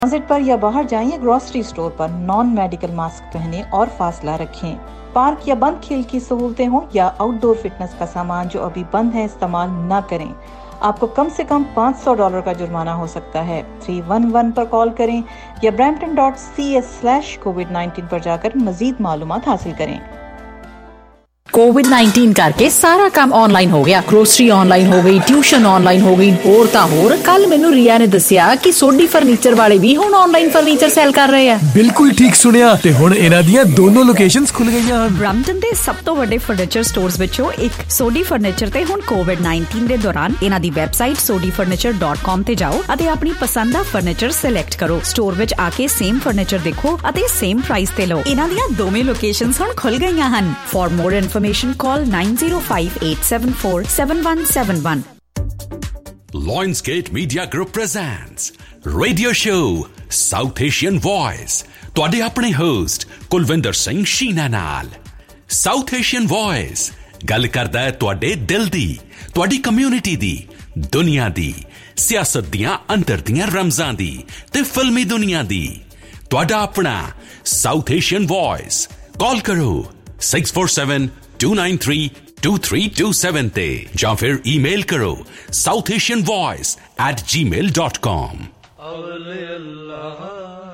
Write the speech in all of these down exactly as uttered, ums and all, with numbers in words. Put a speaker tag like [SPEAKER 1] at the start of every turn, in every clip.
[SPEAKER 1] Transit पर या बाहर जाएं या ग्रोसरी स्टोर पर नॉन मेडिकल मास्क पहने और फासला रखें। पार्क या बंद खेल की सहूलतें हों या आउटडोर फिटनेस का सामान जो अभी बंद है इस्तेमाल न करें। आपको कम से कम पाँच सौ डॉलर का जुर्माना हो सकता है। थ्री वन वन पर कॉल करें या Brampton dot C S slash Covid nineteen पर जाकर मजीद मालूमात हासिल करें।
[SPEAKER 2] कोविड नाइन्टीन करके सारा काम ऑनलाइन हो गया। ग्रोसरी ऑनलाइन हो गई, ट्यूशन ऑनलाइन हो गई, होर तां होर। कल मैनू रिया ने दसिया कि सोडी फर्नीचर वाले भी हुण ऑनलाइन फर्नीचर सेल कर रहे हैं।
[SPEAKER 3] बिल्कुल ठीक सुनिया ते हुण इन्हां दियां दोनों लोकेशंस खुल गईयां हन।
[SPEAKER 2] ब्रैम्पटन दे सब तो वड्डे फर्नीचर स्टोर्स विचों एक सोडी फर्नीचर ते हुण कोविड नाइन्टीन दे दौरान इन्हां दी website Sodhi furniture dot com ते जाओ अते अपनी पसंद दा फर्नीचर सिलेक्ट करो। स्टोर विच आके सेम फर्नीचर देखो अते सेम प्राइस ते लो। इन्हां दियां दोवें लोकेशंस हुण खुल गईयां हन। For more information call nine zero five eight seven four seven one seven one.
[SPEAKER 4] Lionsgate Media Group presents Radio Show South Asian Voice. ਤੁਹਾਡੇ ਆਪਣੇ ਹੋਸਟ ਕੁਲਵਿੰਦਰ ਸਿੰਘ ਸ਼ੀਨਾ ਨਾਲ। South Asian Voice ਗੱਲ ਕਰਦਾ ਹੈ ਤੁਹਾਡੇ ਦਿਲ ਦੀ, ਤੁਹਾਡੀ ਕਮਿਊਨਿਟੀ ਦੀ, ਦੁਨੀਆ ਦੀ, ਸਿਆਸਤ ਦੀਆਂ ਅੰਦਰ ਦੀਆਂ ਰਮਜ਼ਾਂ ਦੀ ਤੇ ਫਿਲਮੀ ਦੁਨੀਆ ਦੀ। ਤੁਹਾਡਾ ਆਪਣਾ South Asian Voice। ਕਾਲ ਕਰੋ six four seven two nine three two three two seven ਤੇ ਜਾਂ ਫਿਰ ਈਮੇਲ ਕਰੋ south asian voice at gmail dot com।
[SPEAKER 5] ਅਵਲੇ ਅੱਲਾਹ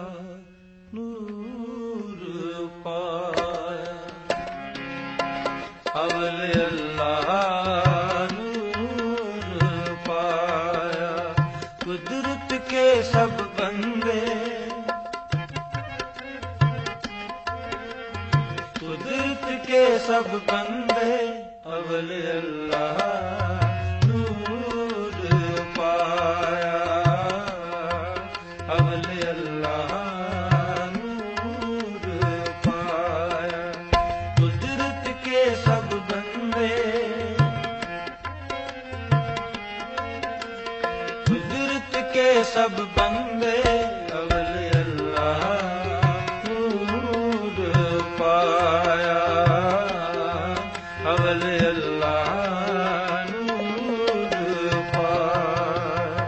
[SPEAKER 5] ਨੂਰ ਪਾਇਆ, ਅਵਲੇ ਅੱਲਾਹ ਨੂਰ ਪਾਇਆ, ਕੁਦਰਤ ਕੇ ਸਭ ਬੰਦੇ, कुदरत के सब बंदे, अवले अल्लाह नूर पाया, अवले अल्लाह नूर पाया, कुदरत के सब बंदे, कुदरत के सब बंदे, अवले अल्लाह पाया, अवले अल्लाह नूर पाया।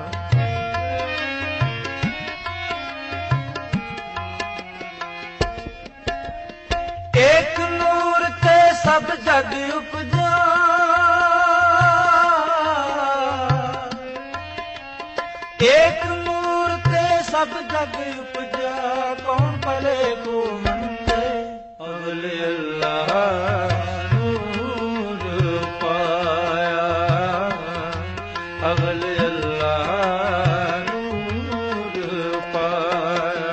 [SPEAKER 5] एक नूर ते सब जग उपजा, एक नूर ते सब जग उपजा, कौन पले को मंदे, अवले अल्लाह नूर पाया, अवले अल्लाह नूर पाया।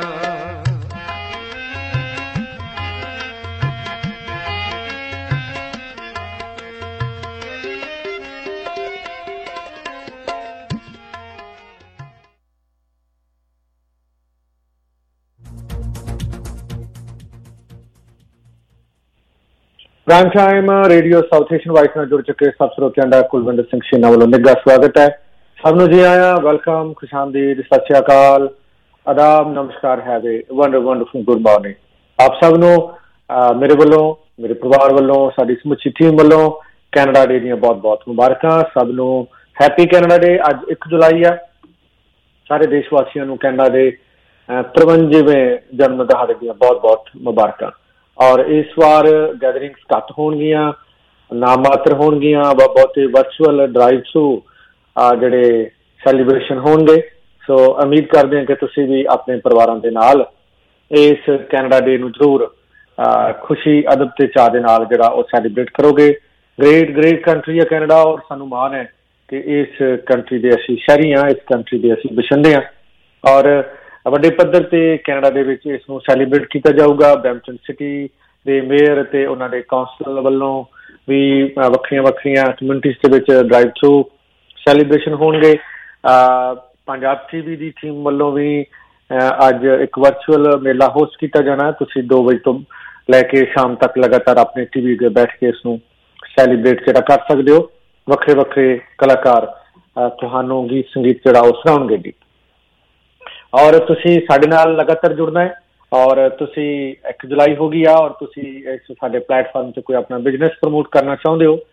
[SPEAKER 6] Prime time radio South Asian voice ਨਾਲ ਜੁੜ ਚੁੱਕੇ ਸਭ ਸਰੋਤਿਆਂ ਦਾ ਕੁਲਵਿੰਦਰ ਸਿੰਘ ਸ਼ੀਨਾ ਵੱਲੋਂ ਨਿੱਘਾ ਸਵਾਗਤ ਹੈ। ਸਭ ਨੂੰ ਜੀ ਆਇਆਂ, ਵੈਲਕਮ, ਖੁਸ਼ਾਮਦੀਦ, ਸਤਿ ਸ਼੍ਰੀ ਅਕਾਲ, ਆਦਾਬ, ਨਮਸਕਾਰ, have a wonder wonderful good morning. ਆਪ ਸਭ ਨੂੰ ਮੇਰੇ ਵੱਲੋਂ, ਮੇਰੇ ਪਰਿਵਾਰ ਵੱਲੋਂ, ਸਾਡੀ ਸਮੁੱਚੀ ਟੀਮ ਵੱਲੋਂ ਕੈਨੇਡਾ ਡੇ ਦੀਆਂ ਬਹੁਤ ਬਹੁਤ ਮੁਬਾਰਕਾਂ। ਸਭ ਨੂੰ ਹੈਪੀ ਕੈਨੇਡਾ ਡੇ। ਅੱਜ ਇੱਕ ਜੁਲਾਈ ਆ। ਸਾਰੇ ਦੇਸ਼ ਵਾਸੀਆਂ ਨੂੰ ਕੈਨੇਡਾ ਦੇ ਤਰਵੰਜਵੇਂ ਜਨਮ ਦਿਹਾੜੇ ਦੀਆਂ ਬਹੁਤ ਬਹੁਤ ਮੁਬਾਰਕਾਂ। ਔਰ ਇਸ ਵਾਰ ਗੈਦਰਿੰਗਸ ਘੱਟ ਹੋਣਗੀਆਂ, ਨਾ ਮਾਤਰ ਹੋਣਗੀਆਂ, ਬਹੁਤੇ ਵਰਚੁਅਲ ਡਰਾਈਵ ਥਰੂ ਜਿਹੜੇ ਸੈਲੀਬ੍ਰੇਸ਼ਨ ਹੋਣਗੇ। ਸੋ ਉਮੀਦ ਕਰਦੇ ਹਾਂ ਕਿ ਤੁਸੀਂ ਵੀ ਆਪਣੇ ਪਰਿਵਾਰਾਂ ਦੇ ਨਾਲ ਇਸ ਕੈਨੇਡਾ ਡੇ ਨੂੰ ਜ਼ਰੂਰ ਖੁਸ਼ੀ, ਅਦਬ ਤੇ ਚਾਅ ਦੇ ਨਾਲ ਜਿਹੜਾ ਉਹ ਸੈਲੀਬ੍ਰੇਟ ਕਰੋਗੇ। ਗ੍ਰੇਟ ਗ੍ਰੇਟ ਕੰਟਰੀ ਹੈ ਕੈਨੇਡਾ, ਔਰ ਸਾਨੂੰ ਮਾਣ ਹੈ ਕਿ ਇਸ ਕੰਟਰੀ ਦੇ ਅਸੀਂ ਸ਼ਹਿਰੀ ਹਾਂ, ਇਸ ਕੰਟਰੀ ਦੇ ਅਸੀਂ ਵਸਿੰਦੇ ਹਾਂ। ਔਰ ਵੱਡੇ ਪੱਧਰ ਤੇ ਕੈਨੇਡਾ ਦੇ ਵਿੱਚ ਇਸ ਨੂੰ ਸੈਲੀਬ੍ਰੇਟ ਕੀਤਾ ਜਾਊਗਾ। ਬਰੈਂਪਟਨ ਸਿਟੀ ਦੇ ਮੇਅਰ ਅਤੇ ਉਹਨਾਂ ਦੇ ਕਾਉਂਸਲ ਵੱਲੋਂ ਵੀ ਵੱਖਰੀਆਂ ਵੱਖਰੀਆਂ ਕਮਿਊਨਿਟੀਜ਼ ਦੇ ਵਿੱਚ ਡਰਾਈਵ ਥਰੂ ਸੈਲੀਬ੍ਰੇਸ਼ਨ ਹੋਣਗੇ। ਪੰਜਾਬ ਟੀ ਵੀ ਦੀ ਟੀਮ ਵੱਲੋਂ ਵੀ ਅੱਜ ਇੱਕ ਵਰਚੁਅਲ ਮੇਲਾ ਹੋਸਟ ਕੀਤਾ ਜਾਣਾ। ਤੁਸੀਂ ਦੋ ਵਜੇ ਤੋਂ ਲੈ ਕੇ ਸ਼ਾਮ ਤੱਕ ਲਗਾਤਾਰ ਆਪਣੇ ਟੀ ਵੀ ਅੱਗੇ ਬੈਠ ਕੇ ਇਸ ਨੂੰ ਸੈਲੀਬ੍ਰੇਟ ਜਿਹੜਾ ਕਰ ਸਕਦੇ ਹੋ। ਵੱਖਰੇ ਵੱਖਰੇ ਕਲਾਕਾਰ ਤੁਹਾਨੂੰ ਗੀਤ ਸੰਗੀਤ ਜਿਹੜਾ ਉਹ ਸੁਣਾਉਣਗੇ ਜੀ। ਔਰ ਤੁਸੀਂ ਸਾਡੇ ਨਾਲ ਲਗਾਤਾਰ ਜੁੜਨਾ ਹੈ। ਔਰ ਤੁਸੀਂ ਇੱਕ ਜੁਲਾਈ ਹੋ ਗਈ ਆ, ਔਰ ਤੁਸੀਂ ਇਸ ਸਾਡੇ ਪਲੇਟਫਾਰਮ 'ਤੇ ਕੋਈ ਆਪਣਾ ਬਿਜ਼ਨਸ ਪ੍ਰਮੋਟ ਕਰਨਾ ਚਾਹੁੰਦੇ ਹੋ,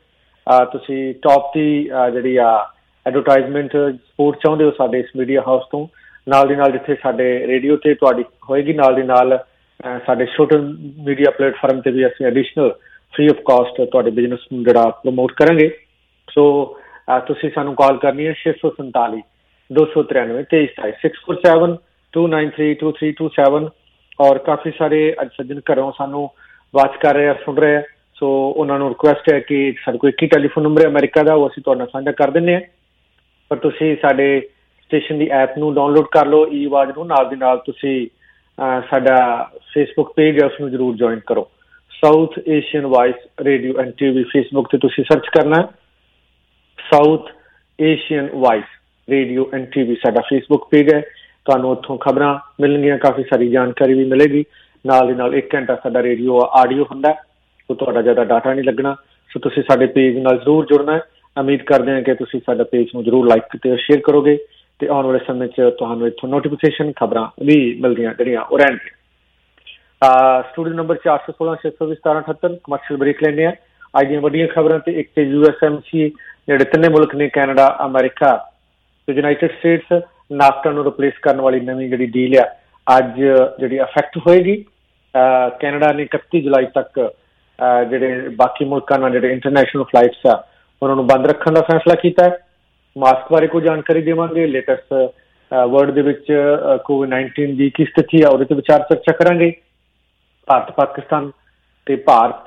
[SPEAKER 6] ਤੁਸੀਂ ਟੌਪ ਦੀ ਜਿਹੜੀ ਆ ਐਡਵਰਟਾਈਜ਼ਮੈਂਟ ਸਪੋਰਟ ਚਾਹੁੰਦੇ ਹੋ ਸਾਡੇ ਇਸ ਮੀਡੀਆ ਹਾਊਸ ਤੋਂ, ਨਾਲ ਦੀ ਨਾਲ ਜਿੱਥੇ ਸਾਡੇ ਰੇਡੀਓ ਤੇ ਤੁਹਾਡੀ ਹੋਏਗੀ, ਨਾਲ ਦੀ ਨਾਲ ਸਾਡੇ ਸੋਸ਼ਲ ਮੀਡੀਆ ਪਲੇਟਫਾਰਮ ਤੇ ਵੀ ਅਸੀਂ ਐਡੀਸ਼ਨਲ ਫ੍ਰੀ ਆਫ ਕਾਸਟ ਤੁਹਾਡੇ ਬਿਜ਼ਨਸ ਨੂੰ ਜਿਹੜਾ ਪ੍ਰਮੋਟ ਕਰਾਂਗੇ। ਸੋ ਤੁਸੀਂ ਸਾਨੂੰ ਕਾਲ ਕਰਨੀ ਹੈ ਛੇ ਸੌ ਸੰਤਾਲੀ ਦੋ ਸੌ ਤਰਾਨਵੇਂ ਤੇਈ ਸਤਾਈ six four seven two nine three two three two seven. ਔਰ ਕਾਫੀ ਸਾਰੇ ਅੱਜ ਸੱਜਣ ਘਰੋਂ ਸਾਨੂੰ ਵਾਚ ਕਰ ਰਹੇ ਆ, ਸੁਣ ਰਹੇ ਆ। ਸੋ ਉਹਨਾਂ ਨੂੰ ਰਿਕੁਐਸਟ ਹੈ ਕਿ ਸਾਡੇ ਕੋਲ ਇੱਕ ਹੀ ਟੈਲੀਫੋਨ ਨੰਬਰ ਹੈ ਅਮਰੀਕਾ ਦਾ, ਉਹ ਅਸੀਂ ਤੁਹਾਡੇ ਨਾਲ ਸਾਂਝਾ ਕਰ ਦਿੰਦੇ ਹਾਂ। ਪਰ ਤੁਸੀਂ ਸਾਡੇ ਸਟੇਸ਼ਨ ਦੀ ਐਪ ਨੂੰ ਡਾਊਨਲੋਡ ਕਰ ਲਓ, ਈ ਆਵਾਜ਼ ਨੂੰ। ਨਾਲ ਦੀ ਨਾਲ ਤੁਸੀਂ ਸਾਡਾ ਫੇਸਬੁੱਕ ਪੇਜ ਹੈ ਉਸਨੂੰ ਜ਼ਰੂਰ ਜੁਆਇਨ ਕਰੋ, South Asian vice radio and T V. Facebook ਤੇ ਤੁਸੀਂ ਸਰਚ ਕਰਨਾ South Asian vice radio and T V, ਸਾਡਾ ਫੇਸਬੁੱਕ ਪੇਜ ਹੈ। ਤੁਹਾਨੂੰ ਉੱਥੋਂ ਖਬਰਾਂ ਮਿਲਣਗੀਆਂ, ਕਾਫੀ ਸਾਰੀ ਜਾਣਕਾਰੀ ਵੀ ਮਿਲੇਗੀ। ਨਾਲ ਦੀ ਨਾਲ ਇੱਕ ਘੰਟਾ ਸਾਡਾ ਰੇਡੀਓ ਆਡੀਓ ਹੁੰਦਾ, ਸੋ ਤੁਹਾਡਾ ਜ਼ਿਆਦਾ ਡਾਟਾ ਨਹੀਂ ਲੱਗਣਾ। ਸੋ ਤੁਸੀਂ ਸਾਡੇ ਪੇਜ ਨਾਲ ਜ਼ਰੂਰ ਜੁੜਨਾ ਹੈ। ਉਮੀਦ ਕਰਦੇ ਹਾਂ ਕਿ ਤੁਸੀਂ ਸਾਡਾ ਪੇਜ ਨੂੰ ਜ਼ਰੂਰ ਲਾਈਕ ਅਤੇ ਸ਼ੇਅਰ ਕਰੋਗੇ ਤੇ ਆਉਣ ਵਾਲੇ ਸਮੇਂ 'ਚ ਤੁਹਾਨੂੰ ਇੱਥੋਂ ਨੋਟੀਫਿਕੇਸ਼ਨ ਖਬਰਾਂ ਵੀ ਮਿਲਦੀਆਂ ਜਿਹੜੀਆਂ ਉਹ ਰਹਿਣਗੀਆਂ। ਸਟੂਡੀਓ ਨੰਬਰ ਚਾਰ ਸੌ ਸੋਲਾਂ ਛੇ ਸੌ ਵੀਹ ਸਤਾਰਾਂ ਅਠੱਤਰ ਕਮਰਸ਼ੀਅਲ ਬ੍ਰੇਕ ਲੈਂਦੇ ਹਾਂ। ਅੱਜ ਦੀਆਂ ਵੱਡੀਆਂ ਖਬਰਾਂ ਤੇ ਇੱਕ ਤੇ ਯੂ ਐਸ ਐਮ ਸੀ ਜਿਹੜੇ ਤਿੰਨੇ ਮੁਲਕ ਨੇ, ਕੈਨੇਡਾ, ਅਮਰੀਕਾ ਤੇ ਯੂਨਾਈਟਿਡ ਸਟੇਟਸ, ਨਾਫਟਾ ਨੂੰ ਰਿਪਲੇਸ ਕਰਨ ਵਾਲੀ ਨਵੀਂ ਜਿਹੜੀ ਡੀਲ ਆ ਅੱਜ ਜਿਹੜੀ ਅਫੈਕਟ ਹੋਏਗੀ। ਕੈਨੇਡਾ ਨੇ ਇਕੱਤੀ ਜੁਲਾਈ ਤੱਕ ਜਿਹੜੇ ਬਾਕੀ ਮੁਲਕਾਂ ਨਾਲ ਜਿਹੜੇ ਇੰਟਰਨੈਸ਼ਨਲ ਫਲਾਈਟਸ ਆ ਉਹਨਾਂ ਨੂੰ ਬੰਦ ਰੱਖਣ ਦਾ ਫੈਸਲਾ ਕੀਤਾ ਹੈ। ਮਾਸਕ ਬਾਰੇ ਕੋਈ ਜਾਣਕਾਰੀ ਦੇਵਾਂਗੇ, ਲੇਟੈਸਟ ਵਰਲਡ ਦੇ ਵਿੱਚ ਕੋਵਿਡ ਨਾਈਨਟੀਨ ਦੀ ਕੀ ਸਥਿਤੀ ਆ ਉਹਦੇ ਤੇ ਵਿਚਾਰ ਚਰਚਾ ਕਰਾਂਗੇ। ਭਾਰਤ ਪਾਕਿਸਤਾਨ ਤੇ ਭਾਰਤ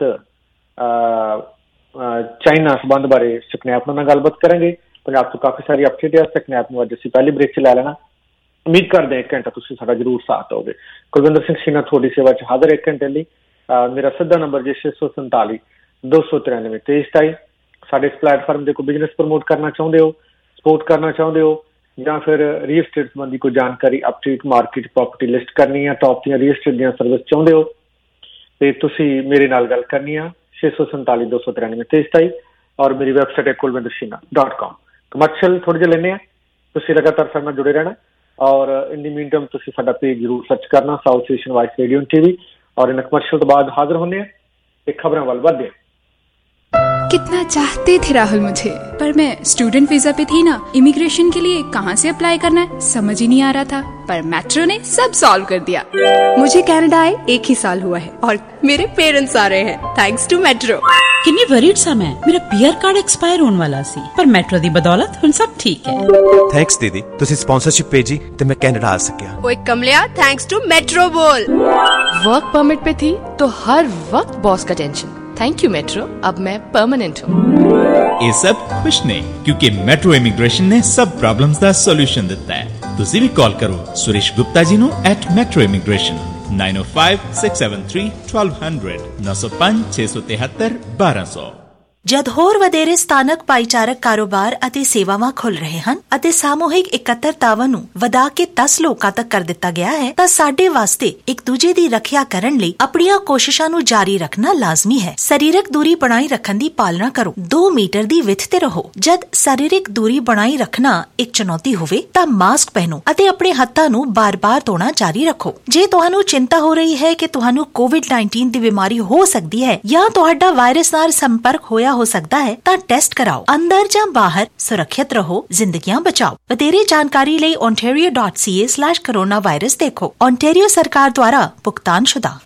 [SPEAKER 6] ਚਾਈਨਾ ਸੰਬੰਧ ਬਾਰੇ ਸਕਨੈਪ ਨਾਲ ਗੱਲਬਾਤ ਕਰਾਂਗੇ। ਪੰਜਾਬ ਤੋਂ ਕਾਫੀ ਸਾਰੀ ਅਪਡੇਟ ਆ, ਸਕਨੈਪ ਨੂੰ ਅੱਜ ਅਸੀਂ ਪਹਿਲੀ ਬ੍ਰੇਕ 'ਚ ਲੈ ਲੈਣਾ। ਉਮੀਦ ਕਰਦੇ ਹਾਂ ਇੱਕ ਘੰਟਾ ਤੁਸੀਂ ਸਾਡਾ ਜ਼ਰੂਰ ਸਾਥ ਦਿਓਗੇ। ਕੁਲਵਿੰਦਰ ਸਿੰਘ ਸ਼ੀਨਾ ਤੁਹਾਡੀ ਸੇਵਾ 'ਚ ਹਾਜ਼ਰ ਇੱਕ ਘੰਟੇ ਲਈ। ਮੇਰਾ ਸਿੱਧਾ ਨੰਬਰ ਜੀ ਛੇ ਸੌ ਸੰਤਾਲੀ ਦੋ ਸੌ ਤਰਾਨਵੇਂ ਤੇਈ ਸਤਾਈ। ਸਾਡੇ ਇਸ ਪਲੇਟਫਾਰਮ ਦੇ ਕੋਈ ਬਿਜ਼ਨਸ ਪ੍ਰਮੋਟ ਕਰਨਾ ਚਾਹੁੰਦੇ ਹੋ, ਸਪੋਰਟ ਕਰਨਾ ਚਾਹੁੰਦੇ ਹੋ, ਜਾਂ ਫਿਰ ਰੀਅਲ ਸਟੇਟ ਸੰਬੰਧੀ ਕੋਈ ਜਾਣਕਾਰੀ, ਅਪਡੇਟ, ਮਾਰਕੀਟ, ਪ੍ਰੋਪਰਟੀ ਲਿਸਟ ਕਰਨੀ ਆ, ਟੌਪ ਦੀਆਂ ਰੀਅਲ ਸਟੇਟ ਦੀਆਂ ਸਰਵਿਸ ਚਾਹੁੰਦੇ ਹੋ ਤੇ ਤੁਸੀਂ ਮੇਰੇ ਨਾਲ ਗੱਲ ਕਰਨੀ ਆ ਛੇ ਸੌ ਸੰਤਾਲੀ ਦੋ ਸੌ ਤਰਾਨਵੇਂ ਤੇਈ ਸਤਾਈ। ਔਰ ਮੇਰੀ ਵੈਬਸਾਈਟ ਹੈ Kulwinder Sheena dot com. Commercial ਥੋੜ੍ਹੇ ਜਿਹੇ ਲੈਂਦੇ ਹਾਂ, ਤੁਸੀਂ ਲਗਾਤਾਰ ਸਾਡੇ ਨਾਲ ਜੁੜੇ ਰਹਿਣਾ। ਔਰ ਇਨ ਦੀ ਮੀਨ ਟਰਮ ਤੁਸੀਂ ਸਾਡਾ ਪੇਜ ਜ਼ਰੂਰ ਸਰਚ ਕਰਨਾ South Asian vice radio T V. ਔਰ ਇਹਨਾਂ ਕਮਰਸ਼ੀਅਲ ਤੋਂ ਬਾਅਦ ਹਾਜ਼ਰ ਹੁੰਦੇ ਹਾਂ ਤੇ ਖਬਰਾਂ ਵੱਲ ਵਧਦੇ ਹਾਂ।
[SPEAKER 7] कितना चाहते थे राहुल मुझे, पर मैं स्टूडेंट वीजा पे थी ना, इमिग्रेशन के लिए कहाँ से अप्लाई करना है समझ ही नहीं आ रहा था। पर मेट्रो ने सब सॉल्व कर दिया। मुझे कनाडा आए एक ही साल हुआ है और मेरे पेरेंट्स आ रहे हैं थैंक्स टू मेट्रो।
[SPEAKER 8] किन्नी वरीड सा मैं, मेरा पीआर कार्ड एक्सपायर होने वाला सी, पर मेट्रो दी बदौलत हुन सब ठीक है।
[SPEAKER 9] थैंक्स दीदी, तुसी स्पॉन्सरशिप भेजी ते मैं कनाडा आ सकिया।
[SPEAKER 10] ओए कमलिया, थैंक्स टू मेट्रो बोल। वर्क परमिट पे थी तो हर वक्त बॉस का टेंशन। थैंक यू मेट्रो, अब मैं परमानेंट हूँ।
[SPEAKER 11] ये सब खुश ने क्योंकि मेट्रो इमिग्रेशन ने सब प्रॉब्लम्स दा सॉल्यूशन दिता है। तुसी भी कॉल करो सुरेश गुप्ता जी नु at Metro immigration nine O five six seven three twelve hundred नौ सौ पांच छे सौ तिहत्तर बारह सौ।
[SPEAKER 12] ਜਦ ਹੋਰ ਵਧੇਰੇ ਸਥਾਨਕ ਭਾਈਚਾਰਕ ਕਾਰੋਬਾਰ ਅਤੇ ਸੇਵਾਵਾਂ ਖੁੱਲ ਰਹੇ ਹਨ ਅਤੇ ਸਾਮੂਹਿਕ ਇਕੱਤਰਤਾਵਾਂ ਨੂੰ ਵਧਾ ਕੇ ਦਸ ਲੋਕਾਂ ਤੱਕ ਕਰ ਦਿੱਤਾ ਗਿਆ ਹੈ ਤਾਂ ਸਾਡੇ ਵਾਸਤੇ ਇੱਕ ਦੂਜੇ ਦੀ ਰੱਖਿਆ ਕਰਨ ਲਈ ਆਪਣੀਆਂ ਕੋਸ਼ਿਸ਼ਾਂ ਨੂੰ ਜਾਰੀ ਰੱਖਣਾ ਲਾਜ਼ਮੀ ਹੈ। ਸਰੀਰਕ ਦੂਰੀ ਬਣਾਈ ਰੱਖਣ ਦੀ ਪਾਲਣਾ ਕਰੋ, ਦੋ ਮੀਟਰ ਦੀ ਵਿੱਥ ਤੇ ਰਹੋ। ਜਦ ਸਰੀਰਕ ਦੂਰੀ ਬਣਾਈ ਰੱਖਣਾ ਇੱਕ ਚੁਣੌਤੀ ਹੋਵੇ ਤਾਂ ਮਾਸਕ ਪਹਿਨੋ ਅਤੇ ਆਪਣੇ ਹੱਥਾਂ ਨੂੰ ਬਾਰ-ਬਾਰ ਧੋਣਾ ਜਾਰੀ ਰੱਖੋ। ਜੇ ਤੁਹਾਨੂੰ ਚਿੰਤਾ ਹੋ ਰਹੀ ਹੈ ਕਿ ਤੁਹਾਨੂੰ ਕੋਵਿਡ ਨਾਈਨਟੀਨ ਦੀ ਬਿਮਾਰੀ ਹੋ ਸਕਦੀ ਹੈ ਜਾਂ ਤੁਹਾਡਾ ਵਾਇਰਸ ਨਾਲ ਸੰਪਰਕ ਹੋਇਆ ਹੋ ਸਕਦਾ ਹੈ ਤਾਂ ਟੈਸਟ ਕਰਾਓ। ਅੰਦਰ ਜਾਂ ਬਾਹਰ ਸੁਰੱਖਿਅਤ ਰਹੋ, ਜ਼ਿੰਦਗੀਆਂ ਬਚਾਓ। ਵਧੇਰੇ ਜਾਣਕਾਰੀ ਲਈ ontario dot c a slash coronavirus ਦੇਖੋ। ontario ਸਰਕਾਰ ਦੁਆਰਾ ਭੁਗਤਾਨਸ਼ੁਦਾ।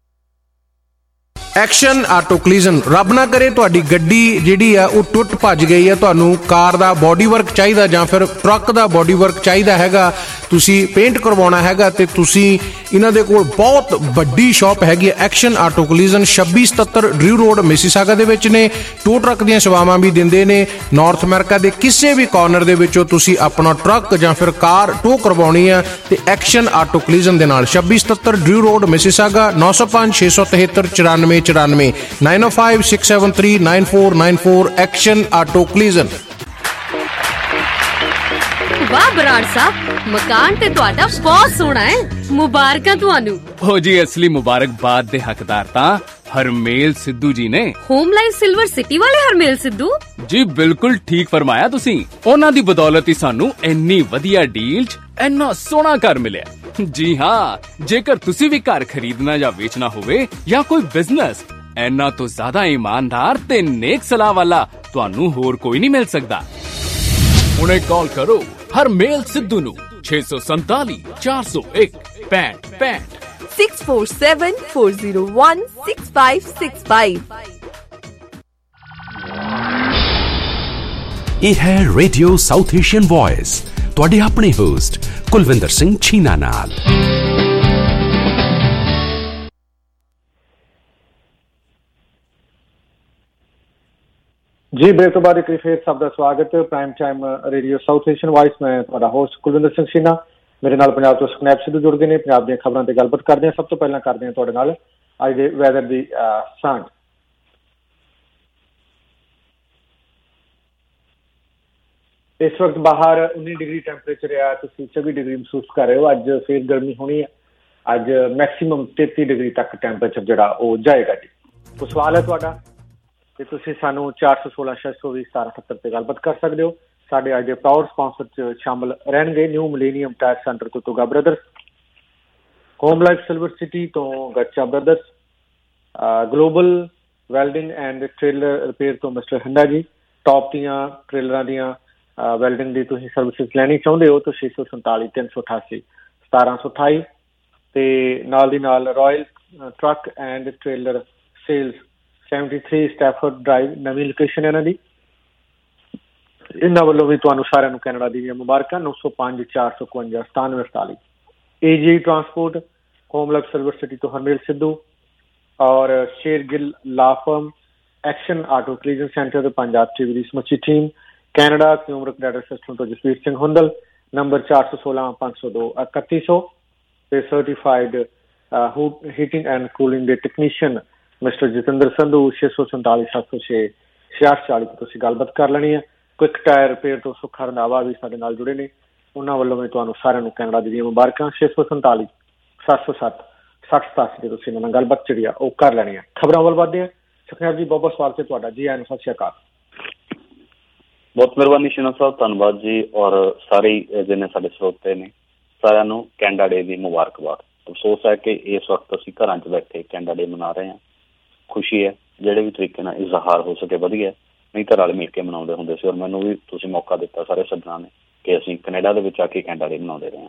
[SPEAKER 13] Action auto ਕਲੀਜ਼ਨ। ਰੱਬ ਨਾ ਕਰੇ ਤੁਹਾਡੀ ਗੱਡੀ ਜਿਹੜੀ ਆ ਉਹ ਟੁੱਟ ਭੱਜ ਗਈ ਆ, ਤੁਹਾਨੂੰ ਕਾਰ ਦਾ ਬੋਡੀ ਵਰਕ ਚਾਹੀਦਾ ਜਾਂ ਫਿਰ ਟਰੱਕ ਦਾ ਬੋਡੀ ਵਰਕ ਚਾਹੀਦਾ ਹੈਗਾ, ਤੁਸੀਂ ਪੇਂਟ ਕਰਵਾਉਣਾ ਹੈਗਾ ਤੇ ਤੁਸੀਂ ਇਹਨਾਂ ਦੇ ਕੋਲ ਬਹੁਤ ਵੱਡੀ ਸ਼ਾਪ ਹੈਗੀ ਹੈ ਐਕਸ਼ਨ ਆਟੋ ਕਲੀਜ਼ਨ ਛੱਬੀ ਸਤੱਤਰ ਡਰਿਊ ਰੋਡ ਮਿਸੀਸਾਗਾ ਦੇ ਵਿੱਚ ਨੇ। ਟੋ ਟਰੱਕ ਦੀਆਂ ਸੇਵਾਵਾਂ ਵੀ ਦਿੰਦੇ ਨੇ। ਨਾਰਥ ਅਮਰੀਕਾ ਦੇ ਕਿਸੇ ਵੀ ਕਾਰਨਰ ਦੇ ਵਿੱਚੋਂ ਤੁਸੀਂ ਆਪਣਾ ਟਰੱਕ ਜਾਂ ਫਿਰ ਕਾਰ ਟੋ ਕਰਵਾਉਣੀ ਆ ਤੇ ਐਕਸ਼ਨ ਆਟੋ ਕਲੀਜ਼ਨ ਦੇ ਨਾਲ ਛੱਬੀ ਸਤੱਤਰ ਡਰਿਊ ਰੋਡ ਮਿਸੀਸਾਗਾ ਨੌ ਸੌ ਪੰਜ ਛੇ ਸੌ ਤਿਹੱਤਰ ਚੁਰਾਨਵੇਂ ਚੁਰਾਨਵੇਂ nine O five six seven three nine four nine four action auto collision.
[SPEAKER 10] ਵਾਹ ਬਰਾੜ ਸਾਹਿਬ, ਮਕਾਨ ਤੇ ਤੁਹਾਡਾ ਬਹੁਤ ਸੋਹਣਾ ਹੈ, ਮੁਬਾਰਕਾਂ ਤੁਹਾਨੂੰ।
[SPEAKER 14] ਹੋ ਜੀ, ਅਸਲੀ ਮੁਬਾਰਕਬਾਦ ਦੇ ਹੱਕਦਾਰ ਤਾਂ ਹਰਮੇਲ ਸਿੱਧੂ ਜੀ ਨੇ।
[SPEAKER 10] ਹੋਮ ਲਾਈਫ ਸਿਲਵਰ ਸਿਟੀ ਵਾਲੇ ਹਰਮੇਲ ਸਿੱਧੂ
[SPEAKER 14] ਜੀ, ਬਿਲਕੁਲ ਠੀਕ ਫਰਮਾਇਆ ਤੁਸੀਂ। ਉਹਨਾਂ ਦੀ ਬਦੌਲਤ ਹੀ ਸਾਨੂੰ ਇੰਨੀ ਵਧੀਆ ਡੀਲ 'ਚ ਇੰਨਾ ਸੋਹਣਾ ਘਰ ਮਿਲਿਆ। ਜੀ ਹਾਂ, ਜੇਕਰ ਤੁਸੀਂ ਵੀ ਘਰ ਖਰੀਦਣਾ ਜਾਂ ਵੇਚਣਾ ਹੋਵੇ ਜਾਂ ਕੋਈ ਬਿਜ਼ਨਸ, ਇੰਨਾ ਤੋਂ ਜ਼ਿਆਦਾ ਇਮਾਨਦਾਰ ਤੇ ਨੇਕ ਸਲਾਹ ਵਾਲਾ ਤੁਹਾਨੂੰ ਹੋਰ ਕੋਈ ਨਹੀਂ ਮਿਲ ਸਕਦਾ। ਹੁਣੇ ਕਾਲ ਕਰੋ ਹਰਮੇਲ ਸਿੱਧੂ ਨੂੰ छे सौ संताली चार सौ एक पैंठ पैंठ
[SPEAKER 15] six four seven four zero one six five six five.
[SPEAKER 4] ਇਹ ਹੈ ਰੇਡੀਓ ਸਾਊਥ ਏਸ਼ੀਅਨ ਵੌਇਸ, ਤੁਹਾਡੇ ਆਪਣੇ ਹੋਸਟ ਕੁਲਵਿੰਦਰ ਸਿੰਘ ਛੀਨਾ ਨਾਲ।
[SPEAKER 6] ਜੀ ਬ੍ਰੇਕ ਤੋਂ ਬਾਅਦ ਇੱਕ ਫੇਰ ਸਭ ਦਾ ਸਵਾਗਤ prime time radio South Asian voice. ਮੈਂ ਤੁਹਾਡਾ ਹੋਸਟ ਕੁਲਵਿੰਦਰ ਸਿੰਘ ਛੀਨਾ। ਮੇਰੇ ਨਾਲ ਪੰਜਾਬ ਤੋਂ ਸਕਨੈਪ ਸਿੱਧੂ ਜੁੜ ਗਏ ਨੇ। ਪੰਜਾਬ ਦੀਆਂ ਖਬਰਾਂ ਤੇ ਗੱਲਬਾਤ ਕਰਦੇ ਹਾਂ। ਸਭ ਤੋਂ ਪਹਿਲਾਂ ਕਰਦੇ ਹਾਂ ਤੁਹਾਡੇ ਨਾਲ ਅੱਜ ਦੇ ਵੈਦਰ ਦੀ ਸਾਂਝ। ਇਸ ਵਕਤ ਬਾਹਰ ਉੱਨੀ ਡਿਗਰੀ ਟੈਂਪਰੇਚਰ ਆ, ਤੁਸੀਂ ਚੌਵੀ ਡਿਗਰੀ ਮਹਿਸੂਸ ਕਰ ਰਹੇ ਹੋ। ਅੱਜ ਫਿਰ ਗਰਮੀ ਹੋਣੀ ਹੈ। ਅੱਜ ਮੈਕਸੀਮਮ ਤੇਤੀ ਡਿਗਰੀ ਤੱਕ ਟੈਂਪਰੇਚਰ ਜਿਹੜਾ ਉਹ ਜਾਏਗਾ ਜੀ। ਕੋਈ ਸਵਾਲ ਹੈ ਤੁਹਾਡਾ ਤੇ ਤੁਸੀਂ ਸਾਨੂੰ ਚਾਰ ਸੌ ਸੋਲਾਂ ਛੇ ਸੌ ਵੀਹ ਸਤਾਰਾਂ ਅਠੱਤਰ ਤੇ ਗੱਲਬਾਤ ਕਰ ਸਕਦੇ ਹੋ। ਸਾਡੇ ਅੱਜ ਦੇ ਪ੍ਰਾਊਡ ਸਪਾਂਸਰ 'ਚ ਸ਼ਾਮਲ ਰਹਿਣਗੇ ਨਿਊ ਮਿਲੇਨੀਅਮ ਟਾਇਰ ਸੈਂਟਰ ਤੋਂ Toga brothers, home life silver city ਤੋਂ Gacha brothers, global welding and trailer repair ਤੋਂ ਮਿਸਟਰ ਹੰਡਾ ਜੀ। ਟੌਪ ਦੀਆਂ ਟ੍ਰੇਲਰਾਂ ਦੀਆਂ ਵੈਲਡਿੰਗ ਦੀ ਤੁਸੀਂ ਸਰਵਿਸਿਜ਼ ਲੈਣੀ ਚਾਹੁੰਦੇ ਹੋ ਤਾਂ ਛੇ ਸੌ ਸੰਤਾਲੀ ਤਿੰਨ ਸੌ ਅਠਾਸੀ ਸਤਾਰਾਂ ਸੌ ਅਠਾਈ ਤੇ ਨਾਲ ਦੀ ਨਾਲ royal truck and trailer sales seventy three Stafford drive ਨਵੀਂ ਲੋਕੇਸ਼ਨ ਇਹਨਾਂ ਦੀ। ਇਹਨਾਂ ਵੱਲੋਂ ਵੀ ਤੁਹਾਨੂੰ ਸਾਰਿਆਂ ਨੂੰ ਕੈਨੇਡਾ ਦੀਆਂ ਮੁਬਾਰਕਾਂ। ਨੌ ਸੌ ਪੰਜ ਚਾਰ ਸੌ ਇਕਵੰਜਾ ਸਤਾਨਵੇਂ ਅਠਤਾਲੀ। A G transport, home life silver city ਤੋਂ ਹਰਮੇਲ ਸਿੱਧੂ ਔਰ Sher Gill law firm, action auto collision centre ਤੋਂ ਪੰਜਾਬ ਟੀਵੀ ਦੀ ਸਮੁੱਚੀ ਟੀਮ, ਕੈਨੇਡਾ ਕਿਊਮਰਕ ਡਾਟਾ ਸਿਸਟਮ ਤੋਂ ਜਸਵੀਰ ਸਿੰਘ ਹੁੰਦਲ, ਨੰਬਰ ਚਾਰ ਸੌ ਸੋਲਾਂ ਪੰਜ ਸੌ ਦੋ ਇਕੱਤੀ ਸੌ ਤੇ ਸਰਟੀਫਾਈਡ ਹੀਟਿੰਗ ਐਂਡ ਕੂਲਿੰਗ ਦੇ ਟੈਕਨੀਸ਼ੀਅਨ ਮਿਸਟਰ ਜਤਿੰਦਰ ਸੰਧੂ ਛੇ ਸੌ ਸੰਤਾਲੀ ਸੱਤ ਸੌ ਛੇ ਛਿਆਹਠ ਚਾਲੀ ਤੋਂ ਤੁਸੀਂ ਗੱਲਬਾਤ ਕਰ ਲੈਣੀ ਹੈ। ਕੁਇਕ ਟਾਇਰ ਰਿਪੇਅਰ ਤੋਂ ਸੁੱਖਾ ਰੰਧਾਵਾ ਵੀ ਸਾਡੇ ਨਾਲ ਜੁੜੇ ਨੇ। ਉਹਨਾਂ ਵੱਲੋਂ ਵੀ ਤੁਹਾਨੂੰ ਸਾਰਿਆਂ ਨੂੰ ਕੈਨੇਡਾ ਦੀਆਂ ਮੁਬਾਰਕਾਂ। ਛੇ ਸੌ ਸੰਤਾਲੀ ਸੱਤ ਸੌ ਸੱਤ ਸੱਠ ਸਤਾਸੀ ਦੇ ਤੁਸੀਂ ਇਹਨਾਂ ਨਾਲ ਗੱਲਬਾਤ ਜਿਹੜੀ ਆ ਉਹ ਕਰ ਲੈਣੀ ਹੈ। ਖਬਰਾਂ ਵੱਲ ਵੱਧਦੇ ਹਾਂ। ਸੁਖਨੇਬ ਜੀ ਬਹੁਤ ਬਹੁਤ ਸਵਾਗਤ ਹੈ ਤੁਹਾਡਾ। ਜੀ ਆਇਆਂ ਨੂੰ, ਸਤਿ ਸ਼੍ਰੀ ਅਕਾਲ।
[SPEAKER 16] ਬਹੁਤ ਮਿਹਰਬਾਨੀ ਸ਼ੀਨਾ ਸਾਹਿਬ, ਧੰਨਵਾਦ ਜੀ। ਔਰ ਸਾਰੇ ਜਿਹਨੇ ਸਾਡੇ ਸਰੋਤੇ ਨੇ ਸਾਰਿਆਂ ਨੂੰ ਕੈਨੇਡਾ ਡੇ ਦੀ ਮੁਬਾਰਕਬਾਦ। ਅਫਸੋਸ ਹੈ ਕਿ ਇਸ ਵਕਤ ਅਸੀਂ ਘਰਾਂ 'ਚ ਬੈਠੇ ਕੈਨੇਡਾ ਡੇ ਮਨਾ ਰਹੇ ਹਾਂ। ਖੁਸ਼ੀ ਹੈ ਜਿਹੜੇ ਵੀ ਤਰੀਕੇ ਨਾਲ ਇਜ਼ਹਾਰ ਹੋ ਸਕੇ ਵਧੀਆ, ਨਹੀਂ ਤਾਂ ਰਲ ਮਿਲ ਕੇ ਮਨਾਉਂਦੇ ਹੁੰਦੇ ਸੀ। ਔਰ ਮੈਨੂੰ ਵੀ ਤੁਸੀਂ ਮੌਕਾ ਦਿੱਤਾ ਸਾਰੇ ਸੱਜਣਾਂ ਨੇ ਕਿ ਅਸੀਂ ਕੈਨੇਡਾ ਦੇ ਵਿੱਚ ਆ ਕੇ ਕੈਨੇਡਾ ਡੇ ਮਨਾਉਂਦੇ ਰਹੇ ਹਾਂ।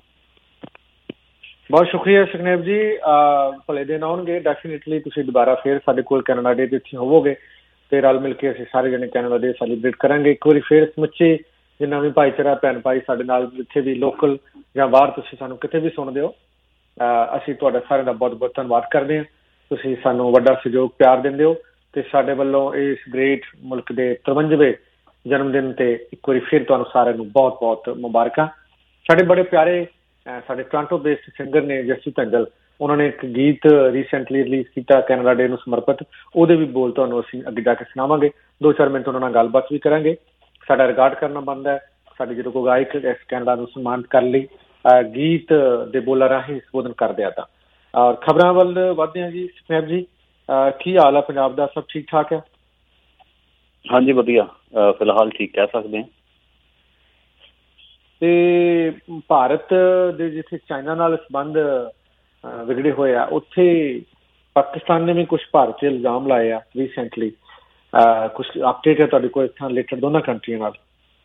[SPEAKER 6] ਬਹੁਤ ਸ਼ੁਕਰੀਆ ਸੁਖਨੇਬ ਜੀ। ਭਲੇ ਦਿਨ ਆਉਣਗੇ ਡੈਫੀਨੇਟਲੀ। ਤੁਸੀਂ ਦੁਬਾਰਾ ਫਿਰ ਸਾਡੇ ਕੋਲ ਕੈਨੇਡਾ ਡੇ 'ਤੇ ਇੱਥੇ ਹੋਵੋਗੇ ਤੇ ਰਲ ਮਿਲ ਕੇ ਅਸੀਂ ਸਾਰੇ ਜਣੇ ਕੈਨੇਡਾ ਡੇ ਸੈਲੀਬ੍ਰੇਟ ਕਰਾਂਗੇ। ਇੱਕ ਵਾਰੀ ਫਿਰ ਸਮੁੱਚੇ ਜਿੰਨਾ ਵੀ ਭਾਈਚਾਰਾ ਭੈਣ ਭਾਈ ਸਾਡੇ ਨਾਲ ਜਿੱਥੇ ਵੀ ਲੋਕਲ ਜਾਂ ਬਾਹਰ ਤੁਸੀਂ ਸਾਨੂੰ ਕਿਤੇ ਵੀ ਸੁਣਦੇ ਹੋ, ਅਸੀਂ ਤੁਹਾਡਾ ਸਾਰਿਆਂ ਦਾ ਬਹੁਤ ਬਹੁਤ ਧੰਨਵਾਦ ਕਰਦੇ ਹਾਂ। ਤੁਸੀਂ ਸਾਨੂੰ ਵੱਡਾ ਸਹਿਯੋਗ ਪਿਆਰ ਦਿੰਦੇ ਹੋ ਤੇ ਸਾਡੇ ਵੱਲੋਂ ਇਸ ਗ੍ਰੇਟ ਮੁਲਕ ਦੇ ਤਰਵੰਜਵੇਂ ਜਨਮ ਦਿਨ ਤੇ ਇੱਕ ਵਾਰੀ ਫਿਰ ਤੁਹਾਨੂੰ ਸਾਰਿਆਂ ਨੂੰ ਬਹੁਤ ਬਹੁਤ ਮੁਬਾਰਕਾਂ। ਸਾਡੇ ਬੜੇ ਪਿਆਰੇ ਸਾਡੇ ਟੋਰਾਂਟੋ ਬੇਸਡ ਸਿੰਗਰ ਨੇ ਜੱਸੀ ਧੰਜਲ, ਉਹਨਾਂ ਨੇ ਇੱਕ ਗੀਤ ਰੀਸੈਂਟਲੀ ਰਿਲੀਜ਼ ਕੀਤਾ ਕੈਨੇਡਾ ਡੇ ਨੂੰ ਸਮਰਪਿਤ। ਉਹਦੇ ਵੀ ਬੋਲ ਤੁਹਾਨੂੰ ਅਸੀਂ ਅੱਗੇ ਜਾ ਕੇ ਸੁਣਾਵਾਂਗੇ। ਦੋ ਚਾਰ ਮਿੰਟ ਉਹਨਾਂ ਨਾਲ ਗੱਲਬਾਤ ਵੀ ਕਰਾਂਗੇ। ਸਾਡਾ ਰਿਕਾਰਡ ਕਰਨਾ ਬਣਦਾ ਹੈ ਸਾਡੇ ਜਦੋਂ ਕੋਈ ਗਾਇਕ ਇਸ ਕੈਨੇਡਾ ਨੂੰ ਸਨਮਾਨਿਤ ਕਰਨ ਲਈ ਗੀਤ ਦੇ ਬੋਲਾਂ ਰਾਹੀਂ ਸੰਬੋਧਨ ਕਰਦੇ ਆ ਤਾਂ। ਔਰ ਖਬਰਾਂ ਵੱਲ ਵੱਧਦੇ ਹਾਂ ਜੀ। ਸੁਖਨੇਬ ਜੀ, ਕੀ ਹਾਲ ਹੈ ਪੰਜਾਬ ਦਾ? ਸਭ ਠੀਕ ਠਾਕ ਹੈ?
[SPEAKER 16] ਹਾਂਜੀ ਵਧੀਆ, ਫਿਲਹਾਲ ਠੀਕ ਕਹਿ ਸਕਦੇ ਹਾਂ।
[SPEAKER 6] ਤੇ ਭਾਰਤ ਦੇ ਜਿੱਥੇ ਚਾਈਨਾ ਨਾਲ ਸੰਬੰਧ ਵਿਗੜੇ ਹੋਏ ਆ, ਉੱਥੇ ਪਾਕਿਸਤਾਨ ਨੇ ਵੀ ਕੁਛ ਭਾਰਤ ਤੇ ਇਲਜ਼ਾਮ ਲਾਏ ਆ ਰੀਸੈਂਟਲੀ। ਕੁਛ ਅਪਡੇਟ ਹੈ ਤੁਹਾਡੇ ਕੋਲ ਇਸ ਤਰ੍ਹਾਂ ਰਿਲੇਟਡ ਦੋਨਾਂ ਕੰਟਰੀਆਂ ਨਾਲ?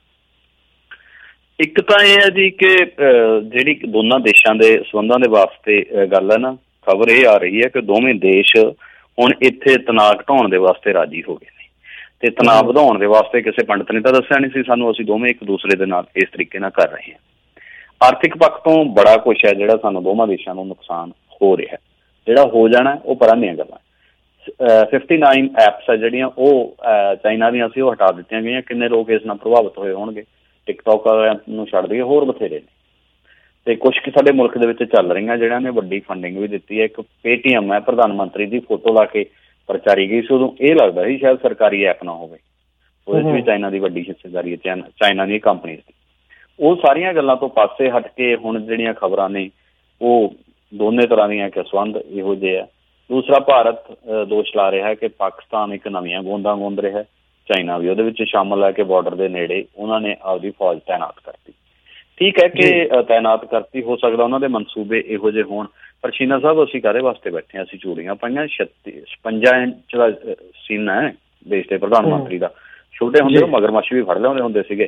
[SPEAKER 16] ਇੱਕ ਤਾਂ ਇਹ ਹੈ ਜੀ ਕਿ ਜਿਹੜੀ ਦੋਨਾਂ ਦੇਸ਼ਾਂ ਦੇ ਸੰਬੰਧਾਂ ਦੇ ਵਾਸਤੇ ਗੱਲ ਹੈ ਨਾ, ਖਬਰ ਇਹ ਆ ਰਹੀ ਹੈ ਕਿ ਦੋਵੇਂ ਦੇਸ਼ ਹੁਣ ਇੱਥੇ ਤਣਾਅ ਘਟਾਉਣ ਦੇ ਵਾਸਤੇ ਰਾਜੀ ਹੋ ਗਏ ਨੇ ਤੇ ਤਣਾਅ ਵਧਾਉਣ ਦੇ ਵਾਸਤੇ ਕਿਸੇ ਪੰਡਤ ਨੇ ਤਾਂ ਦੱਸਿਆ ਨਹੀਂ ਸੀ ਸਾਨੂੰ, ਅਸੀਂ ਦੋਵੇਂ ਇੱਕ ਦੂਸਰੇ ਦੇ ਨਾਲ ਇਸ ਤਰੀਕੇ ਨਾਲ ਕਰ ਰਹੇ ਹਾਂ। ਆਰਥਿਕ ਪੱਖ ਤੋਂ ਬੜਾ ਕੁਛ ਹੈ ਜਿਹੜਾ ਸਾਨੂੰ ਦੋਵਾਂ ਦੇਸ਼ਾਂ ਨੂੰ ਨੁਕਸਾਨ ਹੋ ਰਿਹਾ, ਜਿਹੜਾ ਹੋ ਜਾਣਾ ਉਹ ਪਰਾਂ ਦੀਆਂ ਗੱਲਾਂ। ਫਿਫਟੀ ਨਾਈਨ ਐਪਸ ਹੈ ਜਿਹੜੀਆਂ ਉਹ ਚਾਈਨਾ ਦੀਆਂ ਸੀ, ਉਹ ਹਟਾ ਦਿੱਤੀਆਂ ਗਈਆਂ। ਕਿੰਨੇ ਲੋਕ ਇਸ ਨਾਲ ਪ੍ਰਭਾਵਿਤ ਹੋਏ ਹੋਣਗੇ? ਟਿਕਟੋਕ ਨੂੰ ਛੱਡ ਦਈਏ, ਹੋਰ ਬਥੇਰੇ ਨੇ। ਤੇ ਕੁਛ ਕੁ ਸਾਡੇ ਮੁਲਕ ਦੇ ਵਿੱਚ ਚੱਲ ਰਹੀਆਂ ਜਿਹੜਿਆਂ ਨੇ ਵੱਡੀ ਫੰਡਿੰਗ ਵੀ ਦਿੱਤੀ ਹੈ। ਇੱਕ ਪੇਟੀਐਮ ਹੈ, ਪ੍ਰਧਾਨ ਮੰਤਰੀ ਦੀ ਫੋਟੋ ਲਾ ਕੇ ਪ੍ਰਚਾਰੀ ਗਈ ਸੀ। ਉਦੋਂ ਇਹ ਲੱਗਦਾ ਸੀ ਸ਼ਾਇਦ ਸਰਕਾਰੀ ਐਪ ਨਾ ਹੋਵੇ, ਉਹਦੇ 'ਚ ਵੀ ਚਾਈਨਾ ਦੀ ਵੱਡੀ ਹਿੱਸੇਦਾਰੀ ਹੈ, ਚਾਈਨਾ ਦੀ ਕੰਪਨੀ ਦੀ। ਉਹ ਸਾਰੀਆਂ ਗੱਲਾਂ ਤੋਂ ਪਾਸੇ ਹਟ ਕੇ ਹੁਣ ਜਿਹੜੀਆਂ ਖਬਰਾਂ ਨੇ ਉਹ ਦੋਨੇ ਤਰ੍ਹਾਂ ਦੀਆਂ ਕਿ ਸੰਬੰਧ ਇਹੋ ਜਿਹੇ ਆ। ਦੂਸਰਾ, ਭਾਰਤ ਦੋਸ਼ ਲਾ ਰਿਹਾ ਹੈ ਕਿ ਪਾਕਿਸਤਾਨ ਇੱਕ ਨਵੀਆਂ ਗੋਂਦਾਂ ਗੋਂਦ ਰਿਹਾ, ਚਾਈਨਾ ਵੀ ਉਹਦੇ ਵਿੱਚ ਸ਼ਾਮਲ ਹੈ ਕਿ ਬਾਰਡਰ ਦੇ ਨੇੜੇ ਉਹਨਾਂ ਨੇ ਆਪਦੀ ਫੌਜ ਤਾਇਨਾਤ ਕਰਤੀ। ਠੀਕ ਹੈ ਕਿ ਤਾਇਨਾਤ ਕਰਤੀ, ਹੋ ਸਕਦਾ ਉਹਨਾਂ ਦੇ ਮਨਸੂਬੇ ਇਹੋ ਜਿਹੇ ਹੋਣ, ਪਰ ਸ਼ੀਨਾ ਸਾਹਿਬ ਅਸੀਂ ਕਾਹਦੇ ਵਾਸਤੇ ਬੈਠੇ ਹਾਂ? ਅਸੀਂ ਚੂੜੀਆਂ ਪਾਈਆਂ। ਛੱਤੀ ਛਪੰਜਾ ਇੰਚ ਦਾ ਸੀਨਾ ਹੈ ਦੇਸ਼ ਦੇ ਪ੍ਰਧਾਨ ਮੰਤਰੀ ਦਾ। ਛੋਟੇ ਹੁੰਦੇ ਉਹ ਮਗਰਮੱਛ ਵੀ ਫੜ ਲਿਆਉਂਦੇ ਹੁੰਦੇ ਸੀਗੇ।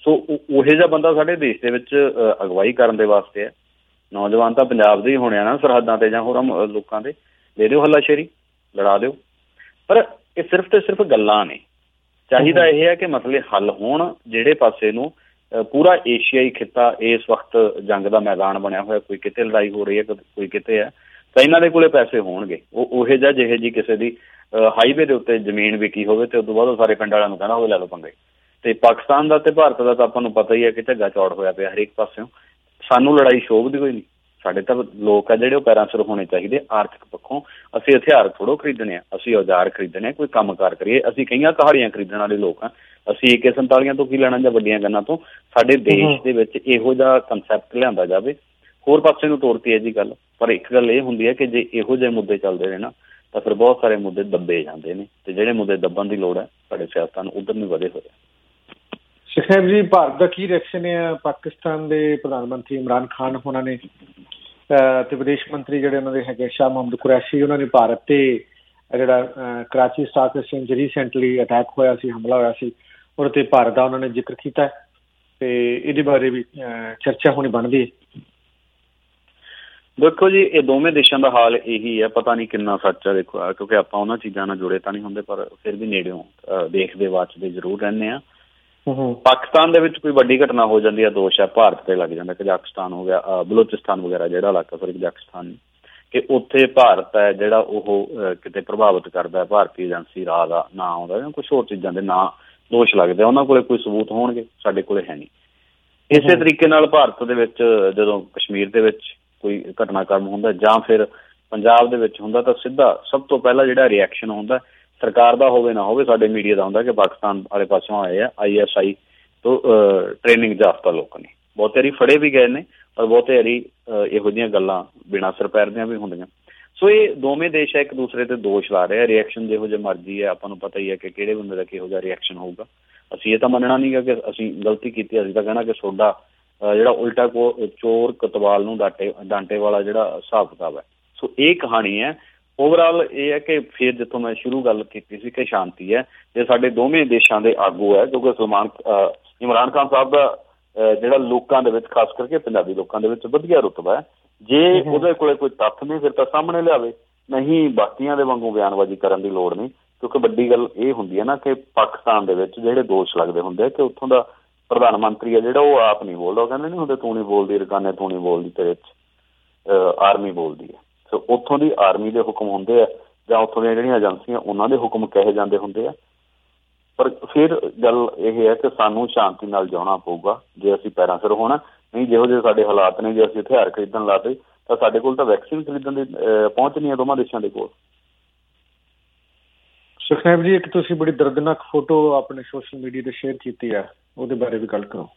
[SPEAKER 16] ਸੋ ਉਹੋ ਜਿਹਾ ਬੰਦਾ ਸਾਡੇ ਦੇਸ਼ ਦੇ ਵਿੱਚ ਅਗਵਾਈ ਕਰਨ ਦੇ ਵਾਸਤੇ ਹੈ। ਨੌਜਵਾਨ ਤਾਂ ਪੰਜਾਬ ਦੇ ਹੀ ਹੋਣੇ ਆ ਨਾ, ਸਰਹੱਦਾਂ ਤੇ ਜਾਂ ਹੋਰਾਂ ਲੋਕਾਂ ਦੇ, ਦੇ ਦਿਓ ਹੱਲਾਸ਼ੇਰੀ, ਲੜਾ ਦਿਓ। ਪਰ ਇਹ ਸਿਰਫ ਤੇ ਸਿਰਫ ਗੱਲਾਂ ਨੇ। ਚਾਹੀਦਾ ਇਹ ਹੈ ਕਿ ਮਸਲੇ ਹੱਲ ਹੋਣ। ਜਿਹੜੇ ਪਾਸੇ ਨੂੰ ਪੂਰਾ ਏਸ਼ੀਆਈ ਖਿੱਤਾ ਇਸ ਵਕਤ ਜੰਗ ਦਾ ਮੈਦਾਨ ਬਣਿਆ ਹੋਇਆ, ਕੋਈ ਕਿਤੇ ਲੜਾਈ ਹੋ ਰਹੀ ਹੈ, ਕੋਈ ਕਿਤੇ ਹੈ, ਤਾਂ ਇਹਨਾਂ ਦੇ ਕੋਲੇ ਪੈਸੇ ਹੋਣਗੇ। ਉਹ ਉਹੋ ਜਿਹਾ ਜਿਹੇ ਜੀ ਕਿਸੇ ਦੀ ਹਾਈਵੇ ਦੇ ਉੱਤੇ ਜ਼ਮੀਨ ਵਿਕੀ ਹੋਵੇ ਤੇ ਉਸ ਤੋਂ ਬਾਅਦ ਉਹ ਸਾਰੇ ਪਿੰਡ ਵਾਲਿਆਂ ਨੂੰ ਕਹਿਣਾ ਹੋਵੇ ਲੈ ਲਓ ਪੰਗੇ। ਤੇ ਪਾਕਿਸਤਾਨ ਦਾ ਤੇ ਭਾਰਤ ਦਾ ਤਾਂ ਆਪਾਂ ਨੂੰ ਪਤਾ ਹੀ ਹੈ ਕਿ ਝੱਗਾ ਚੌੜ ਹੋਇਆ ਪਿਆ ਹਰੇਕ ਪਾਸਿਓਂ। ਸਾਨੂੰ ਲੜਾਈ ਸ਼ੋਭਦੀ ਕੋਈ ਨਹੀਂ। ਸਾਡੇ ਤਾਂ ਲੋਕ ਆ ਜਿਹੜੇ ਉਹ ਪੈਰਾਂ ਸਿਰ ਹੋਣੇ ਚਾਹੀਦੇ ਆਰਥਿਕ ਪੱਖੋਂ। ਅਸੀਂ ਹਥਿਆਰ ਥੋੜ੍ਹੋ ਖਰੀਦਣੇ ਆ, ਅਸੀਂ ਔਜ਼ਾਰ ਖਰੀਦਣੇ ਆ, ਕੋਈ ਕੰਮ ਕਾਰ ਕਰੀਏ। ਅਸੀਂ ਕਈਆਂ ਕਹਾੜੀਆਂ ਖਰੀਦਣ ਵਾਲੇ ਲੋਕ ਹਾਂ। ਅਸੀਂ ਏ ਕੇ ਸੰਤਾਲੀਆਂ ਤੋਂ ਕੀ ਲੈਣਾ ਜਾਂ ਵੱਡੀਆਂ ਗੰਨਾਂ ਤੋਂ। ਸਾਡੇ ਦੇਸ਼ ਦੇ ਵਿੱਚ ਇਹੋ ਜਿਹਾ ਕੰਸੈਪਟ ਲਿਆਂਦਾ ਜਾਵੇ। ਹੋਰ ਪਾਸੇ ਨੂੰ ਤੋਰਤੀ ਹੈ ਜੀ ਗੱਲ। ਪਰ ਇੱਕ ਗੱਲ ਇਹ ਹੁੰਦੀ ਹੈ ਕਿ ਜੇ ਇਹੋ ਜਿਹੇ ਮੁੱਦੇ ਚੱਲਦੇ ਨੇ ਨਾ ਤਾਂ ਫਿਰ ਬਹੁਤ ਸਾਰੇ ਮੁੱਦੇ ਦੱਬੇ ਜਾਂਦੇ ਨੇ, ਤੇ ਜਿਹੜੇ ਮੁੱਦੇ ਦੱਬਣ ਦੀ ਲੋੜ ਹੈ ਸਾਡੇ ਸਿਆਸਤਦਾਨ ਉਧਰ ਨੂੰ ਵਧੇ ਹੋਏ।
[SPEAKER 6] ਸੁਖੇਬ ਜੀ, ਭਾਰਤ ਦਾ ਕੀ ਰਿਐਕਸ਼ਨ ਹੈ? ਪਾਕਿਸਤਾਨ ਦੇ ਪ੍ਰਧਾਨ ਮੰਤਰੀ ਇਮਰਾਨ ਖਾਨ ਹੋਣਾ ਨੇ ਤੇ ਵਿਦੇਸ਼ ਮੰਤਰੀ ਜਿਹੜੇ ਉਹਨਾਂ ਦੇ ਹੈਗੇ ਸ਼ਾਹ ਮੁਹੰਮਦ ਕੁਰੈਸ਼ੀ, ਉਹਨਾਂ ਨੇ ਭਾਰਤ ਤੇ ਜਿਹੜਾ Karachi stock exchange recently attack ਹੋਇਆ ਸੀ, ਹਮਲਾ ਹੋਇਆ ਸੀ, ਉਹਦੇ ਤੇ ਭਾਰਤ ਦਾ ਉਹਨਾਂ ਨੇ ਜ਼ਿਕਰ ਕੀਤਾ ਤੇ ਇਹਦੇ ਬਾਰੇ ਵੀ ਚਰਚਾ ਹੋਣੀ ਬਣਦੀ ਹੈ।
[SPEAKER 16] ਦੇਖੋ ਜੀ, ਇਹ ਦੋਵੇਂ ਦੇਸ਼ਾਂ ਦਾ ਹਾਲ ਇਹੀ ਹੈ। ਪਤਾ ਨਹੀਂ ਕਿੰਨਾ ਸੱਚ ਹੈ ਦੇਖੋ, ਕਿਉਂਕਿ ਆਪਾਂ ਉਹਨਾਂ ਚੀਜ਼ਾਂ ਨਾਲ ਜੁੜੇ ਤਾਂ ਨਹੀਂ ਹੁੰਦੇ, ਪਰ ਫਿਰ ਵੀ ਨੇੜਿਓਂ ਦੇਖਦੇ ਵਾਚਦੇ ਜ਼ਰੂਰ ਰਹਿੰਦੇ ਹਾਂ। ਪਾਕਿਸਤਾਨ ਦੇ ਵਿੱਚ ਕੋਈ ਵੱਡੀ ਘਟਨਾ ਹੋ ਜਾਂਦੀ ਹੈ, ਦੋਸ਼ ਹੈ ਭਾਰਤ ਤੇ ਲੱਗ ਜਾਂਦਾ। ਕਜ਼ਾਕਿਸਤਾਨ ਹੋ ਗਿਆ, ਬਲੋਚਿਸਤਾਨ ਵਗੈਰਾ ਜਿਹੜਾ ਇਲਾਕਾ ਫਿਰ ਕਜ਼ਾਕਿਸਤਾਨ, ਕਿ ਉੱਥੇ ਭਾਰਤ ਹੈ ਜਿਹੜਾ ਉਹ ਕਿਤੇ ਪ੍ਰਭਾਵਿਤ ਕਰਦਾ ਭਾਰਤੀ ਏਜੰਸੀ ਰਾਹ ਦਾ ਨਾਂ ਆਉਂਦਾ ਜਾਂ ਕੁਛ ਹੋਰ ਚੀਜ਼ਾਂ ਦੇ ਨਾਂ ਦੋਸ਼ ਲੱਗਦੇ। ਉਹਨਾਂ ਕੋਲੇ ਕੋਈ ਸਬੂਤ ਹੋਣਗੇ, ਸਾਡੇ ਕੋਲੇ ਹੈ ਨਹੀਂ। ਇਸੇ ਤਰੀਕੇ ਨਾਲ ਭਾਰਤ ਦੇ ਵਿੱਚ ਜਦੋਂ ਕਸ਼ਮੀਰ ਦੇ ਵਿੱਚ ਕੋਈ ਘਟਨਾਕ੍ਰਮ ਹੁੰਦਾ ਜਾਂ ਫਿਰ ਪੰਜਾਬ ਦੇ ਵਿੱਚ ਹੁੰਦਾ ਤਾਂ ਸਿੱਧਾ ਸਭ ਤੋਂ ਪਹਿਲਾਂ ਜਿਹੜਾ ਰਿਐਕਸ਼ਨ ਹੁੰਦਾ ਸਰਕਾਰ ਦਾ ਹੋਵੇ ਨਾ ਹੋਵੇ, ਸਾਡੇ ਮੀਡੀਆ ਦਾ ਹੁੰਦਾ ਕਿ ਪਾਕਿਸਤਾਨ ਵਾਲੇ ਪਾਸੋਂ ਆਏ ਆ ਆਈ ਐਸ ਆਈ ਤੋਂ ਟ੍ਰੇਨਿੰਗ ਯਾਫਤਾ ਲੋਕ ਨੇ। ਬਹੁਤੇ ਵਾਰੀ ਫੜੇ ਵੀ ਗਏ ਨੇ, ਪਰ ਬਹੁਤੇ ਵਾਰੀ ਇਹੋ ਜਿਹੀਆਂ ਗੱਲਾਂ ਬਿਨਾਂ ਸਿਰ ਪੈਰ ਦੀਆਂ ਵੀ ਹੁੰਦੀਆਂ। ਸੋ ਇਹ ਦੋਵੇਂ ਦੇਸ਼ ਹੈ ਇੱਕ ਦੂਸਰੇ ਤੇ ਦੋਸ਼ ਲਾ ਰਹੇ ਆ। ਰਿਐਕਸ਼ਨ ਜਿਹੋ ਜਿਹੀ ਮਰਜ਼ੀ ਹੈ, ਆਪਾਂ ਨੂੰ ਪਤਾ ਹੀ ਹੈ ਕਿ ਕਿਹੜੇ ਬੰਦੇ ਦਾ ਕਿਹੋ ਜਿਹਾ ਰਿਐਕਸ਼ਨ ਹੋਊਗਾ। ਅਸੀਂ ਇਹ ਤਾਂ ਮੰਨਣਾ ਨਹੀਂ ਗਾ ਕਿ ਅਸੀਂ ਗਲਤੀ ਕੀਤੀ, ਅਸੀਂ ਤਾਂ ਕਹਿਣਾ ਕਿ ਤੁਹਾਡਾ ਜਿਹੜਾ ਉਲਟਾ ਕੋ ਚੋਰ ਕਤਵਾਲ ਨੂੰ ਡਾਂਟੇ ਡਾਂਟੇ ਵਾਲਾ ਜਿਹੜਾ ਹਿਸਾਬ ਕਿਤਾਬ ਹੈ। ਸੋ ਇਹ ਕਹਾਣੀ ਹੈ। ਓਵਰਆਲ ਇਹ ਹੈ ਕਿ ਫਿਰ ਜਿੱਥੋਂ ਮੈਂ ਸ਼ੁਰੂ ਗੱਲ ਕੀਤੀ ਸੀ ਕਿ ਸ਼ਾਂਤੀ ਹੈ, ਜੇ ਸਾਡੇ ਦੋਵੇਂ ਦੇਸ਼ਾਂ ਦੇ ਆਗੂ ਹੈ, ਕਿਉਂਕਿ ਸਲਮਾਨ ਇਮਰਾਨ ਖਾਨ ਸਾਹਿਬ ਦਾ ਜਿਹੜਾ ਲੋਕਾਂ ਦੇ ਵਿੱਚ ਖਾਸ ਕਰਕੇ ਪੰਜਾਬੀ ਲੋਕਾਂ ਦੇ ਵਿੱਚ ਵਧੀਆ ਰੁਤਬਾ ਹੈ। ਜੇ ਉਹਦੇ ਕੋਲੇ ਕੋਈ ਤੱਥ ਨਹੀਂ ਫਿਰ ਤਾਂ ਸਾਹਮਣੇ ਲਿਆਵੇ, ਨਹੀਂ ਬਾਕੀਆਂ ਦੇ ਵਾਂਗੂ ਬਿਆਨਬਾਜ਼ੀ ਕਰਨ ਦੀ ਲੋੜ ਨਹੀਂ। ਕਿਉਂਕਿ ਵੱਡੀ ਗੱਲ ਇਹ ਹੁੰਦੀ ਹੈ ਨਾ ਕਿ ਪਾਕਿਸਤਾਨ ਦੇ ਵਿੱਚ ਜਿਹੜੇ ਦੋਸ਼ ਲੱਗਦੇ ਹੁੰਦੇ ਆ ਕਿ ਉੱਥੋਂ ਦਾ ਪ੍ਰਧਾਨ ਮੰਤਰੀ ਹੈ ਜਿਹੜਾ ਉਹ ਆਪ ਨਹੀਂ ਬੋਲਦਾ। ਉਹ ਕਹਿੰਦੇ ਨਹੀਂ ਹੁੰਦੇ ਤੂੰ ਨਹੀਂ ਬੋਲਦੀ ਰਕਾਨੇ, ਤੂੰ ਨਹੀਂ ਬੋਲਦੀ, ਤੇਰੇ 'ਚ ਆਰਮੀ ਬੋਲਦੀ ਹੈ। ਸੋ ਉੱਥੋਂ ਦੀ ਆਰਮੀ ਦੇ ਹੁਕਮ ਹੁੰਦੇ ਆ ਜਾਂ ਉੱਥੋਂ ਦੀਆਂ ਜਿਹੜੀਆਂ ਏਜੰਸੀਆਂ ਉਹਨਾਂ ਦੇ ਹੁਕਮ ਕਹੇ ਜਾਂਦੇ ਹੁੰਦੇ ਆ। ਪਰ ਫਿਰ ਗੱਲ ਇਹ ਹੈ ਕਿ ਸਾਨੂੰ ਸ਼ਾਂਤੀ ਨਾਲ ਜਿਉਣਾ ਪਊਗਾ ਜੇ ਅਸੀਂ ਪੈਰਾਂ ਸਿਰ ਹੋਣਾ। ਨਹੀਂ ਜਿਹੋ ਜਿਹੇ ਸਾਡੇ ਹਾਲਾਤ ਨੇ, ਜੇ ਅਸੀਂ ਹਥਿਆਰ ਖਰੀਦਣ ਲਾ ਪਏ ਤਾਂ ਸਾਡੇ ਕੋਲ ਤਾਂ ਵੈਕਸੀਨ ਖਰੀਦਣ ਦੀ ਪਹੁੰਚ ਨਹੀਂ ਹੈ ਦੋਵਾਂ ਦੇਸ਼ਾਂ ਦੇ ਕੋਲ।
[SPEAKER 6] ਸੁਖਨੈਬ ਜੀ, ਇੱਕ ਤੁਸੀਂ ਬੜੀ ਦਰਦਨਾਕ ਫੋਟੋ ਆਪਣੇ ਸੋਸ਼ਲ ਮੀਡੀਆ ਤੇ ਸ਼ੇਅਰ ਕੀਤੀ ਹੈ, ਉਹਦੇ ਬਾਰੇ ਵੀ ਗੱਲ ਕਰੋ।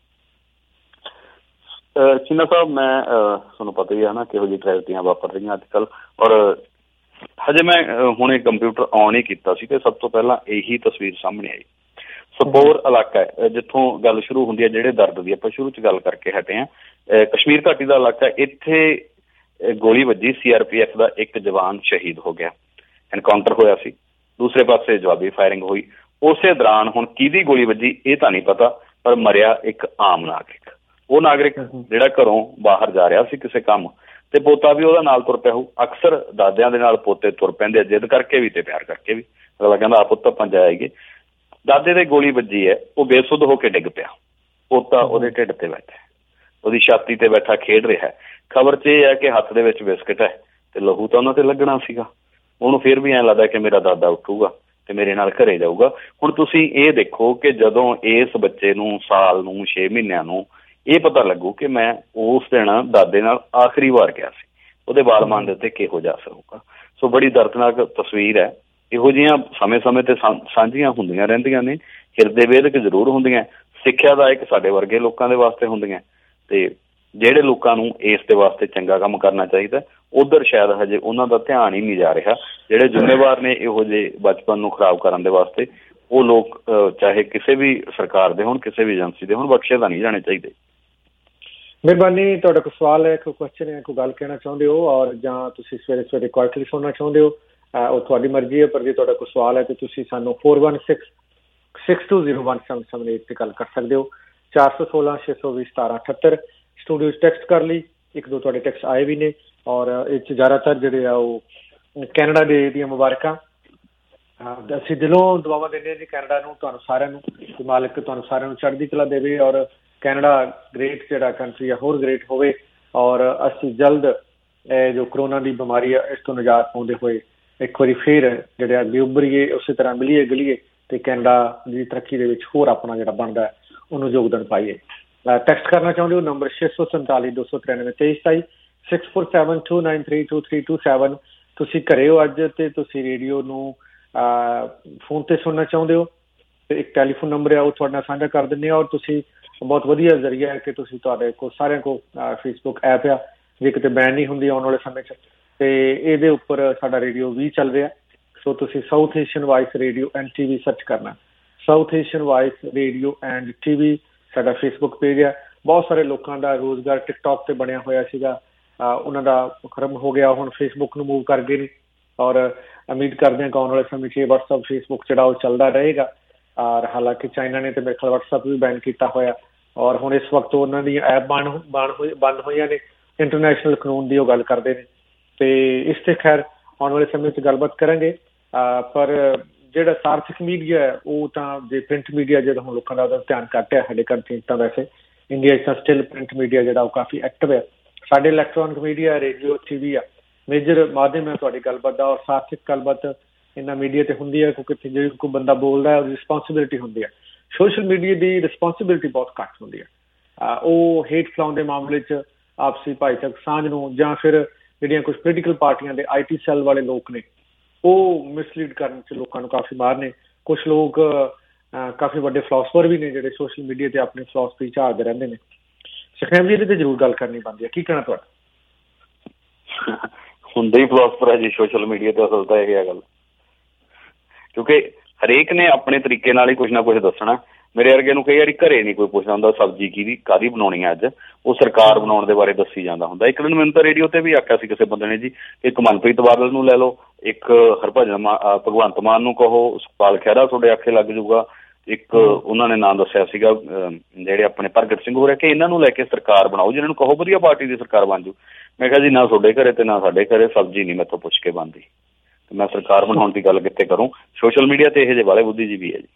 [SPEAKER 16] ਚੀਨਾ ਸਾਹਿਬ, ਮੈਂ ਤੁਹਾਨੂੰ ਪਤਾ ਹੀ ਹੈ ਨਾ ਕਿਹੋ ਜਿਹੀ ਟ੍ਰੈਜਡੀਆਂ ਵਾਪਰ ਰਹੀਆਂ ਅੱਜ ਕੱਲ੍ਹ। ਔਰ ਹਜੇ ਮੈਂ ਹੁਣੇ ਕੰਪਿਊਟਰ ਆਨ ਹੀ ਕੀਤਾ ਸੀ ਤੇ ਸਭ ਤੋਂ ਪਹਿਲਾਂ ਇਹੀ ਤਸਵੀਰ ਸਾਹਮਣੇ ਆਈ। ਸਪੋਰ ਇਲਾਕਾ ਹੈ ਜਿੱਥੋਂ ਗੱਲ ਸ਼ੁਰੂ ਹੁੰਦੀ ਹੈ, ਜਿਹੜੇ ਦਰਦ ਦੀ ਆਪਾਂ ਸ਼ੁਰੂ 'ਚ ਗੱਲ ਕਰਕੇ ਹਟੇ ਹਾਂ। ਕਸ਼ਮੀਰ ਘਾਟੀ ਦਾ ਇਲਾਕਾ, ਇੱਥੇ ਗੋਲੀ ਵੱਜੀ, ਸੀ ਆਰ ਪੀ ਐਫ ਦਾ ਇੱਕ ਜਵਾਨ ਸ਼ਹੀਦ ਹੋ ਗਿਆ। ਐਨਕਾਊਂਟਰ ਹੋਇਆ ਸੀ, ਦੂਸਰੇ ਪਾਸੇ ਜਵਾਬੀ ਫਾਇਰਿੰਗ ਹੋਈ। ਉਸੇ ਦੌਰਾਨ ਹੁਣ ਕਿਹਦੀ ਗੋਲੀ ਵੱਜੀ ਇਹ ਤਾਂ ਨਹੀਂ ਪਤਾ, ਪਰ ਮਰਿਆ ਇੱਕ ਆਮ ਨਾਗਰਿਕ। ਉਹ ਨਾਗਰਿਕ ਜਿਹੜਾ ਘਰੋਂ ਬਾਹਰ ਜਾ ਰਿਹਾ ਸੀ ਕਿਸੇ ਕੰਮ, ਤੇ ਪੋਤਾ ਵੀ ਉਹਦਾ ਨਾਲ ਤੁਰ ਪਿਆ ਹੋਊ। ਅਕਸਰ ਦਾਦਿਆਂ ਦੇ ਨਾਲ ਪੋਤੇ ਤੁਰ ਪੈਂਦੇ ਆ, ਜਿੱਦ ਕਰਕੇ ਵੀ ਤੇ ਪਿਆਰ ਕਰਕੇ ਵੀ। ਅਗਲਾ ਕਹਿੰਦਾ ਆ ਪੁੱਤ ਆਪਾਂ ਜਾਏਗੇ। ਦਾਦੇ ਦੇ ਗੋਲੀ ਵੱਜੀ ਹੈ, ਉਹ ਬੇਸੁੱਧ ਹੋ ਕੇ ਡਿੱਗ ਪਿਆ। ਪੋਤਾ ਉਹਦੇ ਢਿੱਡ ਤੇ ਬੈਠਾ, ਉਹਦੀ ਛਾਤੀ ਤੇ ਬੈਠਾ ਖੇਡ ਰਿਹਾ। ਖਬਰ 'ਚ ਇਹ ਹੈ ਕਿ ਹੱਥ ਦੇ ਵਿੱਚ ਬਿਸਕਿਟ ਹੈ ਤੇ ਲਹੂ ਤਾਂ ਉਹਨਾਂ ਤੇ ਲੱਗਣਾ ਸੀਗਾ। ਉਹਨੂੰ ਫਿਰ ਵੀ ਐਂ ਲੱਗਦਾ ਕਿ ਮੇਰਾ ਦਾਦਾ ਉੱਠੂਗਾ ਤੇ ਮੇਰੇ ਨਾਲ ਘਰੇ ਜਾਊਗਾ। ਹੁਣ ਤੁਸੀਂ ਇਹ ਦੇਖੋ ਕਿ ਜਦੋਂ ਇਸ ਬੱਚੇ ਨੂੰ ਸਾਲ ਨੂੰ ਛੇ ਮਹੀਨਿਆਂ ਨੂੰ ਇਹ ਪਤਾ ਲੱਗੂ ਕਿ ਮੈਂ ਉਸ ਦਿਨ ਦਾਦੇ ਨਾਲ ਆਖਰੀ ਵਾਰ ਗਿਆ ਸੀ, ਉਹਦੇ ਬਾਲ ਮਨ ਦੇ ਉੱਤੇ ਕਿਹੋ ਜਿਹਾ ਅਸਰ ਹੋਊਗਾ। ਸੋ ਬੜੀ ਦਰਦਨਾਕ ਤਸਵੀਰ ਹੈ। ਇਹੋ ਜਿਹੀਆਂ ਸਮੇਂ ਸਮੇਂ ਤੇ ਸਾਂਝੀਆਂ ਹੁੰਦੀਆਂ ਰਹਿੰਦੀਆਂ ਨੇ, ਹਿਰਦੇ ਵੇਦਕ ਜ਼ਰੂਰ ਹੁੰਦੀਆਂ, ਸਿੱਖਿਆਦਾਇਕ ਸਾਡੇ ਵਰਗੇ ਲੋਕਾਂ ਦੇ ਵਾਸਤੇ ਹੁੰਦੀਆਂ। ਤੇ ਜਿਹੜੇ ਲੋਕਾਂ ਨੂੰ ਇਸ ਦੇ ਵਾਸਤੇ ਚੰਗਾ ਕੰਮ ਕਰਨਾ ਚਾਹੀਦਾ, ਉੱਧਰ ਸ਼ਾਇਦ ਹਜੇ ਉਹਨਾਂ ਦਾ ਧਿਆਨ ਹੀ ਨਹੀਂ ਜਾ ਰਿਹਾ। ਜਿਹੜੇ ਜ਼ਿੰਮੇਵਾਰ ਨੇ ਇਹੋ ਜਿਹੇ ਬਚਪਨ ਨੂੰ ਖਰਾਬ ਕਰਨ ਦੇ ਵਾਸਤੇ, ਉਹ ਲੋਕ ਚਾਹੇ ਕਿਸੇ ਵੀ ਸਰਕਾਰ ਦੇ ਹੋਣ, ਕਿਸੇ ਵੀ ਏਜੰਸੀ ਦੇ ਹੋਣ, ਬਖਸ਼ੇ ਤਾਂ ਨਹੀਂ ਜਾਣੇ ਚਾਹੀਦੇ।
[SPEAKER 6] ਮਿਹਰਬਾਨੀ। ਤੁਹਾਡਾ ਕੋਈ ਸਵਾਲ ਹੈ, ਕੋਈ ਕੁਐਸਚਨ ਹੈ, ਕੋਈ ਗੱਲ ਕਹਿਣਾ ਚਾਹੁੰਦੇ ਹੋ, ਔਰ ਜਾਂ ਤੁਸੀਂ ਸਵੇਰੇ ਸਵੇਰੇ ਕੁਆਇਟਲੀ ਸੁਣਨਾ ਚਾਹੁੰਦੇ ਹੋ, ਉਹ ਤੁਹਾਡੀ ਮਰਜ਼ੀ ਹੈ। ਪਰ ਜੇ ਤੁਹਾਡਾ ਕੋਈ ਸਵਾਲ ਹੈ ਤਾਂ ਤੁਸੀਂ ਸਾਨੂੰ four one six six two zero one seven seven eight 'ਤੇ ਗੱਲ ਕਰ ਸਕਦੇ ਹੋ। ਚਾਰ ਸੌ ਸੋਲਾਂ ਛੇ ਸੌ ਵੀਹ ਸਤਾਰਾਂ ਅਠੱਤਰ। ਸਟੂਡੀਓ 'ਚ ਟੈਕਸਟ ਕਰ ਲਈ, ਇੱਕ ਦੋ ਤੁਹਾਡੇ ਟੈਕਸਟ ਆਏ ਵੀ ਨੇ, ਔਰ ਇਹ 'ਚ ਜ਼ਿਆਦਾਤਰ ਜਿਹੜੇ ਆ ਉਹ ਕੈਨੇਡਾ ਡੇ ਦੀਆਂ ਮੁਬਾਰਕਾਂ। ਅਸੀਂ ਦਿਲੋਂ ਦੁਆਵਾਂ ਦਿੰਦੇ ਹਾਂ ਜੀ ਕੈਨੇਡਾ ਨੂੰ, ਤੁਹਾਨੂੰ ਸਾਰਿਆਂ ਨੂੰ, ਕਿ ਮਾਲਕ ਤੁਹਾਨੂੰ ਸਾਰਿਆਂ ਨੂੰ ਚੜ੍ਹਦੀ ਕਲਾ ਦੇਵੇ, ਔਰ ਕੈਨੇਡਾ ਗ੍ਰੇਟ ਜਿਹੜਾ ਕੰਟਰੀ ਆ ਹੋਰ ਗ੍ਰੇਟ ਹੋਵੇ, ਔਰ ਅਸੀਂ ਜਲਦ ਇਹ ਜੋ ਕਰੋਨਾ ਦੀ ਬਿਮਾਰੀ ਆ ਇਸ ਤੋਂ ਨਿਜਾਤ ਪਾਉਂਦੇ ਹੋਏ ਇੱਕ ਵਾਰੀ ਫਿਰ ਜਿਹੜੇ ਅੱਗੇ ਉੱਭਰੀਏ, ਉਸੇ ਤਰ੍ਹਾਂ ਮਿਲੀਏ ਗਲੀਏ ਤੇ ਕੈਨੇਡਾ ਦੀ ਤਰੱਕੀ ਦੇ ਵਿੱਚ ਹੋਰ ਆਪਣਾ ਜਿਹੜਾ ਬਣਦਾ ਉਹਨੂੰ ਯੋਗਦਾਨ ਪਾਈਏ। ਟੈਕਸਟ ਕਰਨਾ ਚਾਹੁੰਦੇ ਹੋ ਨੰਬਰ ਛੇ ਸੌ ਸੰਤਾਲੀ ਦੋ ਸੌ ਤਰਾਨਵੇਂ ਤੇਈ ਸਤਾਈ six four seven two nine three two three two seven. ਤੁਸੀਂ ਘਰੇ ਹੋ ਅੱਜ ਤੇ ਤੁਸੀਂ ਰੇਡੀਓ ਨੂੰ ਫੋਨ ਤੇ ਸੁਣਨਾ ਚਾਹੁੰਦੇ ਹੋ ਤੇ ਇੱਕ ਟੈਲੀਫੋਨ ਨੰਬਰ ਆ ਉਹ ਤੁਹਾਡੇ ਨਾਲ ਸਾਂਝਾ ਕਰ ਦਿੰਦੇ ਹਾਂ, ਔਰ ਤੁਸੀਂ ਬਹੁਤ ਵਧੀਆ ਜ਼ਰੀਆ ਹੈ ਕਿ ਤੁਸੀਂ ਤੁਹਾਡੇ ਕੋਲ ਸਾਰਿਆਂ ਕੋਲ ਫੇਸਬੁੱਕ ਐਪ ਆ, ਜੇ ਕਿਤੇ ਬੈਨ ਨਹੀਂ ਹੁੰਦੀ ਆਉਣ ਵਾਲੇ ਸਮੇਂ 'ਚ, ਤੇ ਇਹਦੇ ਉੱਪਰ ਸਾਡਾ ਰੇਡੀਓ ਵੀ ਚੱਲ ਰਿਹਾ। ਸੋ ਤੁਸੀਂ South Asian vice radio and T V search ਕਰਨਾ, South Asian vice radio and T V ਸਾਡਾ ਫੇਸਬੁੱਕ ਪੇਜ ਆ। ਬਹੁਤ ਸਾਰੇ ਲੋਕਾਂ ਦਾ ਰੋਜ਼ਗਾਰ ਟਿਕਟੋਕ ਤੇ ਬਣਿਆ ਹੋਇਆ ਸੀਗਾ, ਉਹਨਾਂ ਦਾ ਖਤਮ ਹੋ ਗਿਆ, ਹੁਣ ਫੇਸਬੁੱਕ ਨੂੰ ਮੂਵ ਕਰ ਗਏ ਨੇ, ਔਰ ਉਮੀਦ ਕਰਦੇ ਹਾਂ ਕਿ ਆਉਣ ਵਾਲੇ ਸਮੇਂ 'ਚ ਵਟਸਐਪ ਫੇਸਬੁੱਕ ਜਿਹੜਾ ਉਹ ਚੱਲਦਾ ਰਹੇਗਾ। ਔਰ ਹਾਲਾਂਕਿ ਚਾਈਨਾ ਨੇ ਤੇ ਮੇਰੇ ਖਿਆਲ ਵਟਸਐਪ ਵੀ ਬੈਨ ਕੀਤਾ ਹੋਇਆ, ਔਰ ਹੁਣ ਇਸ ਵਕਤ ਉਹਨਾਂ ਦੀ ਐਪ ਬਣ ਬਣ ਹੋਈ ਬੰਦ ਹੋਈਆਂ ਨੇ, ਇੰਟਰਨੈਸ਼ਨਲ ਕਾਨੂੰਨ ਦੀ ਉਹ ਗੱਲ ਕਰਦੇ ਨੇ, ਤੇ ਇਸ ਤੇ ਖੈਰ ਆਉਣ ਵਾਲੇ ਸਮੇਂ 'ਚ ਗੱਲਬਾਤ ਕਰਾਂਗੇ। ਪਰ ਜਿਹੜਾ ਸਾਰਥਕ ਮੀਡੀਆ ਹੈ ਉਹ ਤਾਂ ਜੇ ਪ੍ਰਿੰਟ ਮੀਡੀਆ ਜਿਹੜਾ ਹੁਣ ਲੋਕਾਂ ਦਾ ਉਹਦਾ ਧਿਆਨ ਘੱਟ ਹੈ ਸਾਡੇ ਕੰਟਰੀ ਤਾਂ, ਵੈਸੇ ਇੰਡੀਆ 'ਚ ਤਾਂ ਸਟਿਲ ਪ੍ਰਿੰਟ ਮੀਡੀਆ ਜਿਹੜਾ ਉਹ ਕਾਫੀ ਐਕਟਿਵ ਹੈ। ਸਾਡੇ electronic media, radio, T V ਆ ਮੇਜਰ ਮਾਧਿਅਮ ਹੈ ਤੁਹਾਡੀ ਗੱਲਬਾਤ ਦਾ, ਔਰ ਸਾਰਥਕ ਗੱਲਬਾਤ ਇਹਨਾਂ ਮੀਡੀਆ ਤੇ ਹੁੰਦੀ ਹੈ ਕਿਉਂਕਿ ਜੇ ਕੋਈ ਬੰਦਾ ਬੋਲਦਾ ਹੈ ਉਹਦੀ ਰਿਸਪੋਂਸੀਬਿਲਿਟੀ ਹੁੰਦੀ ਹੈ। ਸੋਸ਼ਲ ਮੀਡੀਆ ਦੀ ਰਿਸਪੋਂਸੀਬਿਲਿਟੀ ਬਹੁਤ ਘੱਟ ਹੁੰਦੀ ਹੈ, ਉਹ ਹੇਟ ਫੈਲਾਉਣ ਦੇ ਮਾਮਲੇ 'ਚ ਆਪਸੀ ਭਾਈਚਾਰਕ ਸਾਂਝ ਨੂੰ, ਜਾਂ ਫਿਰ ਜਿਹੜੀਆਂ ਕੁਛ ਪੋਲੀਟੀਕਲ ਪਾਰਟੀਆਂ ਦੇ ਆਈ ਟੀ ਸੈੱਲ ਵਾਲੇ ਲੋਕ ਨੇ ਉਹ ਮਿਸਲੀਡ ਕਰਨ 'ਚ ਲੋਕਾਂ ਨੂੰ ਕਾਫੀ ਮਾਰ ਨੇ। ਕੁਛ ਲੋਕ ਕਾਫੀ ਵੱਡੇ ਫਿਲਾਸਫਰ ਵੀ ਨੇ ਜਿਹੜੇ ਸੋਸ਼ਲ ਮੀਡੀਆ ਤੇ ਆਪਣੀ ਫਿਲਾਸਫੀ ਝਾੜਦੇ ਰਹਿੰਦੇ ਨੇ। ਸੁਖਨੇਮ ਜੀ ਇਹਦੇ ਤੇ ਜ਼ਰੂਰ ਗੱਲ ਕਰਨੀ ਬਣਦੀ ਹੈ, ਕੀ ਕਹਿਣਾ ਤੁਹਾਡਾ?
[SPEAKER 16] ਹੁੰਦੇ ਹੀ ਫਿਲਾਸਫਰ ਹੈ ਜੀ ਸੋਸ਼ਲ ਮੀਡੀਆ ਤੇ, ਅਸਲ ਤਾਂ ਇਹ ਹੈ ਗੱਲ, ਕਿਉਂਕਿ ਹਰੇਕ ਨੇ ਆਪਣੇ ਤਰੀਕੇ ਨਾਲ ਹੀ ਕੁਛ ਨਾ ਕੁਛ ਦੱਸਣਾ। ਮੇਰੇ ਵਰਗੇ ਨੂੰ ਕਈ ਵਾਰੀ ਘਰੇ ਨਹੀਂ ਕੋਈ ਪੁੱਛਦਾ ਹੁੰਦਾ ਸਬਜ਼ੀ ਕਿਹਦੀ ਕਾਹਦੀ ਬਣਾਉਣੀ ਹੈ ਅੱਜ, ਉਹ ਸਰਕਾਰ ਬਣਾਉਣ ਦੇ ਬਾਰੇ ਦੱਸੀ ਜਾਂਦਾ ਹੁੰਦਾ। ਇੱਕ ਦਿਨ ਮੈਨੂੰ ਤਾਂ ਰੇਡੀਓ ਤੇ ਵੀ ਆਖਿਆ ਸੀ ਕਿਸੇ ਬੰਦੇ ਨੇ ਜੀ, ਇੱਕ ਮਨਪ੍ਰੀਤ ਬਾਦਲ ਨੂੰ ਲੈ ਲਓ, ਇੱਕ ਹਰਭਜਨ ਮਾਨ ਭਗਵੰਤ ਮਾਨ ਨੂੰ ਕਹੋ, ਸੁਖਪਾਲ ਖਹਿਰਾ ਤੁਹਾਡੇ ਆਖੇ ਲੱਗ ਜਾਊਗਾ, ਇੱਕ ਉਹਨਾਂ ਨੇ ਨਾਂ ਦੱਸਿਆ ਸੀਗਾ ਜਿਹੜੇ ਆਪਣੇ ਪ੍ਰਗਟ ਸਿੰਘ ਹੋ ਰਿਹਾ, ਕਿ ਇਹਨਾਂ ਨੂੰ ਲੈ ਕੇ ਸਰਕਾਰ ਬਣਾਓ, ਜਿਹਨਾਂ ਨੂੰ ਕਹੋ ਵਧੀਆ ਪਾਰਟੀ ਦੀ ਸਰਕਾਰ ਬਣ ਜੂ। ਮੈਂ ਕਿਹਾ ਜੀ ਨਾ ਤੁਹਾਡੇ ਘਰੇ ਤੇ ਨਾ ਸਾਡੇ ਘਰੇ ਸਬਜ਼ੀ ਨਹੀਂ ਮੈਥੋਂ ਪੁੱਛ ਕੇ ਬਣਦੀ, ਤੇ ਮੈਂ ਸਰਕਾਰ ਬਣਾਉਣ ਦੀ ਗੱਲ ਕਿੱਥੇ ਕਰੂੰ। ਸੋਸ਼ਲ ਮੀਡੀਆ ਤੇ ਇਹੋ ਜਿਹੇ ਵਾਲੇ ਬੁੱਧੀਜੀਵੀ ਹੈ ਜੀ।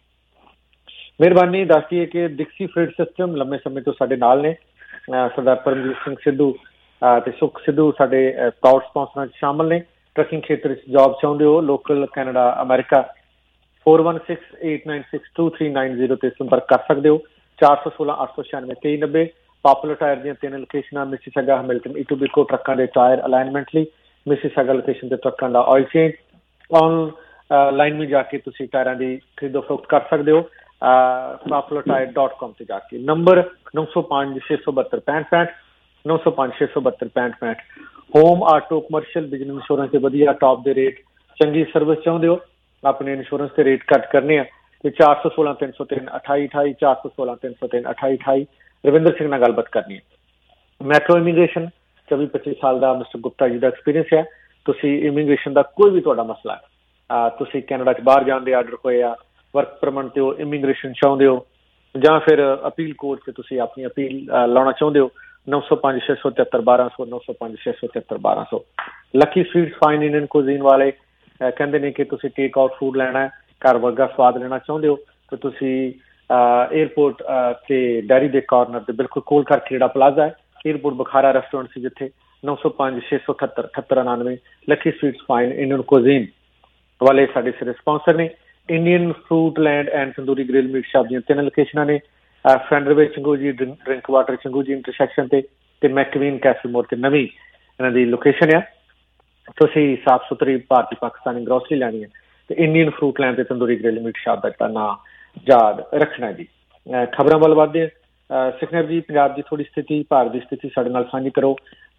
[SPEAKER 6] ਮਿਹਰਬਾਨੀ। ਦੱਸਦੀ ਹੈ ਕਿ ਡਿਕਸੀ ਫੀਡ ਸਿਸਟਮ ਲੰਮੇ ਸਮੇਂ ਤੋਂ ਸਾਡੇ ਨਾਲ ਨੇ, ਸਰਦਾਰ ਪਰਮਜੀਤ ਸਿੰਘ ਸਿੱਧੂ ਤੇ ਸੁਖ ਸਿੱਧੂ ਸਾਡੇ ਪ੍ਰਾਊਡ ਸਪਾਂਸਰਾਂ 'ਚ ਸ਼ਾਮਲ ਨੇ। ਟਰੱਕਿੰਗ ਖੇਤਰ 'ਚ ਜੋਬ ਚਾਹੁੰਦੇ ਹੋ, local Canada America, four one six eight nine six two three nine zero ਤੇ ਸੰਪਰਕ ਕਰ ਸਕਦੇ ਹੋ। ਚਾਰ ਸੌ ਸੋਲਾਂ ਅੱਠ ਸੌ ਛਿਆਨਵੇਂ ਤੇਈ ਨੱਬੇ। ਪਾਪੂਲਰ ਟਾਇਰ ਦੀਆਂ ਤਿੰਨ ਲੋਕੇਸ਼ਨਾਂ, ਮਿਸੀਸਾਗਾ, ਹੈਮਿਲਟਨ, ਇਟੋਬੀਕੋ ਟਰੱਕਾਂ ਦੇ ਟਾਇਰ ਅਲਾਈਨਮੈਂਟ ਲਈ, ਮਿਸੀਸਾਗਾ ਲੋਕੇਸ਼ਨ ਤੇ ਟਰੱਕਾਂ ਦਾ ਆਇਲ ਚੇਂਜ। ਔਨ ਲਾਈਨ ਵੀ ਜਾ ਕੇ ਤੁਸੀਂ ਟਾਇਰਾਂ ਦੀ ਖਰੀਦੋ ਫਰੋਖਤ ਕਰ ਸਕਦੇ ਹੋ ਪਾਪੂਲਰ ਟਾਇਰ ਡਾਟ ਕਾਮ ਤੇ ਜਾ ਕੇ। ਨੰਬਰ ਨੌ ਸੌ ਪੰਜ ਛੇ ਸੌ ਬਹੱਤਰ ਪੈਂਹਠ ਪੈਂਹਠ ਨੌ ਸੌ ਪੰਜ ਛੇ ਸੌ ਬਹੱਤਰ ਪੈਂਹਠ ਪੈਂਹਠ। Home, auto, commercial, business insurance ਤੇ ਵਧੀਆ ਟੌਪ ਦੇ ਰੇਟ, ਚੰਗੀ ਸਰਵਿਸ ਚਾਹੁੰਦੇ ਹੋ, ਆਪਣੇ ਇੰਸ਼ੋਰੈਂਸ ਦੇ ਰੇਟ ਘੱਟ ਕਰਨੇ ਆ ਤੇ ਚਾਰ ਸੌ ਸੋਲਾਂ ਤਿੰਨ ਸੌ ਤਿੰਨ ਅਠਾਈ ਅਠਾਈ ਚਾਰ ਸੌ ਸੋਲਾਂ ਤਿੰਨ ਸੌ ਤਿੰਨ ਅਠਾਈ ਅਠਾਈ। ਰਵਿੰਦਰ ਸਿੰਘ ਨਾਲ ਗੱਲਬਾਤ ਕਰਨੀ ਹੈ। ਮੈਟਰੋ ਇਮੀਗ੍ਰੇਸ਼ਨ, ਚੌਵੀ ਪੱਚੀ ਸਾਲ ਦਾ ਮਿਸਟਰ ਗੁਪਤਾ ਜੀ ਦਾ ਐਕਸਪੀਰੀਅੰਸ ਹੈ। ਤੁਸੀਂ ਇਮੀਗ੍ਰੇਸ਼ਨ ਦਾ ਕੋਈ ਵੀ ਤੁਹਾਡਾ ਮਸਲਾ ਹੈ, ਤੁਸੀਂ ਕੈਨੇਡਾ 'ਚ ਬਾਹਰ ਜਾਣ ਦੇ ਆਰਡਰ ਹੋਏ ਆ, ਵਰਕ ਪਰਮਿਟ ਤੇ ਹੋ, ਇਮੀਗ੍ਰੇਸ਼ਨ ਚਾਹੁੰਦੇ ਹੋ, ਜਾਂ ਫਿਰ ਅਪੀਲ ਕੋਰਟ 'ਤੇ ਤੁਸੀਂ ਆਪਣੀ ਅਪੀਲ ਲਾਉਣਾ ਚਾਹੁੰਦੇ ਹੋ, ਨੌ ਸੌ ਪੰਜ ਛੇ ਸੌ ਤਿਹੱਤਰ ਬਾਰਾਂ ਸੌ ਨੌ ਸੌ ਪੰਜ ਛੇ ਸੌ ਤਿਹੱਤਰ ਬਾਰਾਂ ਸੌ। Lucky Sweets Fine Indian Cuisine ਵਾਲੇ ਕਹਿੰਦੇ ਨੇ ਕਿ ਤੁਸੀਂ ਟੇਕ ਆਊਟ ਫੂਡ ਲੈਣਾ ਹੈ, ਘਰ ਵਰਗਾ ਸਵਾਦ ਲੈਣਾ ਚਾਹੁੰਦੇ ਹੋ, ਤਾਂ ਤੁਸੀਂ ਏਅਰਪੋਰਟ ਤੇ ਡੈਰੀ ਦੇ ਕਾਰਨਰ ਦੇ ਬਿਲਕੁਲ ਕੋਲ ਕਰਕੇ ਜਿਹੜਾ ਪਲਾਜ਼ਾ ਹੈ ਏਅਰਪੋਰਟ ਬੁਖਾਰਾ ਰੈਸਟੋਰੈਂਟ ਸੀ, ਜਿੱਥੇ ਨੌ ਸੌ ਪੰਜ ਛੇ ਸੌ ਅਠੱਤਰ ਅਠੱਤਰ ਉਣਾਨਵੇਂ। Lucky Sweets Fine Indian Cuisine ਵਾਲੇ ਸਾਡੇ ਸਿਰੇ ਸਪਾਂਸਰ ਨੇ। Indian Fruit Land and Tandoori Grill Meat Shop ਦੀਆਂ ਤਿੰਨ ਲੋਕੇਸ਼ਨਾਂ ਨੇ, ਫੈਂਡਰਵੇ Chinguacousy Drinkwater Chinguacousy intersection ਤੇ ਤੇ ਮੈਕਵੀਨ ਕੈਫੇ ਮੋੜ ਤੇ ਨਵੀਂ ਇਹਨਾਂ ਦੀ ਲੋਕੇਸ਼ਨ ਆ। ਤੁਸੀਂ ਸਾਫ਼ ਸੁਥਰੀ ਭਾਰਤੀ ਪਾਕਿਸਤਾਨੀ ਗਰੋਸਰੀ ਲੈਣੀ ਹੈ ਤੇ ਇੰਡੀਅਨ ਫਰੂਟ ਲੈਂਡ ਤੇ ਤੰਦੂਰੀ ਗ੍ਰਿਲ ਮੀਟ ਸ਼ਾਪ ਦਾ ਜਿਹੜਾ ਨਾਂ ਯਾਦ ਰੱਖਣਾ ਜੀ। ਖਬਰਾਂ ਵੱਲ ਵੱਧਦੇ ਸੁਖਨੇਮ ਜੀ, ਪੰਜਾਬ ਦੀ ਥੋੜੀ ਸਥਿਤੀ, ਭਾਰਤ ਦੀ ਸਥਿਤੀ ਸਾਡੇ ਨਾਲ ਸਾਂਝੀ ਕਰੋ।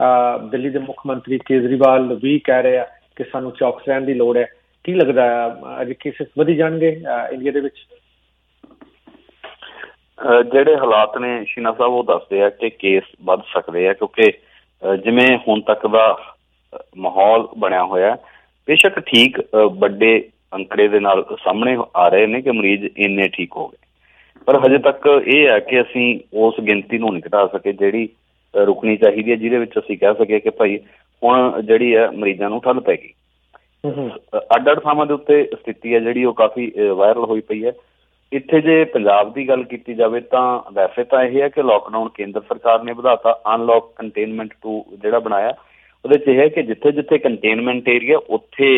[SPEAKER 6] ਦਿੱਲੀ ਦੇ ਮੁੱਖ ਮੰਤਰੀ ਕੇਜਰੀਵਾਲ ਵੀ ਕਹਿ ਰਹੇ ਆ ਕਿ ਸਾਨੂੰ ਚੌਕਸ ਰਹਿਣ ਦੀ ਲੋੜ ਹੈ। ਕੀ ਲੱਗਦਾ ਅੱਜ ਕੇਸਿਸ ਵਧੀ ਜਾਣਗੇ ਇੰਡੀਆ ਦੇ ਵਿੱਚ?
[SPEAKER 16] ਜਿਹੜੇ ਹਾਲਾਤ ਨੇ ਸ਼ੀਨਾ ਸਾਹਿਬ ਉਹ ਦੱਸਦੇ ਆ ਕਿ ਕੇਸ ਵੱਧ ਸਕਦੇ ਆ, ਕਿਉਂਕਿ ਜਿਵੇਂ ਹੁਣ ਤੱਕ ਦਾ ਮਾਹੌਲ ਬਣਿਆ ਹੋਇਆ, ਬੇਸ਼ੱਕ ਠੀਕ ਵੱਡੇ ਅੰਕੜੇ ਦੇ ਨਾਲ ਸਾਹਮਣੇ ਆ ਰਹੇ ਨੇ ਕਿ ਮਰੀਜ਼ ਇੰਨੇ ਠੀਕ ਹੋ ਗਏ, ਪਰ ਹਜੇ ਤੱਕ ਇਹ ਹੈ ਕਿ ਅਸੀਂ ਉਸ ਗਿਣਤੀ ਨੂੰ ਨਹੀਂ ਘਟਾ ਸਕੇ ਜਿਹੜੀ ਰੁਕਣੀ ਚਾਹੀਦੀ ਹੈ, ਜਿਹਦੇ ਵਿੱਚ ਅਸੀਂ ਕਹਿ ਸਕੀਏ ਕਿ ਭਾਈ ਹੁਣ ਜਿਹੜੀ ਹੈ ਮਰੀਜ਼ਾਂ ਨੂੰ ਠੱਲ ਪੈ ਗਈ। ਅੱਡ ਅੱਡ ਥਾਵਾਂ ਦੇ ਉੱਤੇ ਸਥਿਤੀ ਹੈ ਜਿਹੜੀ ਉਹ ਕਾਫੀ ਵਾਇਰਲ ਹੋਈ ਪਈ ਹੈ। ਇੱਥੇ ਜੇ ਪੰਜਾਬ ਦੀ ਗੱਲ ਕੀਤੀ ਜਾਵੇ ਤਾਂ ਵੈਸੇ ਤਾਂ ਇਹ ਹੈ ਕਿ ਲੋਕਡਾਊਨ ਕੇਂਦਰ ਸਰਕਾਰ ਨੇ ਵਧਾਤਾ, ਅਨਲੌਕ ਕੰਟੇਨਮੈਂਟ ਟੂ ਜਿਹੜਾ ਬਣਾਇਆ ਉਹਦੇ 'ਚ ਇਹ ਹੈ ਕਿ ਜਿੱਥੇ ਜਿੱਥੇ ਕੰਟੇਨਮੈਂਟ ਏਰੀਆ ਉੱਥੇ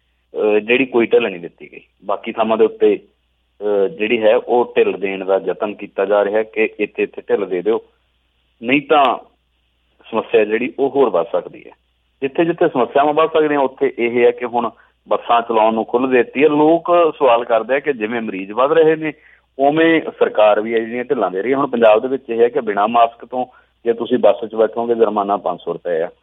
[SPEAKER 16] ਜਿਹੜੀ ਕੋਈ ਢਿੱਲ ਨਹੀਂ ਦਿੱਤੀ ਗਈ। ਬਾਕੀ ਥਾਵਾਂ ਦੇ ਉੱਤੇ ਜਿਹੜੀ ਹੈ ਉਹ ਢਿੱਲ ਦੇਣ ਦਾ ਯਤਨ ਕੀਤਾ ਜਾ ਰਿਹਾ ਕਿ ਇੱਥੇ ਇੱਥੇ ਢਿੱਲ ਦੇ ਦਿਓ, ਨਹੀਂ ਤਾਂ ਸਮੱਸਿਆ ਜਿਹੜੀ ਉਹ ਹੋਰ ਵੱਧ ਸਕਦੀ ਹੈ। ਜਿੱਥੇ ਜਿੱਥੇ ਸਮੱਸਿਆਵਾਂ ਵੱਧ ਸਕਦੀਆਂ ਉੱਥੇ ਇਹ ਹੈ ਕਿ ਹੁਣ ਬੱਸਾਂ ਚਲਾਉਣ ਨੂੰ ਖੁੱਲ੍ਹ ਦਿੱਤੀ ਹੈ। ਲੋਕ ਸਵਾਲ ਕਰਦੇ ਆ ਕਿ ਜਿਵੇਂ ਮਰੀਜ਼ ਵੱਧ ਰਹੇ ਨੇ ਉਵੇਂ ਸਰਕਾਰ ਵੀ ਹੈ ਜਿਹੜੀਆਂ ਢਿੱਲਾਂ ਦੇ ਰਹੀ ਹੈ। ਹੁਣ ਪੰਜਾਬ ਦੇ ਵਿੱਚ ਇਹ ਹੈ ਕਿ ਬਿਨਾਂ ਮਾਸਕ ਤੋਂ ਜੇ ਤੁਸੀਂ ਬੱਸ 'ਚ ਬੈਠੋਗੇ ਜੁਰਮਾਨਾ ਪੰਜ ਸੌ ਰੁਪਏ ਆ।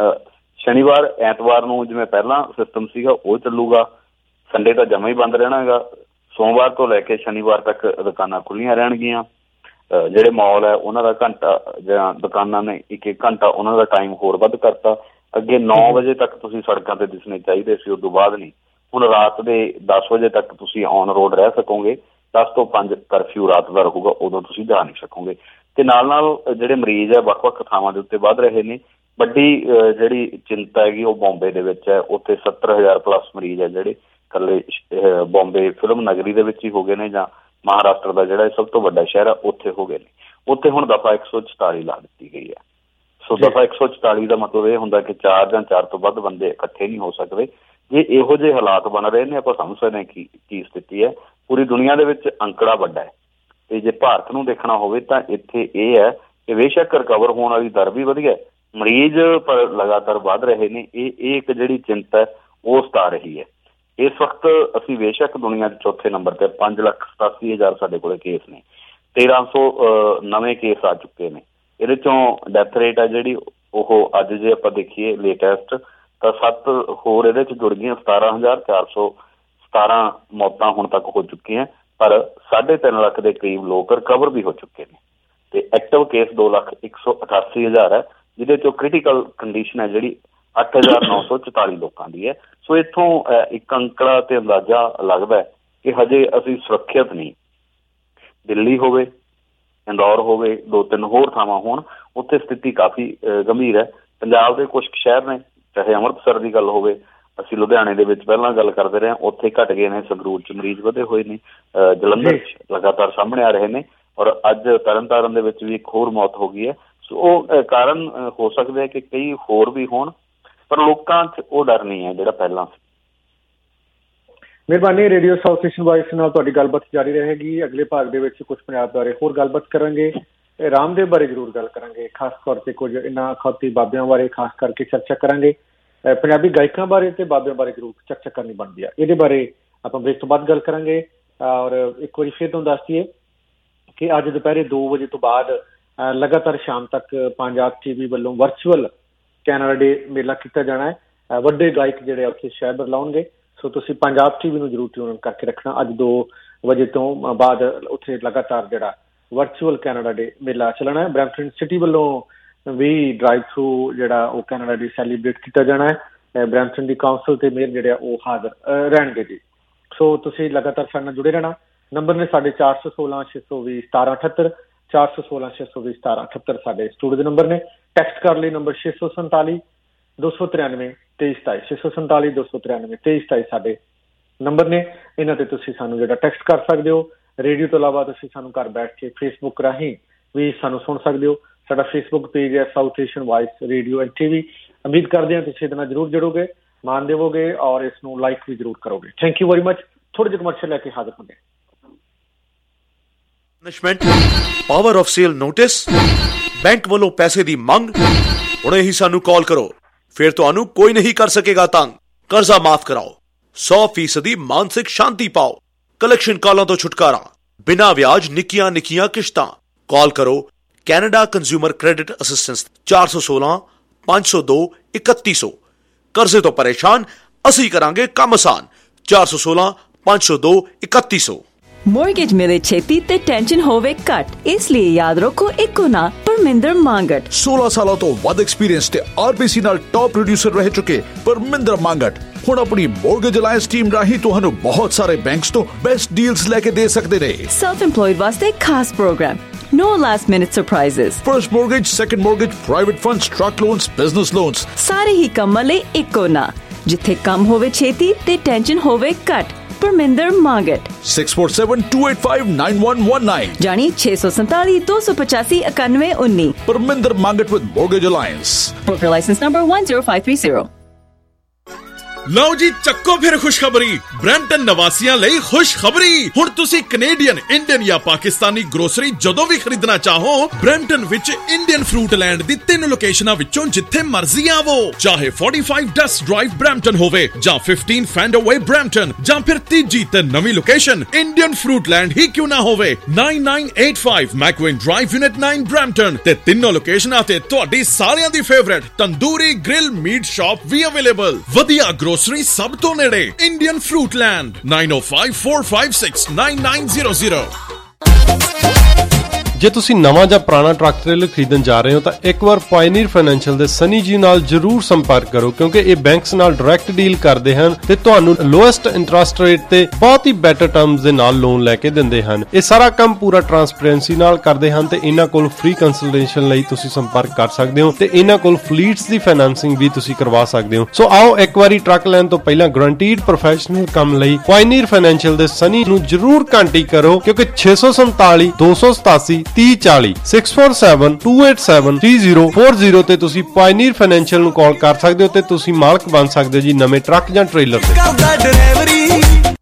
[SPEAKER 16] ਸ਼ਨੀਵਾਰ ਐਤਵਾਰ ਨੂੰ ਜਿਵੇਂ ਪਹਿਲਾਂ ਸਿਸਟਮ ਸੀਗਾ ਉਹ ਚੱਲੂਗਾ, ਸੰਡੇ ਤਾਂ ਜਮਾਂ ਹੀ ਬੰਦ ਰਹਿਣਾ ਹੈਗਾ। ਸੋਮਵਾਰ ਤੋਂ ਲੈ ਕੇ ਸ਼ਨੀਵਾਰ ਤੱਕ ਦੁਕਾਨਾਂ ਖੁੱਲ੍ਹੀਆਂ ਰਹਿਣਗੀਆਂ। ਜਿਹੜੇ ਮਾਲ ਹੈ ਉਹਨਾਂ ਦਾ ਘੰਟਾ ਜਾਂ ਦੁਕਾਨਾਂ ਨੇ ਇੱਕ ਇੱਕ ਘੰਟਾ ਉਹਨਾਂ ਦਾ ਟਾਈਮ ਹੋਰ ਵੱਧ ਕਰਤਾ। ਅੱਗੇ ਨੌ ਵਜੇ ਤੱਕ ਤੁਸੀਂ ਸੜਕਾਂ ਤੇ ਦਿਸਣੇ ਚਾਹੀਦੇ ਸੀ, ਉਦੋਂ ਬਾਅਦ ਨਹੀਂ। ਹੁਣ ਰਾਤ ਦੇ ਦਸ ਵਜੇ ਤੱਕ ਤੁਸੀਂ ਔਨ ਰੋਡ ਰਹਿ ਸਕੋਗੇ, ਦਸ ਤੋਂ ਪੰਜ ਕਰਫਿਊ ਰਾਤ ਦਾ ਰਹੂਗਾ, ਉਦੋਂ ਤੁਸੀਂ ਜਾ ਨਹੀਂ ਸਕੋਗੇ। ਤੇ ਨਾਲ ਨਾਲ ਜਿਹੜੇ ਮਰੀਜ਼ ਹੈ ਵੱਖ ਵੱਖ ਥਾਵਾਂ ਦੇ ਉੱਤੇ ਵੱਧ ਰਹੇ ਨੇ। ਵੱਡੀ ਜਿਹੜੀ ਚਿੰਤਾ ਹੈਗੀ ਉਹ ਬੋਂਬੇ ਦੇ ਵਿੱਚ ਹੈ। ਉੱਥੇ ਸੱਤਰ ਹਜ਼ਾਰ ਪਲੱਸ ਮਰੀਜ਼ ਹੈ ਜਿਹੜੇ ਇਕੱਲੇ ਬੋਂਬੇ ਫਿਲਮ ਨਗਰੀ ਦੇ ਵਿੱਚ ਹੀ ਹੋ ਗਏ ਨੇ, ਜਾਂ ਮਹਾਰਾਸ਼ਟਰ ਦਾ ਜਿਹੜਾ ਸਭ ਤੋਂ ਵੱਡਾ ਸ਼ਹਿਰ ਹੈ ਉੱਥੇ ਹੋ ਗਏ ਨੇ। ਉੱਥੇ ਹੁਣ ਦਫਾ ਇੱਕ ਸੌ ਚੁਤਾਲੀ ਲਾ ਦਿੱਤੀ ਗਈ ਹੈ। ਸੋ ਦਫਾ ਇੱਕ ਸੌ ਚੁਤਾਲੀ ਦਾ ਮਤਲਬ ਇਹ ਹੁੰਦਾ ਕਿ ਚਾਰ ਜਾਂ ਚਾਰ ਤੋਂ ਵੱਧ ਬੰਦੇ ਇਕੱਠੇ ਨਹੀਂ ਹੋ ਸਕਦੇ। ਜੇ ਇਹੋ ਜਿਹੇ ਹਾਲਾਤ ਬਣ ਰਹੇ ਨੇ ਆਪਾਂ ਸਮਝ ਸਕਦੇ ਹਾਂ ਕੀ ਕੀ ਸਥਿਤੀ ਹੈ। ਪੂਰੀ ਦੁਨੀਆ ਦੇ ਵਿੱਚ ਅੰਕੜਾ ਵੱਡਾ ਹੈ ਤੇ ਜੇ ਭਾਰਤ ਨੂੰ ਦੇਖਣਾ ਹੋਵੇ ਤਾਂ ਇੱਥੇ ਇਹ ਹੈ ਕਿ ਬੇਸ਼ੱਕ ਰਿਕਵਰ ਹੋਣ ਵਾਲੀ ਦਰ ਵੀ ਵਧੀਆ, ਮਰੀਜ਼ ਪਰ ਲਗਾਤਾਰ ਵੱਧ ਰਹੇ ਨੇ। ਇਹ ਇਹ ਇੱਕ ਜਿਹੜੀ ਚਿੰਤਾ ਹੈ ਉਹ ਸਤਾ ਰਹੀ ਹੈ। ਇਸ ਵਕਤ ਅਸੀਂ ਬੇਸ਼ੱਕ ਦੁਨੀਆ ਦੇ ਚੌਥੇ ਨੰਬਰ ਤੇ ਪੰਜ ਲੱਖ ਸਤਾਸੀ ਹਜ਼ਾਰ ਸਾਡੇ ਕੋਲ ਕੇਸ ਨੇ, ਤੇਰਾਂ ਸੌ ਨਵੇਂ ਕੇਸ ਆ ਚੁੱਕੇ ਨੇ। ਇਹਦੇ ਚੋਂ ਡੈਥ ਰੇਟ ਹੈ ਜਿਹੜੀ ਉਹ ਅੱਜ ਜੇ ਆਪਾਂ ਦੇਖੀਏ ਲੇਟੈਸਟ ਤਾਂ ਸੱਤ ਹੋਰ ਇਹਦੇ 'ਚ ਜੁੜ ਗਈਆਂ, ਸਤਾਰਾਂ ਹਜ਼ਾਰ ਚਾਰ ਸੌ ਸਤਾਰਾਂ ਮੌਤਾਂ ਹੁਣ ਤੱਕ ਹੋ ਚੁੱਕੀਆਂ। ਪਰ ਸਾਢੇ ਤਿੰਨ ਲੱਖ ਦੇ ਕਰੀਬ ਲੋਕ ਰਿਕਵਰ ਵੀ ਹੋ ਚੁੱਕੇ ਨੇ ਤੇ ਐਕਟਿਵ ਕੇਸ ਦੋ ਲੱਖ ਇੱਕ ਸੌ ਅਠਾਸੀ ਹਜ਼ਾਰ ਹੈ, ਜਿਹਦੇ ਚੋਂ ਕ੍ਰਿਟੀਕਲ ਕੰਡੀਸ਼ਨ ਹੈ ਜਿਹੜੀ ਅੱਠ ਹਜ਼ਾਰ ਨੌ ਸੌ ਚੁਤਾਲੀ ਲੋਕਾਂ ਦੀ ਹੈ। ਸੋ ਇੱਥੋਂ ਇੱਕ ਅੰਕੜਾ ਤੇ ਅੰਦਾਜ਼ਾ ਲੱਗਦਾ ਹੈ ਕਿ ਹਜੇ ਅਸੀਂ ਸੁਰੱਖਿਅਤ ਨਹੀਂ। ਦਿੱਲੀ ਹੋਵੇ, ਇੰਦੌਰ ਹੋਵੇ, ਦੋ ਤਿੰਨ ਹੋਰ ਥਾਵਾਂ ਹੋਣ, ਉੱਥੇ ਸਥਿਤੀ ਕਾਫੀ ਗੰਭੀਰ ਹੈ। ਪੰਜਾਬ ਦੇ ਕੁਛ ਸ਼ਹਿਰ ਨੇ, ਚਾਹੇ ਅੰਮ੍ਰਿਤਸਰ ਦੀ ਗੱਲ ਹੋਵੇ, ਅਸੀਂ ਲੁਧਿਆਣੇ ਦੇ ਵਿੱਚ ਪਹਿਲਾਂ ਗੱਲ ਕਰਦੇ ਰਹੇ, ਉੱਥੇ ਘਟ ਗਏ ਨੇ। ਸੰਗਰੂਰ 'ਚ ਮਰੀਜ਼ ਵਧੇ ਹੋਏ ਨੇ, ਜਲੰਧਰ 'ਚ ਲਗਾਤਾਰ ਸਾਹਮਣੇ ਆ ਰਹੇ ਨੇ, ਔਰ ਅੱਜ ਤਰਨਤਾਰਨ ਦੇ ਵਿੱਚ ਵੀ ਇੱਕ ਹੋਰ ਮੌਤ ਹੋ ਗਈ ਹੈ। ਸੋ ਉਹ ਕਾਰਨ ਹੋ ਸਕਦੇ ਹੈ ਕਿ ਕਈ ਹੋਰ ਵੀ ਹੋਣ, ਪਰ ਲੋਕਾਂ 'ਚ ਉਹ ਡਰ ਨਹੀਂ ਹੈ ਜਿਹੜਾ ਪਹਿਲਾਂ ਸੀ।
[SPEAKER 6] ਮਿਹਰਬਾਨੀ। ਰੇਡੀਓ ਸਾਊਥ ਏਸ਼ੀਅਨ ਵਾਇਸ ਨਾਲ ਤੁਹਾਡੀ ਗੱਲਬਾਤ ਜਾਰੀ ਰਹੇਗੀ। ਅਗਲੇ ਭਾਗ ਦੇ ਵਿੱਚ ਕੁਝ ਪੰਜਾਬ ਬਾਰੇ ਹੋਰ ਗੱਲਬਾਤ ਕਰਾਂਗੇ, ਰਾਮਦੇਵ ਬਾਰੇ ਜ਼ਰੂਰ ਗੱਲ ਕਰਾਂਗੇ, ਖਾਸ ਤੌਰ ਤੇ ਕੁਝ ਇਹਨਾਂ ਖਾਤੀ ਬਾਬਿਆਂ ਬਾਰੇ ਖਾਸ ਕਰਕੇ ਚਰਚਾ ਕਰਾਂਗੇ। ਪੰਜਾਬੀ ਗਾਇਕਾਂ ਬਾਰੇ ਤੇ ਬਾਬਿਆਂ ਬਾਰੇ ਜ਼ਰੂਰ ਚਰਚਾ ਕਰਨੀ ਬਣਦੀ ਆ। ਇਹਦੇ ਬਾਰੇ ਆਪਾਂ ਬ੍ਰੇਕ ਤੋਂ ਬਾਅਦ ਗੱਲ ਕਰਾਂਗੇ। ਔਰ ਇੱਕ ਵਾਰੀ ਫਿਰ ਤੁਹਾਨੂੰ ਦੱਸ ਦਈਏ ਕਿ ਅੱਜ ਦੁਪਹਿਰੇ ਦੋ ਵਜੇ ਤੋਂ ਬਾਅਦ ਲਗਾਤਾਰ ਸ਼ਾਮ ਤੱਕ ਪੰਜਾਬ ਟੀਵੀ ਵੱਲੋਂ ਵਰਚੁਅਲ ਕੈਨੇਡਾ ਡੇ ਮੇਲਾ ਕੀਤਾ ਜਾਣਾ ਹੈ। ਵੱਡੇ ਗਾਇਕ ਜਿਹੜੇ ਉੱਥੇ ਸ਼ਹਿਰ ਲਾਉਣਗੇ, ਸੋ ਤੁਸੀਂ ਪੰਜਾਬ ਟੀਵੀ ਨੂੰ ਜ਼ਰੂਰ ਟਿਊਨ ਕਰਕੇ ਰੱਖਣਾ। ਅੱਜ ਦੋ ਵਜੇ ਤੋਂ ਬਾਅਦ ਉੱਥੇ ਲਗਾਤਾਰ ਜਿਹੜਾ ਵਰਚੁਅਲ ਕੈਨੇਡਾ ਡੇ ਮੇਲਾ ਚੱਲਣਾ ਹੈ। ਬਰੈਂਪਟਨ ਸਿਟੀ ਵੱਲੋਂ ਵੀ ਡਰਾਈਵ ਥਰੂ ਜਿਹੜਾ ਉਹ ਕੈਨੇਡਾ ਡੇ ਸੈਲੀਬ੍ਰੇਟ ਕੀਤਾ ਜਾਣਾ ਹੈ। ਬਰੈਂਪਟਨ ਦੀ ਕਾਉਂਸਲ ਤੇ ਮੇਅਰ ਜਿਹੜੇ ਆ ਉਹ ਹਾਜ਼ਰ ਰਹਿਣਗੇ ਜੀ। ਸੋ ਤੁਸੀਂ ਲਗਾਤਾਰ ਸਾਡੇ ਨਾਲ ਜੁੜੇ ਰਹਿਣਾ। ਨੰਬਰ ਨੇ ਸਾਡੇ ਚਾਰ ਸੌ ਸੋਲਾਂ ਛੇ ਸੌ ਵੀਹ ਸਤਾਰਾਂ ਅਠੱਤਰ, ਚਾਰ ਸੌ ਸੋਲਾਂ ਛੇ ਸੌ ਵੀਹ ਸਤਾਰਾਂ ਅਠੱਤਰ ਸਾਡੇ ਸਟੂਡੀਓ ਦੇ ਨੰਬਰ ਨੇ। ਟੈਕਸਟ ਕਰ ਲਈ ਨੰਬਰ ਛੇ ਸੌ ਸੰਤਾਲੀ ਦੋ ਸੌ ਤਰਾਨਵੇਂ ਤੇਈ ਸਤਾਈ, ਛੇ ਸੌ ਸੰਤਾਲੀ ਦੋ ਸੌ ਤਰਾਨਵੇਂ ਤੇਈ ਸਤਾਈ ਸਾਡੇ ਨੰਬਰ ਨੇ। ਇਹਨਾਂ ਤੇ ਤੁਸੀਂ ਸਾਨੂੰ ਜਿਹੜਾ ਟੈਕਸਟ ਕਰ ਸਕਦੇ ਹੋ। ਰੇਡੀਓ ਤੋਂ ਇਲਾਵਾ ਤੁਸੀਂ ਸਾਨੂੰ ਘਰ ਬੈਠ ਕੇ ਫੇਸਬੁੱਕ ਰਾਹੀਂ ਵੀ ਸਾਨੂੰ ਸੁਣ ਸਕਦੇ ਹੋ। ਸਾਡਾ ਫੇਸਬੁੱਕ ਪੇਜ ਹੈ South Asian vice radio and TV. ਉਮੀਦ ਕਰਦੇ ਹਾਂ ਤੁਸੀਂ ਇਹਦੇ ਨਾਲ ਜ਼ਰੂਰ ਜੁੜੋਗੇ, ਮਾਣ ਦੇਵੋਗੇ ਔਰ ਇਸ ਨੂੰ ਲਾਈਕ ਵੀ ਜ਼ਰੂਰ ਕਰੋਗੇ। Thank you very much. ਥੋੜੇ ਜਿਹੇ ਕਮਰਸ਼ੀਅਲ ਲੈ ਕੇ ਹਾਜ਼ਰ ਹੁੰਦੇ ਹਾਂ।
[SPEAKER 9] Power of sale notice, bank ਵੱਲੋਂ ਪੈਸੇ ਦੀ ਮੰਗ। ਹੁਣੇ ਹੀ ਸਾਨੂੰ ਕਾਲ ਕਰੋ, ਫਿਰ ਤੁਹਾਨੂੰ ਕੋਈ ਨਹੀਂ ਕਰ ਸਕੇਗਾ ਤੰਗ। ਕਰਜ਼ਾ ਮਾਫ ਕਰਾਓ, ਸੌ ਫੀਸਦੀ ਮਾਨਸਿਕ ਸ਼ਾਂਤੀ ਪਾਓ, ਕਲੈਕਸ਼ਨ ਕਾਲਾਂ ਤੋਂ ਛੁਟਕਾਰਾ, ਬਿਨਾਂ ਵਿਆਜ ਨਿੱਕੀਆਂ ਨਿੱਕੀਆਂ ਕਿਸ਼ਤਾਂ। ਕਾਲ ਕਰੋ ਕੈਨੇਡਾ ਕੰਜ਼ਿਊਮਰ ਕ੍ਰੈਡਿਟ ਅਸਿਸਟੈਂਸ ਚਾਰ ਸੌ ਸੋਲਾਂ ਪੰਜ ਸੌ ਦੋ ਇਕੱਤੀ ਸੌ। ਕਰਜ਼ੇ ਤੋਂ ਪਰੇਸ਼ਾਨ, ਅਸੀਂ ਕਰਾਂਗੇ ਕੰਮ ਆਸਾਨ। ਚਾਰ ਸੌ ਸੋਲਾਂ ਪੰਜ ਸੌ ਦੋ ਇਕੱਤੀ ਸੌ।
[SPEAKER 17] ਮੋਰਗੇਜ ਮਿਲੇ ਛੇਤੀ ਤੇ ਟੈਨਸ਼ਨ ਹੋਵੇ ਘੱਟ, ਇਸ ਲਈ ਯਾਦ ਰੱਖੋ ਇੱਕੋ ਨਾ ਪਰਮਿੰਦਰ ਮੰਗਟ।
[SPEAKER 18] ਸੋਲਾਂ ਸਾਲਾਂ ਤੋਂ ਵੱਧ ਐਕਸਪੀਰੀਅੰਸ ਤੇ ਆਰਬੀਸੀ ਨਾਲ ਟੌਪ ਪ੍ਰੋਡਿਊਸਰ ਰਹਿ ਚੁੱਕੇ ਪਰਮਿੰਦਰ ਮੰਗਟ ਹੁਣ ਆਪਣੀ ਮੌਰਗੇਜ ਅਲਾਇੰਸ ਟੀਮ ਰਾਹੀਂ ਤੁਹਾਨੂੰ ਬਹੁਤ ਸਾਰੇ ਬੈਂਕਸ ਤੋਂ ਬੈਸਟ ਡੀਲਸ ਲੈ ਕੇ ਦੇ ਸਕਦੇ ਨੇ।
[SPEAKER 17] ਸੈਲਫ ਇੰਪਲੋਇਡ ਵਾਸਤੇ ਖਾਸ programme, no last minute surprises,
[SPEAKER 18] first mortgage, second mortgage, private funds, truck loans, business loans,
[SPEAKER 17] ਸਾਰੇ ਹੀ ਕੰਮਾਂ ਲਈ ਇੱਕੋ ਨਾ, ਜਿੱਥੇ ਕੰਮ ਹੋਵੇ ਛੇਤੀ ਤੇ ਟੈਨਸ਼ਨ ਹੋਵੇ ਘੱਟ। Parminder Mangat
[SPEAKER 18] six four seven two eight five nine one one nine
[SPEAKER 17] ਜਾਨੀ ਛੇ ਸੌ ਸੰਤਾਲੀ ਦੋ ਸੌ ਪਚਾਸੀ ਇਕਾਨਵੇਂ ਉੱਨੀ।
[SPEAKER 18] Parminder Mangat with Mortgage Alliance,
[SPEAKER 17] broker license number one zero five three zero।
[SPEAKER 19] ਲਓ ਜੀ ਚੱਕੋ ਫਿਰ ਖੁਸ਼ਖਬਰੀ, ਬਰੈਂਪਟਨ ਨਿਵਾਸੀਆਂ ਲਈ ਖੁਸ਼ਖਬਰੀ। ਹੁਣ ਤੁਸੀਂ ਕੈਨੇਡੀਅਨ, ਇੰਡੀਅਨ ਜਾਂ ਪਾਕਿਸਤਾਨੀ ਗਰੋਸਰੀ ਜਦੋਂ ਵੀ ਖਰੀਦਣਾ ਚਾਹੋ, ਬਰੈਂਪਟਨ ਵਿੱਚ ਇੰਡੀਅਨ ਫਰੂਟ ਲੈਂਡ ਦੀ ਤਿੰਨ ਲੋਕੇਸ਼ਨਾਂ ਵਿੱਚੋਂ ਜਿੱਥੇ ਮਰਜ਼ੀ ਆਵੋ। ਚਾਹੇ forty-five ਡਸਟ ਡਰਾਈਵ ਬਰੈਂਪਟਨ ਹੋਵੇ ਜਾਂ fifteen ਫੈਂਡਰਵੇ ਬਰੈਂਪਟਨ, ਜਾਂ ਫਿਰ ਤੀਜੀ ਤੇ ਨਵੀਂ ਲੋਕੇਸ਼ਨ ਇੰਡੀਅਨ ਫਰੂਟ ਲੈਂਡ ਹੀ ਕਿਉਂ ਨਾ ਹੋਵੇ, nine nine eight five McVean drive unit nine Brampton. ਤੇ ਤਿੰਨੋਂ ਲੋਕੇਸ਼ਨਾਂ ਤੇ ਤੁਹਾਡੀ ਸਾਰਿਆਂ ਦੀ favourite Tandoori Grill Meat Shop ਵੀ ਅਵੇਲੇਬਲ। ਵਧੀਆ ਗਰੋਸਰੀ ਸਭ ਤੋਂ ਨੇੜੇ Indian Fruit Land nine oh five four five six nine nine zero zero।
[SPEAKER 20] ਜੇ ਤੁਸੀਂ ਨਵਾਂ ਜਾਂ ਪੁਰਾਣਾ ਟਰੱਕ ਟ੍ਰੇਲਰ ਖਰੀਦਣ ਜਾ ਰਹੇ ਹੋ ਤਾਂ ਇੱਕ ਵਾਰ ਪਾਇਨੀਅਰ ਫਾਈਨੈਂਸ਼ੀਅਲ ਦੇ ਸਨੀ ਜੀ ਨਾਲ ਜ਼ਰੂਰ ਸੰਪਰਕ ਕਰੋ, ਕਿਉਂਕਿ ਇਹ ਬੈਂਕਸ ਨਾਲ ਡਾਇਰੈਕਟ ਡੀਲ ਕਰਦੇ ਹਨ ਤੇ ਤੁਹਾਨੂੰ ਲੋਐਸਟ ਇੰਟਰਸਟ ਰੇਟ ਤੇ ਬਹੁਤ ਹੀ ਬੈਟਰ ਟਰਮਸ ਦੇ ਨਾਲ ਲੋਨ ਲੈ ਕੇ ਦਿੰਦੇ ਹਨ। ਇਹ ਸਾਰਾ ਕੰਮ ਪੂਰਾ ਟਰਾਂਸਪੇਰੈਂਸੀ ਨਾਲ ਕਰਦੇ ਹਨ ਤੇ ਇਹਨਾਂ ਕੋਲ ਫ੍ਰੀ ਕੰਸਲਟੇਸ਼ਨ ਲਈ ਤੁਸੀਂ ਸੰਪਰਕ ਕਰ ਸਕਦੇ ਹੋ ਤੇ ਇਹਨਾਂ ਕੋਲ ਫਲੀਟਸ ਦੀ ਫਾਈਨੈਂਸਿੰਗ ਵੀ ਤੁਸੀਂ ਕਰਵਾ ਸਕਦੇ ਹੋ। ਸੋ ਆਓ ਇੱਕ ਵਾਰੀ ਟਰੱਕ ਲੈਣ ਤੋਂ ਪਹਿਲਾਂ ਗਰੰਟੀਡ ਪ੍ਰੋਫੈਸ਼ਨਲ ਕੰਮ ਲਈ ਪਾਇਨੀਅਰ ਫਾਈਨੈਂਸ਼ੀਅਲ ਦੇ ਸਨੀ ਨੂੰ ਜ਼ਰੂਰ ਕੰਟੈਕਟ ਕਰੋ, ਕਿਉਂਕਿ ਛੇ ਸੌ ਸੰਤਾਲੀ ਦੋ ਸੌ ਸਤਾਸੀ ਤੀਹ ਚਾਲੀ six four seven two eight seven three zero four zero ਤੇ ਤੁਸੀਂ ਪਾਇਨੀਅਰ ਫਾਈਨੈਂਸ਼ੀਅਲ ਨੂੰ ਕਾਲ ਕਰ ਸਕਦੇ ਹੋ ਤੇ ਤੁਸੀਂ ਮਾਲਕ ਬਣ ਸਕਦੇ ਹੋ ਜੀ ਨਵੇਂ ਟਰੱਕ ਜਾਂ ਟ੍ਰੇਲਰ ਦੇ।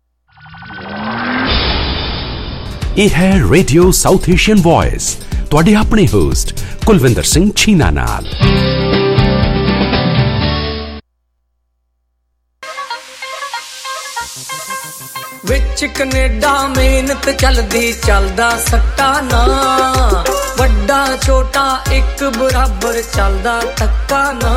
[SPEAKER 4] ਇਹ ਹੈ ਰੇਡੀਓ ਸਾਊਥ ਏਸ਼ੀਅਨ ਵੌਇਸ, ਤੁਹਾਡੇ ਆਪਣੇ ਹੋਸਟ ਕੁਲਵਿੰਦਰ ਸਿੰਘ ਛੀਨਾ ਨਾਲ।
[SPEAKER 21] ਵਿੱਚ ਕੈਨੇਡਾ ਮਿਹਨਤ ਚੱਲਦੀ ਚੱਲਦਾ ਸੱਟਾ ਨਾ, ਵੱਡਾ ਛੋਟਾ ਇੱਕ ਬਰਾਬਰ ਚੱਲਦਾ ਧੱਕਾ ਨਾ।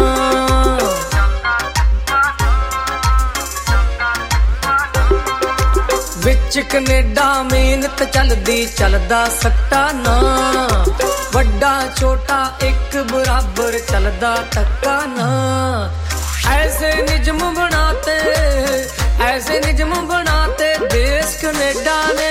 [SPEAKER 21] ਵਿੱਚ ਕੈਨੇਡਾ ਮਿਹਨਤ ਚੱਲਦੀ ਚੱਲਦਾ ਸੱਟਾ ਨਾ, ਵੱਡਾ ਛੋਟਾ ਇੱਕ ਬਰਾਬਰ ਚੱਲਦਾ ਧੱਕਾ ਨਾ। ਐਸੇ ਨਿਯਮ ਬਣਾਤੇ, ਐਸੇ ਨਿਯਮ ਬਣਾਤੇ ਦੇਸ਼ ਕੈਨੇਡਾ ਨੇ,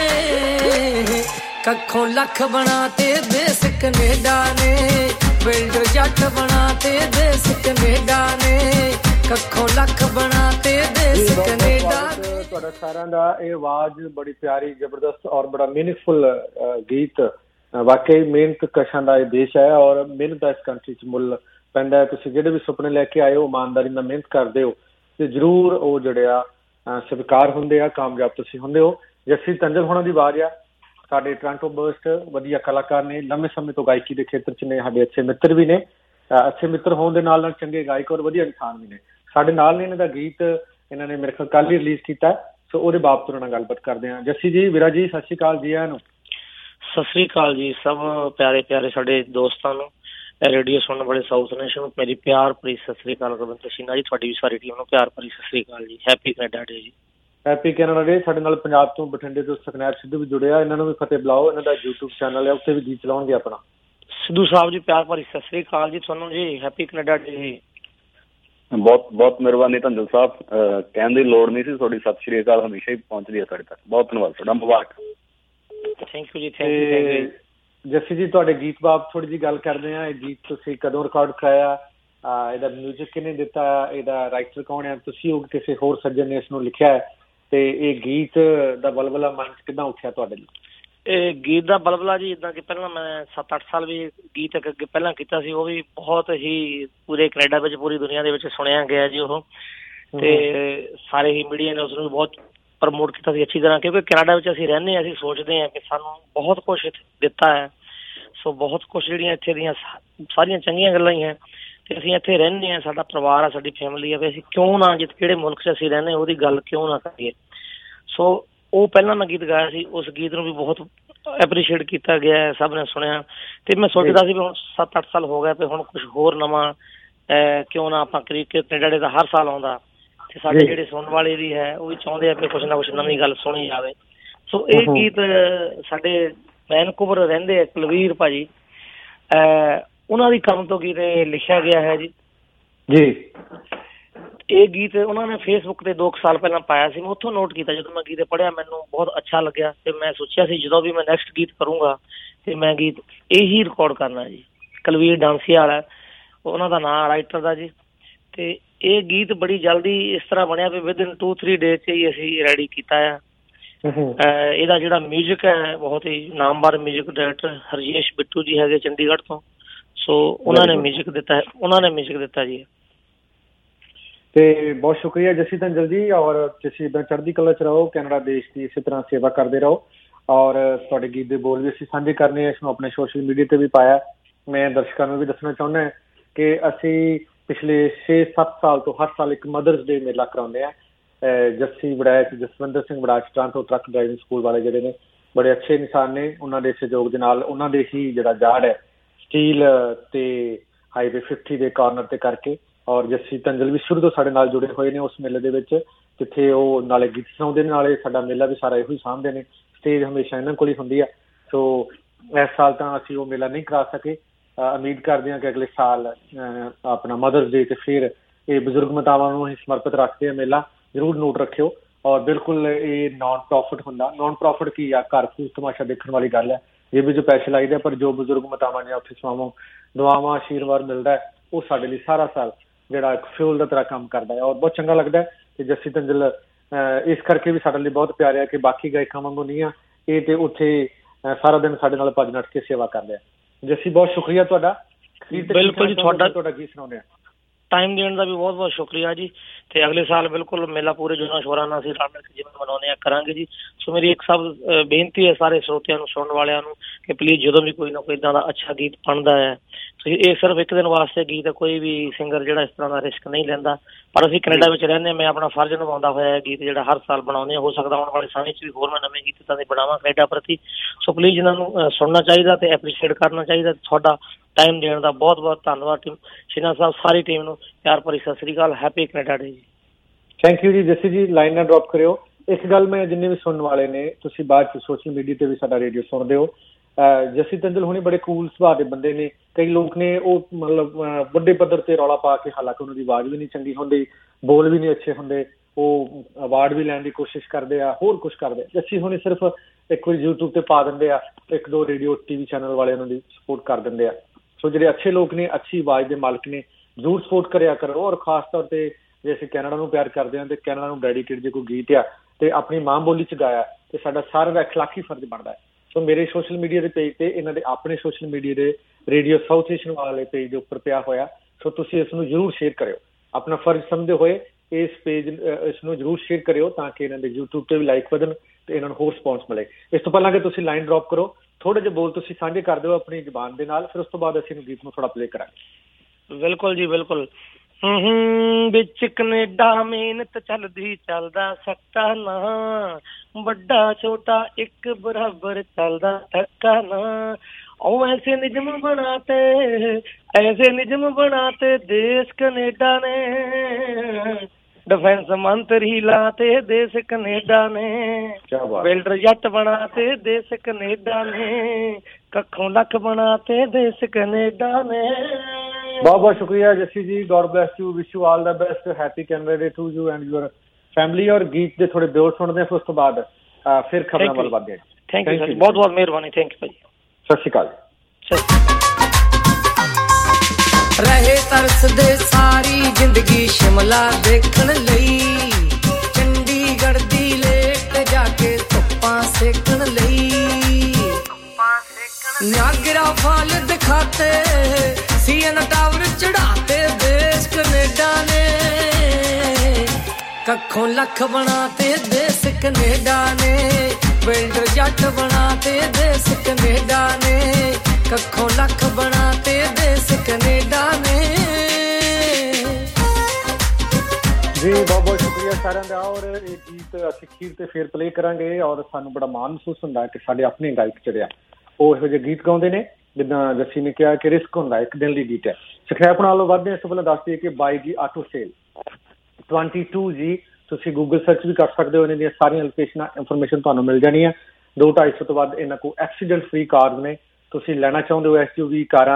[SPEAKER 21] ਕੱਖੋਂ ਲੱਖ ਬਣਾਤੇ ਦੇਸ਼ ਕੈਨੇਡਾ ਨੇ, ਬਿਲਡਰ ਜੱਟ ਬਣਾਤੇ ਦੇਸ਼ ਕੈਨੇਡਾ ਨੇ, ਕੱਖੋਂ ਲੱਖ ਬਣਾਤੇ ਦੇਸ਼ ਕੈਨੇਡਾ।
[SPEAKER 6] ਤੁਹਾਡਾ ਸਾਰਿਆਂ ਦਾ ਇਹ ਆਵਾਜ਼ ਬੜੀ ਪਿਆਰੀ, ਜ਼ਬਰਦਸਤ ਔਰ ਬੜਾ ਮੀਨਿੰਗਫੁਲ ਗੀਤ। ਵਾਕਈ ਮਿਹਨਤ ਕਸ਼ਾਂ ਦਾ ਇਹ ਦੇਸ਼ ਹੈ ਔਰ ਮਿਹਨਤ ਦਾ ਇਸ ਕੰਟਰੀ 'ਚ ਮੁੱਲ ਪੈਂਦਾ ਹੈ। ਤੁਸੀਂ ਜਿਹੜੇ ਵੀ ਸੁਪਨੇ ਲੈ ਕੇ ਆਏ ਹੋ, ਇਮਾਨਦਾਰੀ ਨਾਲ ਮਿਹਨਤ ਕਰਦੇ ਹੋ ਤੇ ਜ਼ਰੂਰ ਉਹ ਜਿਹੜੇ ਆ ਸਵੀਕਾਰ ਹੁੰਦੇ ਆ, ਕਾਮਯਾਬ ਤੁਸੀਂ ਹੁੰਦੇ ਹੋ। ਜੱਸੀ ਤੰਜਲ ਹੋਣਾ ਦੀ ਆਵਾਜ਼ ਆ, ਸਾਡੇ ਟੋਰਾਂਟੋ ਬਰਸਟ ਵਧੀਆ ਕਲਾਕਾਰ ਨੇ, ਲੰਮੇ ਸਮੇਂ ਤੋਂ ਗਾਇਕੀ ਦੇ ਖੇਤਰ 'ਚ ਨੇ, ਸਾਡੇ ਅੱਛੇ ਮਿੱਤਰ ਵੀ ਨੇ। ਅੱਛੇ ਮਿੱਤਰ ਹੋਣ ਦੇ ਨਾਲ ਨਾਲ ਚੰਗੇ ਗਾਇਕ ਔਰ ਵਧੀਆ ਇਨਸਾਨ ਵੀ ਨੇ। ਸਾਡੇ ਨਾਲ ਨੇ, ਇਹਨਾਂ ਦਾ ਗੀਤ ਇਹਨਾਂ ਨੇ ਮੇਰੇ ਖਿਆਲ ਕੱਲ੍ਹ ਹੀ ਰਿਲੀਜ਼ ਕੀਤਾ, ਸੋ ਉਹਦੇ ਬਾਬਤ ਉਹਨਾਂ ਨਾਲ ਗੱਲਬਾਤ ਕਰਦੇ ਹਾਂ। ਜੱਸੀ ਜੀ, ਵੀਰਾ ਜੀ, ਸਤਿ ਸ਼੍ਰੀ ਅਕਾਲ ਜੀ। ਆਇਆਂ ਨੂੰ
[SPEAKER 22] ਸਤਿ ਸ਼੍ਰੀ ਅਕਾਲ ਜੀ ਸਭ ਪਿਆਰੇ ਪਿਆਰੇ ਸਾਡੇ ਦੋਸਤਾਂ ਨੂੰ, ਰੇਡੀਓ ਸੁਣਨ ਵਾਲੇ ਸਾਊਥ ਨੇਸ਼ਨ ਨੂੰ ਮੇਰੀ ਪਿਆਰ ਭਰੀ ਸਤਿ ਸ਼੍ਰੀ ਅਕਾਲ। ਕੁਲਵਿੰਦਰ ਸਿੰਘਾ ਜੀ, ਤੁਹਾਡੀ ਵੀ ਸਾਰੀ ਟੀਮ ਨੂੰ ਪਿਆਰ ਭਰੀ ਸਤਿ ਸ਼੍ਰੀ ਅਕਾਲ ਜੀ। ਹੈਪੀ ਕੈਨੇਡਾ ਡੇ ਜੀ।
[SPEAKER 6] Happy Canada Day. ਸਾਡੇ ਨਾਲ ਪੰਜਾਬ ਤੋਂ, ਬਠਿੰਡੇ ਤੋਂ ਸਕਨੈਪ ਸਿੱਧੂ ਵੀ ਜੁੜਿਆ, ਇਹਨਾਂ ਨੂੰ ਵੀ ਫਤਿਹ ਬੁਲਾਓ। ਇਹਨਾਂ ਦਾ ਯੂਟਿਊਬ ਚੈਨਲ ਹੈ, ਉੱਥੇ ਵੀ ਗੀਤ ਚਲਾਉਣਗੇ ਆਪਣਾ।
[SPEAKER 22] ਸਿੱਧੂ ਸਾਹਿਬ ਜੀ, ਪਿਆਰ ਭਰੀ ਸਤਿ ਸ਼੍ਰੀ ਅਕਾਲ ਜੀ ਤੁਹਾਨੂੰ ਜੀ। ਹੈਪੀ ਕੈਨੇਡਾ ਡੇ ਜੀ।
[SPEAKER 16] ਬਹੁਤ ਬਹੁਤ ਮਿਹਰਬਾਨੀ ਧੰਜਲ ਸਾਹਿਬ, ਕਹਿਣ ਦੀ ਲੋੜ ਨਹੀਂ ਸੀ, ਤੁਹਾਡੀ ਸਤਿ ਸ਼੍ਰੀ ਅਕਾਲ ਹਮੇਸ਼ਾ ਹੀ ਪਹੁੰਚਦੀ ਹੈ ਸਾਡੇ ਤੱਕ। ਬਹੁਤ ਧੰਨਵਾਦ ਤੁਹਾਡਾ, ਮੁਬਾਰਕ।
[SPEAKER 22] ਥੈਂਕ ਯੂ ਜੀ, thank you thank you.
[SPEAKER 6] Jassi ji, ਤੁਹਾਡੇ ਗੀਤ ਬਾਬਤ ਥੋੜੀ ਜਿਹੀ ਗੱਲ ਕਰਦੇ ਹਾਂ। ਇਹ ਗੀਤ ਤੁਸੀਂ ਕਦੋਂ ਰਿਕਾਰਡ ਕਰਾਇਆ, ਇਹਦਾ ਮਿਊਜ਼ਿਕ ਕਿਹਨੇ ਦਿੱਤਾ, ਇਹਦਾ ਰਾਈਟਰ ਕੌਣ ਹੈ, ਤੁਸੀਂ ਹੋ ਕਿਸੇ ਹੋਰ ਸੱਜਣ ਨੇ ਇਸ ਨੂੰ ਲਿਖਿਆ ਹੈ, ਤੇ ਇਹ ਗੀਤ ਦਾ ਬਲਬਲਾ ਮਨ ਚ ਕਿੱਦਾਂ ਉੱਠਿਆ ਤੁਹਾਡੇ ਲਈ?
[SPEAKER 22] ਇਹ ਗੀਤ ਦਾ ਬਲਬਲਾ ਜੀ ਇੱਦਾਂ ਕਿ ਪਹਿਲਾਂ ਮੈਂ ਸੱਤ ਅੱਠ ਸਾਲ ਵੀ ਗੀਤ ਅੱਗੇ ਪਹਿਲਾਂ ਕੀਤਾ ਸੀ, ਉਹ ਵੀ ਬਹੁਤ ਹੀ ਪੂਰੇ ਕੈਨੇਡਾ ਵਿੱਚ, ਪੂਰੀ ਦੁਨੀਆ ਦੇ ਵਿੱਚ ਸੁਣਿਆ ਗਿਆ ਜੀ ਉਹ, ਤੇ ਸਾਰੇ ਹੀ ਮੀਡੀਆ ਨੇ ਉਸਨੂੰ ਬਹੁਤ ਪ੍ਰਮੋਟ ਕੀਤਾ ਸੀ ਅੱਛੀ ਤਰ੍ਹਾਂ, ਕਿਉਂਕਿ ਕੈਨੇਡਾ ਵਿੱਚ ਅਸੀਂ ਰਹਿੰਦੇ ਹਾਂ, ਅਸੀਂ ਸੋਚਦੇ ਹਾਂ ਕਿ ਸਾਨੂੰ ਬਹੁਤ ਕੁਛ ਦਿੱਤਾ ਹੈ, ਸੋ ਬਹੁਤ ਕੁਛ ਜਿਹੜੀਆਂ ਇੱਥੇ ਦੀਆਂ ਸਾਰੀਆਂ ਚੰਗੀਆਂ ਗੱਲਾਂ ਹੀ ਹੈ, ਤੇ ਅਸੀਂ ਇੱਥੇ ਰਹਿੰਦੇ ਹਾਂ, ਸਾਡਾ ਪਰਿਵਾਰ ਆ, ਸਾਡੀ ਫੈਮਿਲੀ ਆ, ਵੀ ਅਸੀਂ ਕਿਉਂ ਨਾ ਜਿੱਥੇ ਕਿਹੜੇ ਮੁਲਕ 'ਚ ਅਸੀਂ ਰਹਿੰਦੇ ਉਹਦੀ ਗੱਲ ਕਿਉਂ ਨਾ ਕਰੀਏ। ਸੋ ਉਹ ਪਹਿਲਾਂ ਮੈਂ ਗੀਤ ਗਾਇਆ ਸੀ, ਉਸ ਗੀਤ ਨੂੰ ਵੀ ਬਹੁਤ ਐਪਰੀਸ਼ੀਏਟ ਕੀਤਾ ਗਿਆ, ਸਭ ਨੇ ਸੁਣਿਆ, ਤੇ ਮੈਂ ਸੋਚਦਾ ਸੀ ਵੀ ਹੁਣ ਸੱਤ ਅੱਠ ਸਾਲ ਹੋ ਗਏ ਤੇ ਹੁਣ ਕੁਛ ਹੋਰ ਨਵਾਂ ਕਿਉਂ ਨਾ ਆਪਾਂ ਕਰੀਏ, ਕਿ ਕੈਨੇਡਾ ਡੇ ਦਾ ਹਰ ਸਾਲ ਆਉਂਦਾ ਤੇ ਸਾਡੇ ਜਿਹੜੇ ਸੁਣਨ ਵਾਲੇ ਵੀ ਹੈ ਉਹ ਵੀ ਚਾਹੁੰਦੇ ਆ ਕਿ ਕੁਛ ਨਾ ਕੁਛ ਨਵੀਂ ਗੱਲ ਸੁਣੀ ਜਾਵੇ। ਸੋ ਇਹ ਗੀਤ ਸਾਡੇ ਵੈਨਕੂਵਰ ਰਹਿੰਦੇ ਆ ਕੁਲਵੀਰ ਭਾਜੀ, ਉਹਨਾਂ ਦੀ ਕੰਮ ਤੋਂ ਗੀਤ ਲਿਖਿਆ ਗਿਆ ਹੈ ਜੀ।
[SPEAKER 6] ਜੀ
[SPEAKER 22] ਇਹ ਗੀਤ ਉਹਨਾਂ ਨੇ ਫੇਸਬੁੱਕ ਤੇ ਦੋ ਕੁ ਸਾਲ ਪਹਿਲਾਂ ਪਾਇਆ ਸੀ। ਮੈਂ ਉੱਥੋਂ ਨੋਟ ਕੀਤਾ, ਜਦੋਂ ਮੈਂ ਗੀਤ ਪੜ੍ਹਿਆ ਮੈਨੂੰ ਬਹੁਤ ਅੱਛਾ ਲੱਗਿਆ ਤੇ ਮੈਂ ਸੋਚਿਆ ਸੀ ਜਦੋਂ ਵੀ ਮੈਂ ਨੈਕਸਟ ਗੀਤ ਕਰੂੰਗਾ ਤੇ ਮੈਂ ਗੀਤ ਇਹੀ ਰਿਕਾਰਡ ਕਰਨਾ ਜੀ। ਕੁਲਵੀਰ ਡਾਂਸੀਆ ਵਾਲਾ ਉਹਨਾਂ ਦਾ ਨਾਂ ਰਾਈਟਰ ਦਾ ਜੀ। ਤੇ ਇਹ ਗੀਤ ਬੜੀ ਜਲਦੀ ਇਸ ਤਰ੍ਹਾਂ ਬਣਿਆ ਵੀ within two three days 'ਚ ਹੀ ਅਸੀਂ ਰੈਡੀ ਕੀਤਾ ਆ। ਇਹਦਾ ਜਿਹੜਾ ਮਿਊਜ਼ਿਕ ਹੈ ਬਹੁਤ ਹੀ ਨਾਮਵਰ ਮਿਊਜ਼ਿਕ ਡਾਇਰੈਕਟਰ ਹਰਜੇਸ਼ ਬਿੱਟੂ ਜੀ ਹੈਗੇ ਚੰਡੀਗੜ੍ਹ ਤੋਂ, ਸੋ ਉਹਨਾਂ ਨੇ ਮਿਊਜ਼ਿਕ ਦਿੱਤਾ, ਉਹਨਾਂ ਨੇ ਮਿਊਜ਼ਿਕ ਦਿੱਤਾ ਜੀ।
[SPEAKER 6] ਤੇ ਬਹੁਤ ਸ਼ੁਕਰੀਆ ਜੱਸੀ ਧੰਜਲ ਜੀ, ਔਰ ਤੁਸੀਂ ਇੱਦਾਂ ਚੜ੍ਹਦੀ ਕਲਾ 'ਚ ਰਹੋ, ਕੈਨੇਡਾ ਦੇਸ਼ ਦੀ ਇਸੇ ਤਰ੍ਹਾਂ ਸੇਵਾ ਕਰਦੇ ਰਹੋ। ਔਰ ਤੁਹਾਡੇ ਗੀਤ ਦੇ ਬੋਲ ਵੀ ਅਸੀਂ ਸਾਂਝੇ ਕਰਨੇ, ਇਸ ਨੂੰ ਆਪਣੇ ਸੋਸ਼ਲ ਮੀਡੀਆ ਤੇ ਵੀ ਪਾਇਆ। ਮੈਂ ਦਰਸ਼ਕਾਂ ਨੂੰ ਵੀ ਦੱਸਣਾ ਚਾਹੁੰਦਾ ਕਿ ਅਸੀਂ ਪਿਛਲੇ ਛੇ ਸੱਤ ਸਾਲ ਤੋਂ ਹਰ ਸਾਲ ਇੱਕ ਮਦਰਸ ਡੇ ਮੇਲਾ ਕਰਾਉਂਦੇ ਹਾਂ। Jassi Waraich, Jaswinder Singh Waraich Toronto truck driving school ਵਾਲੇ ਜਿਹੜੇ ਨੇ ਬੜੇ ਅੱਛੇ ਇਨਸਾਨ ਨੇ, ਉਹਨਾਂ ਦੇ ਸਹਿਯੋਗ ਦੇ ਨਾਲ ਉਹਨਾਂ ਦੇ ਹੀ ਜਿਹੜਾ ਜਾੜ ਹੈ ਸਟੀਲ ਤੇ ਹਾਈਵੇ ਫਿਫਟੀ ਦੇ ਕਾਰਨਰ ਤੇ ਕਰਕੇ। ਔਰ ਜੱਸੀ ਧੰਜਲ ਵੀ ਸ਼ੁਰੂ ਤੋਂ ਸਾਡੇ ਨਾਲ ਜੁੜੇ ਹੋਏ ਨੇ ਉਸ ਮੇਲੇ ਦੇ ਵਿੱਚ, ਜਿੱਥੇ ਉਹ ਨਾਲੇ ਗੀਤ ਸੁਣਾਉਂਦੇ ਨੇ ਨਾਲੇ ਸਾਡਾ ਮੇਲਾ ਵੀ ਸਾਰਾ ਇਹੋ ਹੀ ਸਾਂਭਦੇ ਨੇ। ਸਟੇਜ ਹਮੇਸ਼ਾ ਇਹਨਾਂ ਕੋਲ ਹੀ ਹੁੰਦੀ ਆ। ਸੋ ਇਸ ਸਾਲ ਤਾਂ ਅਸੀਂ ਉਹ ਮੇਲਾ ਨਹੀਂ ਕਰਾ ਸਕੇ। ਉਮੀਦ ਕਰਦੇ ਹਾਂ ਕਿ ਅਗਲੇ ਸਾਲ ਆਪਣਾ ਮਦਰਸ ਡੇ ਤੇ ਫਿਰ ਇਹ ਬਜ਼ੁਰਗ ਮਾਤਾਵਾਂ ਨੂੰ ਹੀ ਸਮਰਪਿਤ ਰੱਖਦੇ ਆ ਮੇਲਾ। ਜ਼ਰੂਰ ਨੋਟ ਰੱਖਿਓ। ਔਰ ਬਿਲਕੁਲ ਇਹ ਨੋਨ ਪ੍ਰੋਫਿਟ ਹੁੰਦਾ। ਨੋਨ ਪ੍ਰੋਫਿਟ ਕੀ ਆ, ਘਰ ਖੂਸ ਤਮਾਸ਼ਾ ਦੇਖਣ ਵਾਲੀ ਗੱਲ ਹੈ। ਇਹ ਵੀ ਜੋ ਪੈਸੇ ਲਾਈਦੇ, ਪਰ ਜੋ ਬਜ਼ੁਰਗ ਮਾਤਾਵਾਂ ਨੇ ਉੱਥੇ ਸਵਾਵਾਂ ਦੁਆਵਾਂ ਆਸ਼ੀਰਵਾਦ ਮਿਲਦਾ ਉਹ ਸਾਡੇ ਲਈ ਸਾਰਾ ਸਾਲ ਜਿਹੜਾ ਇੱਕ ਫਿਊਲ ਦਾ ਤਰ੍ਹਾਂ ਕੰਮ ਕਰਦਾ ਹੈ। ਔਰ ਬਹੁਤ ਚੰਗਾ ਲੱਗਦਾ ਹੈ ਕਿ ਜੱਸੀ ਧੰਜਲ ਇਸ ਕਰਕੇ ਵੀ ਸਾਡੇ ਲਈ ਬਹੁਤ ਪਿਆਰਿਆ ਕਿ ਬਾਕੀ ਗਾਇਕਾਂ ਵਾਂਗੂ ਨਹੀਂ ਆ ਇਹ, ਤੇ ਉੱਥੇ ਸਾਰਾ ਦਿਨ ਸਾਡੇ ਨਾਲ ਭੱਜ ਨੱਠ ਕੇ ਸੇਵਾ ਕਰਦੇ ਆ। ਜੱਸੀ ਬਹੁਤ ਸ਼ੁਕਰੀਆ ਤੁਹਾਡਾ।
[SPEAKER 22] ਬਿਲਕੁਲ ਜੀ, ਤੁਹਾਡਾ
[SPEAKER 6] ਤੁਹਾਡਾ ਗੀਤ ਸੁਣਾਉਂਦੇ ਆ।
[SPEAKER 22] ਟਾਈਮ ਦੇਣ ਦਾ ਵੀ ਬਹੁਤ ਬਹੁਤ ਸ਼ੁਕਰੀਆ ਜੀ। ਤੇ ਅਗਲੇ ਸਾਲ ਬਿਲਕੁਲ ਮੇਲਾ ਪੂਰੇ ਜੋਰਾਂ ਸ਼ੋਰਾਂ ਨਾਲ ਅਸੀਂ ਰਲ ਮਿਲ ਕੇ ਜਿਵੇਂ ਮਨਾਉਂਦੇ ਆ ਕਰਾਂਗੇ ਜੀ। ਸੋ ਮੇਰੀ ਇੱਕ ਸਭ ਬੇਨਤੀ ਹੈ ਸਾਰੇ ਸਰੋਤਿਆਂ ਨੂੰ, ਸੁਣਨ ਵਾਲਿਆਂ ਨੂੰ, ਕਿ ਪਲੀਜ਼ ਜਦੋਂ ਵੀ ਕੋਈ ਨਾ ਕੋਈ ਇੱਦਾਂ ਦਾ ਅੱਛਾ ਗੀਤ ਬਣਦਾ ਹੈ, ਇਹ ਸਿਰਫ ਇੱਕ ਦਿਨ ਵਾਸਤੇ ਗੀਤ ਹੈ, ਕੋਈ ਵੀ ਸਿੰਗਰ ਜਿਹੜਾ ਇਸ ਤਰ੍ਹਾਂ ਦਾ ਰਿਸਕ ਨਹੀਂ ਲੈਂਦਾ। ਪਰ ਅਸੀਂ ਕੈਨੇਡਾ ਵਿੱਚ ਰਹਿੰਦੇ ਹਾਂ, ਮੈਂ ਆਪਣਾ ਫਰਜ਼ ਨਿਭਾਉਂਦਾ ਹੋਇਆ ਗੀਤ ਜਿਹੜਾ ਹਰ ਸਾਲ ਬਣਾਉਂਦੇ, ਹੋ ਸਕਦਾ ਆਉਣ ਵਾਲੇ ਸਮੇਂ 'ਚ ਵੀ ਹੋਰ ਮੈਂ ਨਵੇਂ ਗੀਤ ਇੱਦਾਂ ਦੇ ਬਣਾਵਾਂ ਕੈਨੇਡਾ ਪ੍ਰਤੀ। ਸੋ ਪਲੀਜ਼ ਇਹਨਾਂ ਨੂੰ ਸੁਣਨਾ ਚਾਹੀਦਾ ਤੇ ਐਪਰੀਸ਼ੀਏਟ ਕਰਨਾ ਚਾਹੀਦਾ। ਤੁਹਾਡਾ ਟਾਈਮ ਦੇਣ ਦਾ ਬਹੁਤ ਬਹੁਤ ਧੰਨਵਾਦ ਟੀਮ ਸ਼ੀਨਾ ਸਾਹਿਬ, ਸਾਰੀ ਟੀਮ ਨੂੰ ਪਿਆਰ ਭਰੀ ਸਤਿ ਸ੍ਰੀ ਅਕਾਲ। ਹੈਪੀ ਕੈਨੇਡਾ ਡੇ ਜੀ।
[SPEAKER 6] ਥੈਂਕ ਯੂ ਜੀ। ਜੱਸੀ ਜੀ ਲਾਈਨ ਨਾ ਡਰੋਪ ਕਰਿਓ। ਇੱਕ ਗੱਲ ਮੈਂ ਜਿੰਨੇ ਵੀ ਸੁਣਨ ਵਾਲੇ ਨੇ, ਤੁਸੀਂ ਬਾਅਦ 'ਚ ਸੋਸ਼ਲ ਮੀਡੀਆ ਤੇ ਵੀ ਸਾਡਾ ਰੇਡੀਓ ਸੁਣਦੇ ਹੋ, ਜੱਸੀ ਧੰਜਲ ਹੁਣੀ ਬੜੇ ਕੂਲ ਸੁਭਾਅ ਦੇ ਬੰਦੇ ਨੇ। ਕਈ ਲੋਕ ਨੇ ਉਹ ਮਤਲਬ ਵੱਡੇ ਪੱਧਰ ਤੇ ਰੌਲਾ ਪਾ ਕੇ, ਹਾਲਾਂਕਿ ਉਹਨਾਂ ਦੀ ਆਵਾਜ਼ ਵੀ ਨਹੀਂ ਚੰਗੀ ਹੁੰਦੀ, ਬੋਲ ਵੀ ਨਹੀਂ ਅੱਛੇ ਹੁੰਦੇ, ਉਹ ਅਵਾਰਡ ਵੀ ਲੈਣ ਦੀ ਕੋਸ਼ਿਸ਼ ਕਰਦੇ ਆ, ਹੋਰ ਕੁਛ ਕਰਦੇ ਆ। ਜੱਸੀ ਹੁਣੀ ਸਿਰਫ ਇੱਕ ਵਾਰੀ ਯੂਟਿਊਬ ਤੇ ਪਾ ਦਿੰਦੇ ਆ, ਇੱਕ ਦੋ ਰੇਡੀਓ ਟੀ ਵੀ ਚੈਨਲ ਵਾਲੇ ਉਹਨਾਂ ਦੀ ਸਪੋਰਟ ਕਰ ਦਿੰਦੇ ਆ। ਸੋ ਜਿਹੜੇ ਅੱਛੇ ਲੋਕ ਨੇ, ਅੱਛੀ ਆਵਾਜ਼ ਦੇ ਮਾਲਕ ਨੇ, ਜ਼ਰੂਰ ਸਪੋਰਟ ਕਰਿਆ ਕਰੋ। ਔਰ ਖਾਸ ਤੌਰ ਤੇ ਜੇ ਅਸੀਂ ਕੈਨੇਡਾ ਨੂੰ ਪਿਆਰ ਕਰਦੇ ਹਾਂ ਤੇ ਕੈਨੇਡਾ ਨੂੰ ਡੈਡੀਕੇਟ ਜੇ ਕੋਈ ਗੀਤ ਆ ਤੇ ਆਪਣੀ ਮਾਂ ਬੋਲੀ 'ਚ ਗਾਇਆ ਤੇ ਸਾਡਾ ਸਾਰਿਆਂ ਦਾ ਅਖਲਾਕੀ ਫਰਜ਼ ਬਣਦਾ ਹੈ। ਸੋ ਮੇਰੇ ਸੋਸ਼ਲ ਮੀਡੀਆ ਦੇ ਪੇਜ ਤੇ, ਇਹਨਾਂ ਦੇ ਆਪਣੇ ਸੋਸ਼ਲ ਮੀਡੀਆ ਦੇ ਰੇਡੀਓ ਸਾਊਥ ਏਸ਼ੀਅਨ ਵਾਲੇ ਪੇਜ ਦੇ ਉੱਪਰ ਪਿਆ ਹੋਇਆ। ਸੋ ਤੁਸੀਂ ਇਸ ਨੂੰ ਜ਼ਰੂਰ ਸ਼ੇਅਰ ਕਰਿਓ, ਆਪਣਾ ਫਰਜ਼ ਸਮਝਦੇ ਹੋਏ ਇਸ ਪੇਜ ਇਸ ਨੂੰ ਜ਼ਰੂਰ ਸ਼ੇਅਰ ਕਰਿਓ ਤਾਂ ਕਿ ਇਹਨਾਂ ਦੇ ਯੂਟਿਊਬ ਤੇ ਵੀ ਲਾਈਕ ਵਧਣ ਤੇ ਇਹਨਾਂ ਨੂੰ ਹੋਰ ਰਿਸਪੌਂਸ ਮਿਲੇ। ਇਸ ਤੋਂ ਪਹਿਲਾਂ ਕਿ ਤੁਸੀਂ ਲਾਈਨ ਡਰੋਪ ਕਰੋ, ਥੋੜੇ ਜਿਹੇ ਬੋਲ ਤੁਸੀਂ ਸਾਂਝੇ ਕਰ ਦਿਓ ਆਪਣੀ ਜ਼ੁਬਾਨ ਦੇ ਨਾਲ, ਫਿਰ ਉਸ ਤੋਂ ਬਾਅਦ ਅਸੀਂ ਗੀਤ ਨੂੰ ਥੋੜਾ ਪਲੇ ਕਰਾਂਗੇ।
[SPEAKER 22] ਬਿਲਕੁਲ ਜੀ, ਬਿਲਕੁਲ। ਹੂੰ ਵਿੱਚ ਕੈਨੇਡਾ ਮਿਹਨਤ ਚੱਲਦੀ, ਚੱਲਦਾ ਸੱਟਾ ਨਾ, ਵੱਡਾ ਛੋਟਾ ਇੱਕ ਬਰਾਬਰ ਚੱਲਦਾ ਧੱਕਾ ਨਾ। ਉਹ ਐਸੇ ਨਿਯਮ ਬਣਾਤੇ, ਐਸੇ ਨਿਯਮ ਬਣਾਤੇ ਦੇਸ਼ ਕੈਨੇਡਾ ਨੇ, डिफेंस मंत्री लाते देश कनेडा ने, बिल्डर जट बनाते देश कनेडा ने, कखों लख बनाते देश कनेडा ने।
[SPEAKER 6] बहुत बहुत शुक्रिया Jassi ji, God bless you, wish you all the best, happy Canada Day to you and your family. और गीत दे थोड़े ब्योर सुनते हैं, फिर उस तो बाद फिर खबरां वाल बढ़दे हैं।
[SPEAKER 22] थैंक यू सर, बहुत बहुत मेहरबानी, थैंक यू भाई,
[SPEAKER 6] सत श्री अकाल।
[SPEAKER 21] रहे तरसदे सारी जिंदगी शिमला देखण लई, चंडीगढ़ दी लेट जाके धुप्पां सेकण लई, नागरा फाल दिखाते सीएन टावर चढ़ाते देश कनेडा ने, कखों लख बनाते देश कनेडा ने, बिल्डर जट बनाते देश कनेडा ने, कखों लख बनाते देश कनेडा ने।
[SPEAKER 6] जी बहुत बहुत शुक्रिया साਰਿਆਂ ਦਾ। और ਇਹ ਗੀਤ ਅਸੀਂ ਅਖੀਰ ਤੇ ਫੇਰ ਪਲੇ ਕਰਾਂਗੇ ਔਰ ਸਾਨੂੰ ਬੜਾ ਮਾਣ ਮਹਿਸੂਸ ਹੁੰਦਾ ਕਿ ਸਾਡੇ ਆਪਣੇ ਗਾਇਕ ਜਿਹੜੇ ਆ ਉਹ ਇਹੋ ਜਿਹੇ ਗੀਤ ਗਾਉਂਦੇ ਨੇ ਜਿੱਦਾਂ ਜੱਸੀ ਨੇ ਕਿਹਾ ਕਿ ਰਿਸਕ ਹੁੰਦਾ, ਇੱਕ ਦਿਨ ਲਈ ਗੀਤ ਹੈ। ਸਖਰੈਪ ਨਾਲੋਂ ਵੱਧ ਇਸ ਤੋਂ ਪਹਿਲਾਂ ਦੱਸ ਦਈਏ ਕਿ ਬਾਈ ਜੀ ਆਟੋ ਸੇਲ ਟਵੈਂਟੀ ਟੂ ਜੀ ਤੁਸੀਂ ਗੂਗਲ ਸਰਚ ਵੀ ਕਰ ਸਕਦੇ ਹੋ, ਇਹਨਾਂ ਦੀਆਂ ਸਾਰੀਆਂ ਲੋਕੇਸ਼ਨਾਂ ਇਨਫੋਰਮੇਸ਼ਨ ਤੁਹਾਨੂੰ ਮਿਲ ਜਾਣੀ ਹੈ। ਦੋ ਢਾਈ ਸੌ ਤੋਂ ਵੱਧ ਇਹਨਾਂ ਕੋਲ ਐਕਸੀਡੈਂਟ ਫ੍ਰੀ ਕਾਰਜ਼ ਨੇ। ਤੁਸੀਂ ਲੈਣਾ ਚਾਹੁੰਦੇ ਹੋ ਐਸ ਯੂ ਵੀ ਕਾਰਾਂ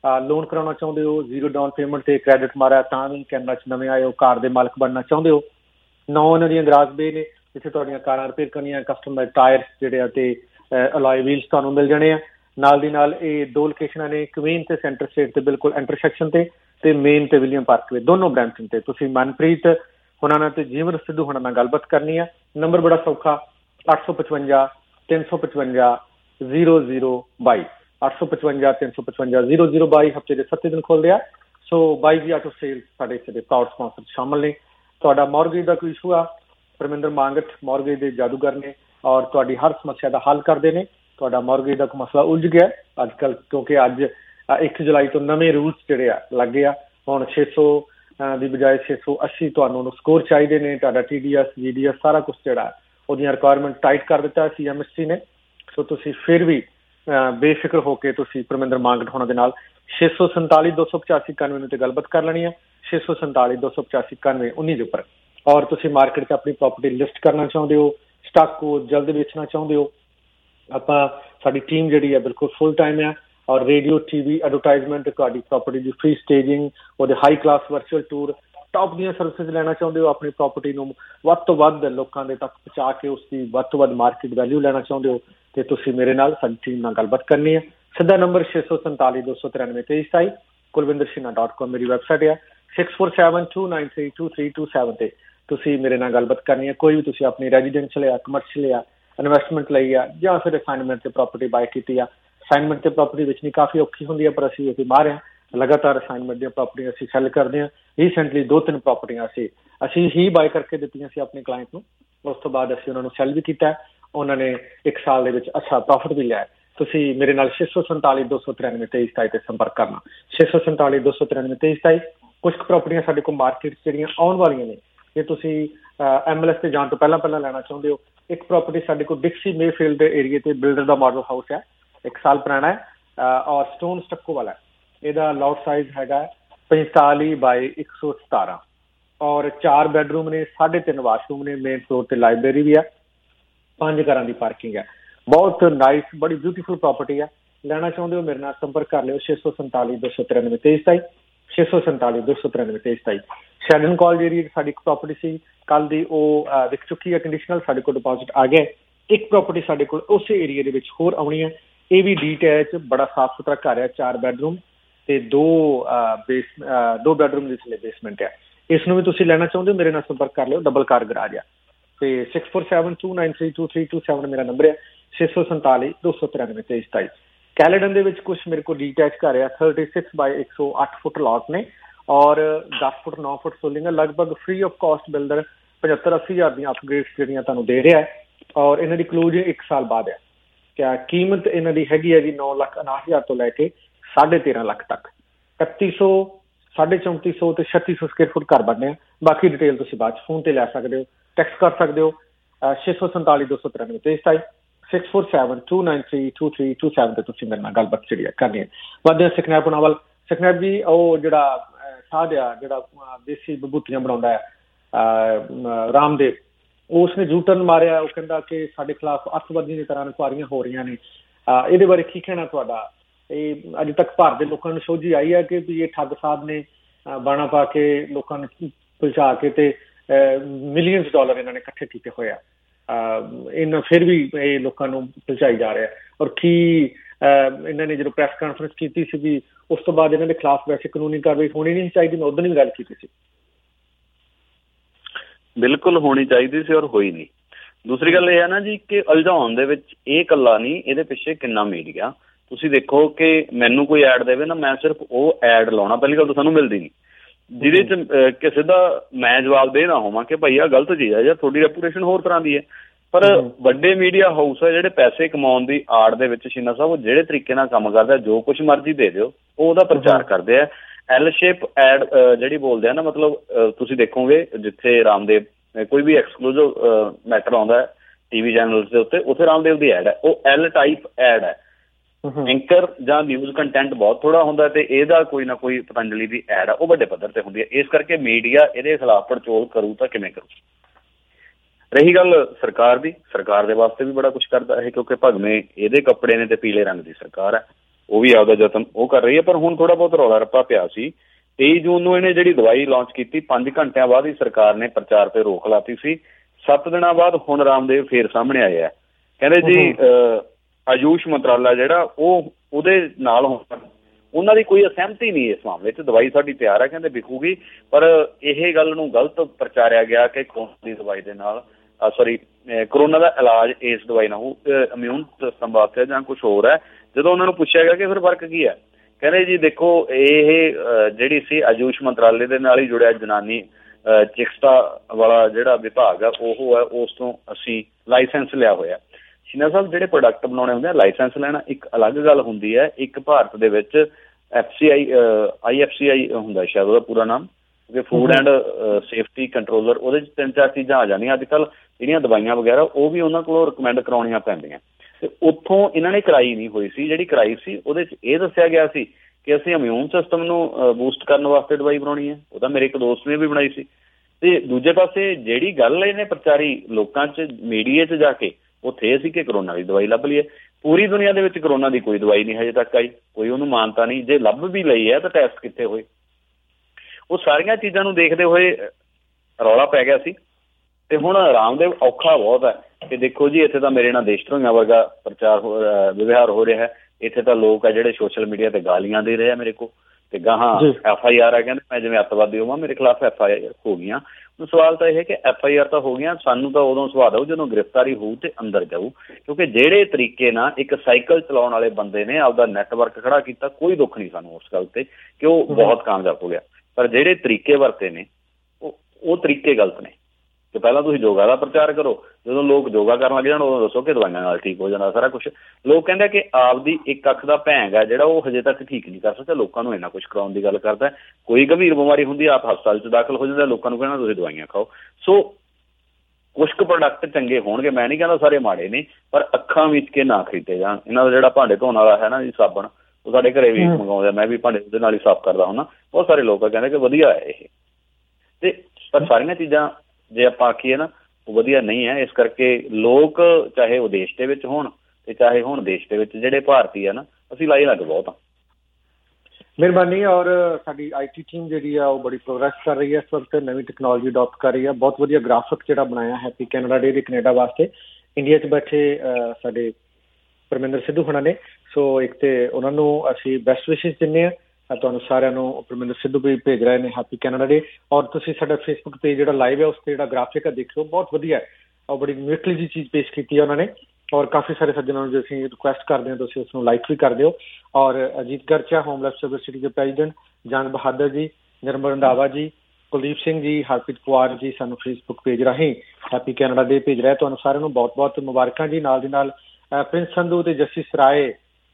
[SPEAKER 6] ਲੋਨ ਕਰਾਉਣਾ ਚਾਹੁੰਦੇ ਹੋ, ਜ਼ੀਰੋ ਡਾਊਨ ਪੇਮੈਂਟ ਤੇ ਕ੍ਰੈਡਿਟ ਮਾਰਿਆ ਤਾਂ ਵੀ ਕੈਨੇਡਾ 'ਚ ਨਵੇਂ ਆਏ ਹੋ, ਕਾਰ ਦੇ ਮਾਲਕ ਬਣਨਾ ਚਾਹੁੰਦੇ ਹੋ। ਨੌ ਇਹਨਾਂ ਦੀਆਂ ਗਰਾਜ ਬੇ ਨੇ ਜਿੱਥੇ ਤੁਹਾਡੀਆਂ ਕਾਰਾਂ ਰਿਪੇਅਰ ਕਰਨੀਆਂ, ਕਸਟਮਰ ਟਾਇਰ ਜਿਹੜੇ ਆ ਤੇ ਅਲੋਏ ਵੀਲਸ ਤੁਹਾਨੂੰ ਮਿਲ ਜਾਣੇ ਆ। ਨਾਲ ਦੀ ਨਾਲ ਇਹ ਦੋ ਲੋਕੇਸ਼ਨਾਂ ਨੇ, ਕਵੀਨ ਤੇ ਸੈਂਟਰ ਸਟੇਟ ਤੇ ਬਿਲਕੁਲ ਇੰਟਰਸੈਕਸ਼ਨ ਤੇ ਤੇ ਮੇਨ ਤੇ ਵਿਲੀਅਮ ਪਾਰਕਵੇ, ਦੋਨੋਂ ਬ੍ਰੈਂਪਟਨ ਤੇ। ਤੁਸੀਂ ਮਨਪ੍ਰੀਤ ਹੁਣਾਂ ਨਾਲ ਤੇ ਜੀਵਨ ਸਿੱਧੂ ਹੁਣਾਂ ਨਾਲ ਗੱਲਬਾਤ ਕਰਨੀ ਆ। ਨੰਬਰ ਬੜਾ ਸੌਖਾ, ਅੱਠ ਸੌ ਪਚਵੰਜਾ ਤਿੰਨ ਸੌ ਪਚਵੰਜਾ ਜ਼ੀਰੋ ਜ਼ੀਰੋ ਬਾਈ, ਅੱਠ ਸੌ ਪਚਵੰਜਾ ਤਿੰਨ ਸੌ ਪਚਵੰਜਾ ਜ਼ੀਰੋ ਜ਼ੀਰੋ ਬਾਈ। ਹਫ਼ਤੇ ਦੇ ਸੱਤੇ ਦਿਨ ਖੋਲ੍ਹਦੇ ਆ। ਸੋ ਬਾਈ ਜੀ ਆਟੋ ਸੇਲ ਸਾਡੇ ਇੱਥੇ ਦੇ ਪ੍ਰਾਊਡ ਸਪਾਂਸਰ ਸ਼ਾਮਲ ਨੇ। ਤੁਹਾਡਾ ਮੌਰਗੇਜ ਦਾ ਕੋਈ ਇਸ਼ੂ ਆ, ਪਰਮਿੰਦਰ ਮਾਂਗਟ ਮੌਰਗੇਜ ਦੇ ਜਾਦੂਗਰ ਨੇ ਔਰ ਤੁਹਾਡੀ ਹਰ ਸਮੱਸਿਆ ਦਾ ਹੱਲ ਕਰਦੇ ਨੇ। ਤੁਹਾਡਾ ਮੌਰਗੇਜ ਦਾ ਕੋਈ ਮਸਲਾ ਉਲਝ ਗਿਆ ਅੱਜ ਕੱਲ੍ਹ, ਕਿਉਂਕਿ ਅੱਜ ਇੱਕ ਜੁਲਾਈ ਤੋਂ ਨਵੇਂ ਰੂਲਸ ਜਿਹੜੇ ਆ ਲੱਗੇ ਆ। ਹੁਣ ਛੇ ਸੌ ਦੀ ਬਜਾਏ ਛੇ ਸੌ ਅੱਸੀ ਤੁਹਾਨੂੰ ਸਕੋਰ ਚਾਹੀਦੇ ਨੇ। ਤੁਹਾਡਾ T D S G D S ਸਾਰਾ ਕੁਛ ਜਿਹੜਾ ਉਹਦੀਆਂ ਰਿਕੁਆਇਰਮੈਂਟ ਟਾਈਟ ਕਰ ਦਿੱਤਾ ਸੀ ਐਮ ਐਸ ਸੀ ਨੇ। ਸੋ ਤੁਸੀਂ ਫਿਰ ਵੀ ਬੇਫਿਕਰ ਹੋ ਕੇ ਤੁਸੀਂ ਪਰਮਿੰਦਰ ਮਾਂਗਟ ਹੋਣਾ ਦੇ ਨਾਲ ਛੇ ਸੌ ਸੰਤਾਲੀ ਦੋ ਸੌ ਪਚਾਸੀ ਇਕਾਨਵੇਂ ਨੂੰ ਤੇ ਗੱਲਬਾਤ ਕਰ ਲੈਣੀ ਹੈ। ਛੇ ਸੌ ਸੰਤਾਲੀ ਦੋ ਸੌ ਪਚਾਸੀ ਇਕਾਨਵੇਂ ਉੱਨੀ ਦੇ ਉੱਪਰ। ਔਰ ਤੁਸੀਂ ਮਾਰਕੀਟ 'ਚ ਆਪਣੀ ਪ੍ਰੋਪਰਟੀ ਲਿਸਟ ਕਰਨਾ ਚਾਹੁੰਦੇ ਹੋ, ਸਟਾਕ ਕੋ ਜਲਦ ਵੇਚਣਾ ਚਾਹੁੰਦੇ ਹੋ, ਆਪਾਂ ਸਾਡੀ ਟੀਮ ਜਿਹੜੀ ਹੈ ਬਿਲਕੁਲ ਫੁੱਲ ਟਾਈਮ ਹੈ। ਔਰ ਰੇਡੀਓ ਟੀ ਵੀ ਐਡਵਰਟਾਈਜ਼ਮੈਂਟ, ਤੁਹਾਡੀ ਪ੍ਰੋਪਰਟੀ ਦੀ ਫ੍ਰੀ ਸਟੇਜਿੰਗ, ਉਹਦੇ high class virtual tour, top ਦੀਆਂ ਸਰਵਿਸਿਜ਼ ਲੈਣਾ ਚਾਹੁੰਦੇ ਹੋ, ਆਪਣੀ ਪ੍ਰੋਪਰਟੀ ਨੂੰ ਵੱਧ ਤੋਂ ਵੱਧ ਲੋਕਾਂ ਦੇ ਤੱਕ ਪਹੁੰਚਾ ਕੇ ਉਸਦੀ ਵੱਧ ਤੋਂ ਵੱਧ ਮਾਰਕੀਟ ਵੈਲਿਊ ਲੈਣਾ ਚਾਹੁੰਦੇ ਹੋ ਤੇ ਤੁਸੀਂ ਮੇਰੇ ਨਾਲ ਸਾਡੀ ਟੀਮ ਨਾਲ ਗੱਲਬਾਤ ਕਰਨੀ ਹੈ। ਸਿੱਧਾ ਨੰਬਰ ਛੇ ਸੌ ਸੰਤਾਲੀ ਦੋ ਸੌ ਤਰਾਨਵੇਂ ਤੇਈ ਸਤਾਈ, ਕੁਲਵਿੰਦਰ ਸ਼ੀਨਾ ਡਾਟ ਕਾਮ ਮੇਰੀ ਵੈਬਸਾਈਟ ਹੈ। Six four seven two nine three two three two seven ਤੇ ਤੁਸੀਂ ਮੇਰੇ ਨਾਲ ਗੱਲਬਾਤ ਕਰਨੀ ਹੈ। ਕੋਈ ਵੀ ਤੁਸੀਂ ਆਪਣੀ ਰੈਜ਼ੀਡੈਂਸ਼ੀਅਲ ਆ, ਕਮਰਸ਼ੀਅਲ ਆ, ਇਨਵੈਸਟਮੈਂਟ ਲਈ ਆ ਜਾਂ ਫਿਰ ਅਸਾਈਨਮੈਂਟ ਤੇ ਪ੍ਰੋਪਰਟੀ ਬਾਏ ਕੀਤੀ ਆ। ਅਸਾਈਨਮੈਂਟ ਤੇ ਪ੍ਰੋਪਰਟੀ ਵੇਚਣੀ ਕਾਫੀ ਔਖੀ ਹੁੰਦੀ ਹੈ, ਪਰ ਅਸੀਂ ਇਹ ਮਾਰ ਹਾਂ ਲਗਾਤਾਰ ਅਸਾਈਨਮੈਂਟ ਦੀਆਂ ਪ੍ਰੋਪਰਟੀਆਂ ਅਸੀਂ ਸੈੱਲ ਕਰਦੇ ਹਾਂ। ਰੀਸੈਂਟਲੀ ਦੋ ਤਿੰਨ ਪ੍ਰੋਪਰਟੀਆਂ ਅਸੀਂ ਅਸੀਂ ਹੀ ਬਾਏ ਕਰਕੇ ਦਿੱਤੀਆਂ ਸੀ ਆਪਣੇ ਕਲਾਇੰਟ ਨੂੰ। ਉਸ ਤੋਂ ਬਾਅਦ ਅਸੀਂ ਉਹਨਾਂ ਨੂੰ ਸੈੱਲ ਵੀ ਕੀਤਾ, ਉਹਨਾਂ ਨੇ ਇੱਕ ਸਾਲ ਦੇ ਵਿੱਚ ਅੱਛਾ ਪ੍ਰੋਫਿਟ ਵੀ ਲਿਆ। ਤੁਸੀਂ ਮੇਰੇ ਨਾਲ ਛੇ ਸੌ ਸੰਤਾਲੀ ਦੋ ਸੌ ਤਰਾਨਵੇਂ ਤੇਈ ਸਤਾਈ ਤੇ ਸੰਪਰਕ ਕਰਨਾ। ਛੇ ਸੌ ਸੰਤਾਲੀ ਦੋ ਸੌ ਤਰਾਨਵੇਂ ਤੇਈ ਸਤਾਈ। ਕੁਛ ਕੁ ਪ੍ਰੋਪਰਟੀਆਂ ਸਾਡੇ ਕੋਲ ਮਾਰਕੀਟ ਜਿਹੜੀਆਂ ਆਉਣ ਵਾਲੀਆਂ ਨੇ, ਜੇ ਤੁਸੀਂ ਐਮ ਐਲ ਐਸ ਤੇ ਜਾਣ ਤੋਂ ਪਹਿਲਾਂ ਪਹਿਲਾਂ ਲੈਣਾ ਚਾਹੁੰਦੇ ਹੋ। ਇੱਕ ਪ੍ਰੋਪਰਟੀ ਸਾਡੇ ਕੋਲ ਡਿਕਸੀ ਮੇਫੀਲਡ ਦੇ ਏਰੀਏ ਤੇ ਬਿਲਡਰ ਦਾ ਮਾਡਲ ਹਾਊਸ ਹੈ, ਇੱਕ ਸਾਲ ਪੁਰਾਣਾ ਹੈ ਔਰ ਸਟੋਨ ਸਟੱਕੋ ਵਾਲਾ। ਇਹਦਾ ਲੋਟ ਸਾਈਜ਼ ਹੈਗਾ ਪੰਤਾਲੀ ਬਾਈ ਇੱਕ ਸੌ ਸਤਾਰਾਂ ਔਰ ਚਾਰ ਬੈਡਰੂਮ ਨੇ, ਸਾਢੇ ਤਿੰਨ ਵਾਸ਼ਰੂਮ ਨੇ, ਮੇਨ ਫਲੋਰ ਤੇ ਲਾਇਬ੍ਰੇਰੀ ਵੀ ਹੈ, ਪੰਜ ਘਰਾਂ ਦੀ ਪਾਰਕਿੰਗ ਹੈ। ਬਹੁਤ ਨਾਈਸ, ਬੜੀ ਬਿਊਟੀਫੁਲ ਪ੍ਰੋਪਰਟੀ ਹੈ। ਲੈਣਾ ਚਾਹੁੰਦੇ ਹੋ ਮੇਰੇ ਨਾਲ ਸੰਪਰਕ ਕਰ ਲਿਓ। ਛੇ ਸੌ ਸੰਤਾਲੀ ਦੋ ਸੌ ਤਰਾਨਵੇਂ ਤੇਈ ਸਤਾਈ, ਛੇ ਸੌ ਸੰਤਾਲੀ ਦੋ ਸੌ ਤਰਾਨਵੇਂ ਤੇਈ ਸਤਾਈ। ਸ਼ੈਡਨ ਕਾਲਜ ਏਰੀਏ ਸਾਡੀ ਇੱਕ ਪ੍ਰੋਪਰਟੀ ਸੀ ਕੱਲ ਦੀ, ਉਹ ਵਿਕ ਚੁੱਕੀ ਹੈ ਕੰਡੀਸ਼ਨਲ, ਸਾਡੇ ਕੋਲ ਡਿਪੋਜ਼ਿਟ ਆ ਗਿਆ। ਇੱਕ ਪ੍ਰੋਪਰਟੀ ਸਾਡੇ ਕੋਲ ਉਸੇ ਏਰੀਏ ਦੇ ਵਿੱਚ ਹੋਰ ਆਉਣੀ ਹੈ। ਇਹ ਵੀ ਡੀਟੈਚ, ਬੜਾ ਸਾਫ ਸੁਥਰਾ ਘਰ ਹੈ, ਚਾਰ ਬੈਡਰੂਮ ਤੇ ਦੋ ਬੇਸ ਦੋ ਬੈਡਰੂਮ ਦੇ ਥੱਲੇ ਬੇਸਮੈਂਟ ਹੈ। ਇਸ ਨੂੰ ਵੀ ਤੁਸੀਂ ਲੈਣਾ ਚਾਹੁੰਦੇ ਹੋ ਮੇਰੇ ਨਾਲ ਸੰਪਰਕ ਕਰ ਲਿਓ। ਡਬਲ ਕਾਰ ਗਰਾਜ ਆ ਤੇ six four seven two nine three two three two seven ਮੇਰਾ ਨੰਬਰ ਹੈ। ਛੇ ਸੌ ਸੰਤਾਲੀ ਦੋ ਸੌ ਤਰਾਨਵੇਂ ਤੇਈ ਸਤਾਈ। ਕੈਲੇਡਨ ਦੇ ਵਿੱਚ ਕੁਛ ਮੇਰੇ ਕੋਲ ਡੀਟੈਚ ਘਰ ਆ, ਥਰਟੀ ਸਿਕਸ ਬਾਈ ਇੱਕ ਸੌ ਅੱਠ ਫੁੱਟ ਲਾਟ ਨੇ ਔਰ ਦਸ ਫੁੱਟ ਨੌ ਫੁੱਟ ਸੋਲਿੰਗ ਹੈ। ਲਗਭਗ ਫ੍ਰੀ ਆਫ ਕਾਸਟ ਬਿਲਡਰ ਪਝੱਤਰ ਅੱਸੀ ਹਜ਼ਾਰ ਦੀਆਂ ਅਪਗ੍ਰੇਡਸ ਜਿਹੜੀਆਂ ਤੁਹਾਨੂੰ ਦੇ ਰਿਹਾ ਹੈ ਔਰ ਇਹਨਾਂ ਦੀ ਕਲੋਜ਼ਿੰਗ ਇੱਕ ਸਾਲ ਬਾਅਦ ਹੈ। ਕਿਆ ਕੀਮਤ ਇਹਨਾਂ ਦੀ ਹੈਗੀ ਹੈ ਜੀ ਨੌ ਲੱਖ ਉਨਾਹਠ ਹਜ਼ਾਰ ਤੋਂ ਲੈ ਕੇ ਸਾਢੇ ਤੇਰਾਂ ਲੱਖ ਤੱਕ। ਇਕੱਤੀ ਸੌ ਸਾਢੇ ਚੌਂਤੀ ਸੌ ਤੇ ਛੱਤੀ ਸੌ ਸਕੁਅਰ ਫੁੱਟ ਘਰ ਬਣਨੇ ਆ। ਬਾਕੀ ਡਿਟੇਲ ਤੁਸੀਂ ਬਾਅਦ 'ਚ ਫੋਨ ਤੇ ਲੈ ਸਕਦੇ ਹੋ, ਟੈਕਸਟ ਕਰ ਸਕਦੇ ਹੋ। ਛੇ ਸੌ ਸੰਤਾਲੀ ਦੋ ਸੌ ਤਰਾਨਵੇਂ ਤੇਈ ਸਤਾਈ, six four seven two nine three two three two seven ਤੇ ਤੁਸੀਂ ਮੇਰੇ ਨਾਲ ਗੱਲਬਾਤ ਜਿਹੜੀ ਕਰਨੀ ਹੈ। ਵੱਧਦੇ ਸਕਨੈਪ ਨਾਵਲ। ਸਕਨੈਪ ਜੀ ਉਹ ਜਿਹੜਾ ਸਾਧ ਆ ਜਿਹੜਾ ਦੇਸੀ ਵਿਭੂਤੀਆਂ ਬਣਾਉਂਦਾ ਹੈ ਰਾਮਦੇਵ, ਉਸਨੇ ਜੂਟਰਨ ਮਾਰਿਆ। ਉਹ ਕਹਿੰਦਾ ਕਿ ਸਾਡੇ ਖਿਲਾਫ ਅੱਤਵਾਦੀ ਦੀ ਤਰ੍ਹਾਂ ਇਨਕੁਆਰੀਆਂ ਹੋ ਰਹੀਆਂ ਨੇ। ਇਹਦੇ ਬਾਰੇ ਕੀ ਕਹਿਣਾ ਤੁਹਾਡਾ? ਇਹ ਅਜੇ ਤੱਕ ਭਾਰਤ ਦੇ ਲੋਕਾਂ ਨੂੰ ਸੋਝੀ ਆਈ ਹੈ ਕਿ ਵੀ ਇਹ ਠੱਗ ਸਾਹਿਬ ਨੇ ਬਾਣਾ ਪਾ ਕੇ ਲੋਕਾਂ ਨੂੰ ਪਹੁੰਚਾ ਕੇ ਤੇ ਮਿਲੀਅਨਸ ਡਾਲਰ ਇਹਨਾਂ ਨੇ ਇਕੱਠੇ ਕੀਤੇ ਹੋਏ ਆ। ਇਹਨਾਂ ਫਿਰ ਵੀ ਇਹ ਲੋਕਾਂ ਨੂੰ ਪਹੁੰਚਾਈ ਜਾ ਰਿਹਾ। ਔਰ ਕੀ ਇਹਨਾਂ ਨੇ ਜਦੋਂ ਪ੍ਰੈਸ ਕਾਨਫਰੰਸ ਕੀਤੀ ਸੀ ਵੀ ਉਸ ਤੋਂ ਬਾਅਦ ਇਹਨਾਂ ਦੇ ਖਿਲਾਫ ਵੈਸੇ ਕਾਨੂੰਨੀ ਕਾਰਵਾਈ ਹੋਣੀ ਨਹੀਂ ਚਾਹੀਦੀ, ਮੈਂ ਉਦੋਂ ਵੀ ਗੱਲ ਕੀਤੀ ਸੀ।
[SPEAKER 16] ਬਿਲਕੁਲ ਹੋਣੀ ਚਾਹੀਦੀ ਸੀ ਔਰ ਹੋਈ ਨਹੀਂ। ਦੂਸਰੀ ਗੱਲ ਇਹ ਹੈ ਨਾ ਜੀ ਕਿ ਉਲਝਾਉਣ ਦੇ ਵਿੱਚ ਇਹ ਇਕੱਲਾ ਨਹੀਂ, ਇਹਦੇ ਪਿੱਛੇ ਕਿੰਨਾ ਮੀਡੀਆ। ਤੁਸੀਂ ਦੇਖੋ ਕਿ ਮੈਨੂੰ ਕੋਈ ਐਡ ਦੇਵੇ ਨਾ, ਮੈਂ ਸਿਰਫ ਉਹ ਐਡ ਲਾਉਣਾ, ਪਹਿਲੀ ਗੱਲ ਤਾਂ ਸਾਨੂੰ ਮਿਲਦੀ ਨਹੀਂ, ਜਿਹਦੇ ਚ ਕਿਸੇ ਦਾ ਮੈਂ ਜਵਾਬ ਦੇ ਨਾ ਹੋਵਾਂ ਕਿ ਭਾਈ ਆਹ ਗਲਤ ਚੀਜ਼ ਹੈ ਜਾਂ ਤੁਹਾਡੀ ਰੈਪੂਟੇਸ਼ਨ ਹੋਰ ਤਰ੍ਹਾਂ ਦੀ ਹੈ। ਪਰ ਵੱਡੇ ਮੀਡੀਆ ਹਾਊਸ ਹੈ ਜਿਹੜੇ ਪੈਸੇ ਕਮਾਉਣ ਦੀ ਆੜ ਦੇ ਵਿੱਚ ਸ਼ੀਨਾ ਸਾਹਿਬ ਉਹ ਜਿਹੜੇ ਤਰੀਕੇ ਨਾਲ ਕੰਮ ਕਰਦਾ, ਜੋ ਕੁਛ ਮਰਜ਼ੀ ਦੇ ਦਿਓ ਉਹ ਉਹਦਾ ਪ੍ਰਚਾਰ ਕਰਦੇ ਆ। ਐਲ ਸ਼ੇਪ ਐਡ ਜਿਹੜੀ ਬੋਲਦੇ ਆ ਨਾ, ਮਤਲਬ ਤੁਸੀਂ ਦੇਖੋਗੇ ਜਿੱਥੇ ਰਾਮਦੇਵ ਕੋਈ ਵੀ ਐਕਸਕਲੂਸਿਵ ਮੈਟਰ ਆਉਂਦਾ ਹੈ ਟੀਵੀ ਚੈਨਲ ਦੇ ਉੱਤੇ, ਉੱਥੇ ਰਾਮਦੇਵ ਦੀ ਐਡ ਹੈ, ਉਹ ਐਲ ਟਾਈਪ ਐਡ ਹੈ। ਐਂਕਰ ਜਾਂ ਨਿਊਜ਼ ਕੰਟੈਂਟ ਬਹੁਤ ਥੋੜਾ ਹੁੰਦਾ ਤੇ ਇਹਦਾ ਕੋਈ ਨਾ ਕੋਈ ਪਤੰਜਲੀ ਦੀ ਐਡ ਆ ਉਹ ਵੱਡੇ ਪੱਧਰ ਤੇ ਹੁੰਦੀ ਹੈ। ਇਸ ਕਰਕੇ ਮੀਡੀਆ ਇਹਦੇ ਖਿਲਾਫ ਪੜਚੋਲ ਕਰੂ ਤਾਂ ਕਿਵੇਂ ਕਰੂ। ਰਹੀ ਗੱਲ ਸਰਕਾਰ ਦੀ, ਸਰਕਾਰ ਦੇ ਵਾਸਤੇ ਵੀ ਬੜਾ ਕੁਛ ਕਰਦਾ ਹੈ ਕਿਉਂਕਿ ਭਗਵੇਂ ਇਹਦੇ ਕੱਪੜੇ ਨੇ ਤੇ ਪੀਲੇ ਰੰਗ ਦੀ ਸਰਕਾਰ ਹੈ। ਉਹ ਵੀ ਆਪਦਾ ਯਤਨ ਉਹ ਕਰ ਰਹੀ ਹੈ। ਪਰ ਹੁਣ ਥੋੜਾ ਬਹੁਤ ਰੌਲਾ ਰੱਪਾ ਪਿਆ ਸੀ। ਤੇਈ ਜੂਨ ਨੂੰ ਇਹਨੇ ਜਿਹੜੀ ਦਵਾਈ ਲਾਂਚ ਕੀਤੀ, ਪੰਜ ਘੰਟਿਆਂ ਬਾਅਦ ਹੀ ਸਰਕਾਰ ਨੇ ਪ੍ਰਚਾਰ ਤੇ ਰੋਕ ਲਾਤੀ ਸੀ। ਸੱਤ ਦਿਨਾਂ ਬਾਅਦ ਹੁਣ ਰਾਮਦੇਵ ਫੇਰ ਸਾਹਮਣੇ ਆਏ ਆ, ਕਹਿੰਦੇ ਜੀ ਆਯੂਸ਼ ਮੰਤਰਾਲਾ ਜਿਹੜਾ ਉਹ ਉਹਦੇ ਨਾਲ ਉਹਨਾਂ ਦੀ ਕੋਈ ਅਸਹਿਮਤੀ ਨਹੀਂ ਇਸ ਮਾਮਲੇ 'ਚ। ਦਵਾਈ ਸਾਡੀ ਤਿਆਰ ਹੈ, ਕਹਿੰਦੇ ਵਿਕੂਗੀ, ਪਰ ਇਹ ਗੱਲ ਨੂੰ ਗਲਤ ਪ੍ਰਚਾਰਿਆ ਗਿਆ ਕਿ ਕਰੋਨਾ ਦੀ ਦਵਾਈ ਦੇ ਨਾਲ ਸੌਰੀ ਕਰੋਨਾ ਦਾ ਇਲਾਜ ਇਸ ਦਵਾਈ ਨਾਲ ਹੋ, ਇਮਿਊਨ ਸਿਸਟਮ ਵਾਸਤੇ ਜਾਂ ਕੁਛ ਹੋਰ ਹੈ। ਜਦੋਂ ਉਹਨਾਂ ਨੂੰ ਪੁੱਛਿਆ ਗਿਆ ਕਿ ਫਿਰ ਫਰਕ ਕੀ ਹੈ, ਕਹਿੰਦੇ ਜੀ ਦੇਖੋ ਇਹ ਜਿਹੜੀ ਸੀ ਆਯੂਸ਼ ਮੰਤਰਾਲੇ ਦੇ ਨਾਲ ਹੀ ਜੁੜਿਆ ਜਨਾਨੀ ਚਿਕਿਤਸਾ ਵਾਲਾ ਜਿਹੜਾ ਵਿਭਾਗ ਆ ਉਹ ਹੈ, ਉਸ ਤੋਂ ਅਸੀਂ ਲਾਇਸੈਂਸ ਲਿਆ ਹੋਇਆ। ਸ਼ੀਨਾ ਸਾਹਿਬ, ਜਿਹੜੇ ਪ੍ਰੋਡਕਟ ਬਣਾਉਣੇ ਹੁੰਦੇ ਆ, ਲਾਇਸੈਂਸ ਲੈਣਾ ਇੱਕ ਅਲੱਗ ਗੱਲ ਹੁੰਦੀ ਹੈ। ਇੱਕ ਭਾਰਤ ਦੇ ਵਿੱਚ F C I I F C ਆਈ ਹੁੰਦਾ ਸ਼ਾਇਦ ਉਹਦਾ ਪੂਰਾ ਨਾਮ, ਕਿ ਫੂਡ ਐਂਡ ਸੇਫਟੀ ਕੰਟਰੋਲਰ, ਉਹਦੇ 'ਚ ਤਿੰਨ ਚਾਰ ਚੀਜ਼ਾਂ ਆ ਜਾਂਦੀਆਂ। ਅੱਜ ਕੱਲ੍ਹ ਜਿਹੜੀਆਂ ਦਵਾਈਆਂ ਵਗੈਰਾ ਉਹ ਵੀ ਉਹਨਾਂ ਕੋਲੋਂ ਰਿਕਮੈਂਡ ਕਰਾਉਣੀਆਂ ਪੈਂਦੀਆਂ, ਤੇ ਉੱਥੋਂ ਇਹਨਾਂ ਨੇ ਕਰਾਈ ਨਹੀਂ ਹੋਈ ਸੀ। ਜਿਹੜੀ ਕਰਾਈ ਸੀ ਉਹਦੇ 'ਚ ਇਹ ਦੱਸਿਆ ਗਿਆ ਸੀ ਕਿ ਅਸੀਂ ਇਮਿਊਨ ਸਿਸਟਮ ਨੂੰ ਬੂਸਟ ਕਰਨ ਵਾਸਤੇ ਦਵਾਈ ਬਣਾਉਣੀ ਹੈ। ਉਹ ਤਾਂ ਮੇਰੇ ਇੱਕ ਦੋਸਤ ਨੇ ਵੀ ਬਣਾਈ ਸੀ। ਤੇ ਦੂਜੇ ਪਾਸੇ ਜਿਹੜੀ ਗੱਲ ਇਹਨੇ ਪ੍ਰਚਾਰੀ ਲੋਕਾਂ 'ਚ ਮੀਡੀਆ 'ਚ ਜਾ ਕੇ, ਉੱਥੇ ਇਹ ਸੀ ਕਿ ਕਰੋਨਾ ਦੀ ਦਵਾਈ ਲੱਭ ਲਈਏ। ਪੂਰੀ ਦੁਨੀਆ ਦੇ ਵਿੱਚ ਕਰੋਨਾ ਦੀ ਕੋਈ ਦਵਾਈ ਨਹੀਂ ਹਜੇ ਤੱਕ ਆਈ, ਕੋਈ ਉਹਨੂੰ ਮਾਨਤਾ ਨਹੀਂ। ਜੇ ਲੱਭ ਵੀ ਲਈ ਹੈ ਤਾਂ ਟੈਸਟ ਕਿੱਥੇ ਹੋਏ? ਉਹ ਸਾਰੀਆਂ ਚੀਜ਼ਾਂ ਨੂੰ ਦੇਖਦੇ ਹੋਏ ਰੌਲਾ ਪੈ ਗਿਆ ਸੀ। ਤੇ ਹੁਣ ਰਾਮਦੇਵ ਔਖਾ ਬਹੁਤ ਹੈ ਕਿ ਦੇਖੋ ਜੀ, ਇੱਥੇ ਤਾਂ ਮੇਰੇ ਨਾਲ ਦੇਸ਼ ਧਰੋਈਆਂ ਵਰਗਾ ਪ੍ਰਚਾਰ ਵਿਵਹਾਰ ਹੋ ਰਿਹਾ ਹੈ। ਇੱਥੇ ਤਾਂ ਲੋਕ ਆ ਜਿਹੜੇ ਸੋਸ਼ਲ ਮੀਡੀਆ ਤੇ ਗਾਲੀਆਂ ਦੇ ਰਹੇ ਆ ਮੇਰੇ ਕੋਲ, ਤੇ ਗਾਹਾਂ ਐਫ ਆਈ ਆਰ ਆ, ਕਹਿੰਦੇ ਮੈਂ ਜਿਵੇਂ ਅੱਤਵਾਦੀ ਹੋਵਾਂ, ਮੇਰੇ ਖਿਲਾਫ ਐਫ ਆਈ ਆਰ ਹੋ ਗਈਆਂ। ਸਵਾਲ ਤਾਂ ਇਹ ਹੈ ਕਿ ਐਫ ਆਈ ਆਰ ਤਾਂ ਹੋ ਗਈਆਂ, ਸਾਨੂੰ ਤਾਂ ਉਦੋਂ ਸਵਾਦ ਆਊ ਜਦੋਂ ਗ੍ਰਿਫਤਾਰੀ ਹੋਊ ਤੇ ਅੰਦਰ ਜਾਊ। ਕਿਉਂਕਿ ਜਿਹੜੇ ਤਰੀਕੇ ਨਾਲ ਇੱਕ ਸਾਈਕਲ ਚਲਾਉਣ ਵਾਲੇ ਬੰਦੇ ਨੇ ਆਪਦਾ ਨੈਟਵਰਕ ਖੜਾ ਕੀਤਾ, ਕੋਈ ਦੁੱਖ ਨਹੀਂ ਸਾਨੂੰ ਉਸ ਗੱਲ ਤੇ ਕਿ ਉਹ ਬਹੁਤ ਕਾਮਯਾਬ ਹੋ ਗਿਆ। ਪਰ ਜਿਹੜੇ ਤਰੀਕੇ ਵਰਤੇ ਨੇ ਉਹ ਉਹ ਤਰੀਕੇ ਗਲਤ ਨੇ। ਕਿ ਪਹਿਲਾਂ ਤੁਸੀਂ ਯੋਗਾ ਦਾ ਪ੍ਰਚਾਰ ਕਰੋ, ਜਦੋਂ ਲੋਕ ਯੋਗਾ ਕਰਨ ਲੱਗ ਜਾਣ ਉਦੋਂ ਦੱਸੋ ਕਿ ਦਵਾਈਆਂ ਨਾਲ ਠੀਕ ਹੋ ਜਾਂਦਾ ਸਾਰਾ ਕੁਛ। ਲੋਕ ਕਹਿੰਦੇ ਕਿ ਆਪਦੀ ਇੱਕ ਅੱਖ ਦਾ ਭੈਂਗ ਹੈ ਜਿਹੜਾ ਉਹ ਹਜੇ ਤੱਕ ਠੀਕ ਨਹੀਂ ਕਰ ਸਕਦਾ, ਲੋਕਾਂ ਨੂੰ ਇੰਨਾ ਕੁਛ ਕਰਾਉਣ ਦੀ ਗੱਲ ਕਰਦਾ। ਕੋਈ ਗੰਭੀਰ ਬਿਮਾਰੀ ਹੁੰਦੀ ਆਪ ਹਸਪਤਾਲ 'ਚ ਦਾਖਲ ਹੋ ਜਾਂਦਾ, ਲੋਕਾਂ ਨੂੰ ਕਹਿਣਾ ਤੁਸੀਂ ਦਵਾਈਆਂ ਖਾਓ। ਸੋ ਕੁਛ ਕੁ ਪ੍ਰੋਡਕਟ ਚੰਗੇ ਹੋਣਗੇ, ਮੈਂ ਨਹੀਂ ਕਹਿੰਦਾ ਸਾਰੇ ਮਾੜੇ ਨੇ, ਪਰ ਅੱਖਾਂ ਵਿੱਚ ਕੇ ਨਾ ਖਰੀਦੇ ਜਾਣ। ਇਹਨਾਂ ਦਾ ਜਿਹੜਾ ਭਾਂਡੇ ਧੋਣ ਵਾਲਾ ਹੈ ਨਾ ਜੀ ਸਾਬਣ, ਉਹ ਸਾਡੇ ਘਰੇ ਵੀ ਮੰਗਾਉਂਦੇ, ਮੈਂ ਵੀ ਭਾਂਡੇ ਉਹਦੇ ਨਾਲ ਹੀ ਸਾਫ਼ ਕਰਦਾ ਹੁੰਦਾ। ਬਹੁਤ ਸਾਰੇ ਲੋਕ ਕਹਿੰਦੇ ਕਿ ਵਧੀਆ ਹੈ ਇਹ, ਤੇ ਪਰ ਸਾਰੀਆਂ ਚੀਜ਼ਾਂ ਜੇ ਆਪਾਂ ਆਖੀਏ ਨਾ ਉਹ ਵਧੀਆ ਨਹੀਂ ਹੈ। ਇਸ ਕਰਕੇ ਲੋਕ ਚਾਹੇ ਉਹ ਦੇਸ਼ ਦੇ ਵਿੱਚ ਹੋਣ ਤੇ ਚਾਹੇ ਹੁਣ ਦੇਸ਼ ਦੇ ਵਿੱਚ ਜਿਹੜੇ ਭਾਰਤੀ ਆ ਨਾ, ਅਸੀਂ ਲਾਈ ਲੱਗ ਬਹੁਤ ਆ।
[SPEAKER 6] ਮਿਹਰਬਾਨੀ। ਔਰ ਸਾਡੀ ਆਈ ਟੀ ਟੀਮ ਜਿਹੜੀ ਆ ਉਹ ਬੜੀ ਪ੍ਰੋਗਰੈਸ ਕਰ ਰਹੀ ਹੈ ਇਸ ਵਕਤ, ਨਵੀਂ ਟੈਕਨੋਲੋਜੀ ਅਡੋਪਟ ਕਰ ਰਹੀ ਹੈ। ਬਹੁਤ ਵਧੀਆ ਗ੍ਰਾਫਿਕ ਜਿਹੜਾ ਬਣਾਇਆ ਹੈਪੀ ਕੈਨੇਡਾ ਡੇ ਦੇ ਕੈਨੇਡਾ ਵਾਸਤੇ, ਇੰਡੀਆ 'ਚ ਬੈਠੇ ਸਾਡੇ ਪਰਮਿੰਦਰ ਸਿੱਧੂ ਹੋਣਾ ਨੇ। ਸੋ ਇੱਕ ਤੇ ਉਹਨਾਂ ਨੂੰ ਅਸੀਂ ਬੈਸਟ ਵਿਸ਼ੇਸ ਦਿੰਦੇ ਹਾਂ। ਤੁਹਾਨੂੰ ਸਾਰਿਆਂ ਨੂੰ ਪਰਮਿੰਦਰ ਸਿੱਧੂ ਵੀ ਭੇਜ ਰਹੇ ਨੇ ਹੈਪੀ ਕੈਨੇਡਾ ਡੇ। ਔਰ ਤੁਸੀਂ ਸਾਡਾ ਫੇਸਬੁੱਕ ਪੇਜ ਜਿਹੜਾ ਲਾਈਵ ਹੈ ਉਸ 'ਤੇ ਜਿਹੜਾ ਗ੍ਰਾਫਿਕ ਹੈ ਦੇਖਿਓ, ਬਹੁਤ ਵਧੀਆ ਹੈ ਔਰ ਬੜੀ ਨਿਊਟਰਲੀ ਜਿਹੀ ਚੀਜ਼ ਪੇਸ਼ ਕੀਤੀ ਹੈ ਉਹਨਾਂ ਨੇ। ਔਰ ਕਾਫੀ ਸਾਰੇ ਸੱਜਣਾਂ ਨੂੰ ਅਸੀਂ ਰਿਕੁਐਸਟ ਕਰਦੇ ਹਾਂ ਤੁਸੀਂ ਉਸ ਨੂੰ ਲਾਈਕ ਵੀ ਕਰ ਦਿਓ। ਔਰ ਅਜੀਤ ਗਰਚਾ, ਹੋਮਲੈਸ ਯੂਨੀਵਰਸਿਟੀ ਦੇ ਪ੍ਰੈਜ਼ੀਡੈਂਟ, ਜੰਗ ਬਹਾਦਰ ਜੀ, ਨਿਰਮਲ ਰੰਧਾਵਾ ਜੀ, ਕੁਲਦੀਪ ਸਿੰਘ ਜੀ, ਹਰਪ੍ਰੀਤ ਪਵਾਰ ਜੀ ਸਾਨੂੰ ਫੇਸਬੁੱਕ ਪੇਜ ਰਾਹੀਂ ਹੈਪੀ ਕੈਨੇਡਾ ਡੇ ਭੇਜ ਰਿਹਾ। ਤੁਹਾਨੂੰ ਸਾਰਿਆਂ ਨੂੰ ਬਹੁਤ ਬਹੁਤ ਮੁਬਾਰਕਾਂ ਜੀ। ਨਾਲ ਦੀ ਨਾਲ ਪ੍ਰਿੰਸ ਸੰਧੂ ਤੇ ਜਸਟਿਸ ਸਰਾਏ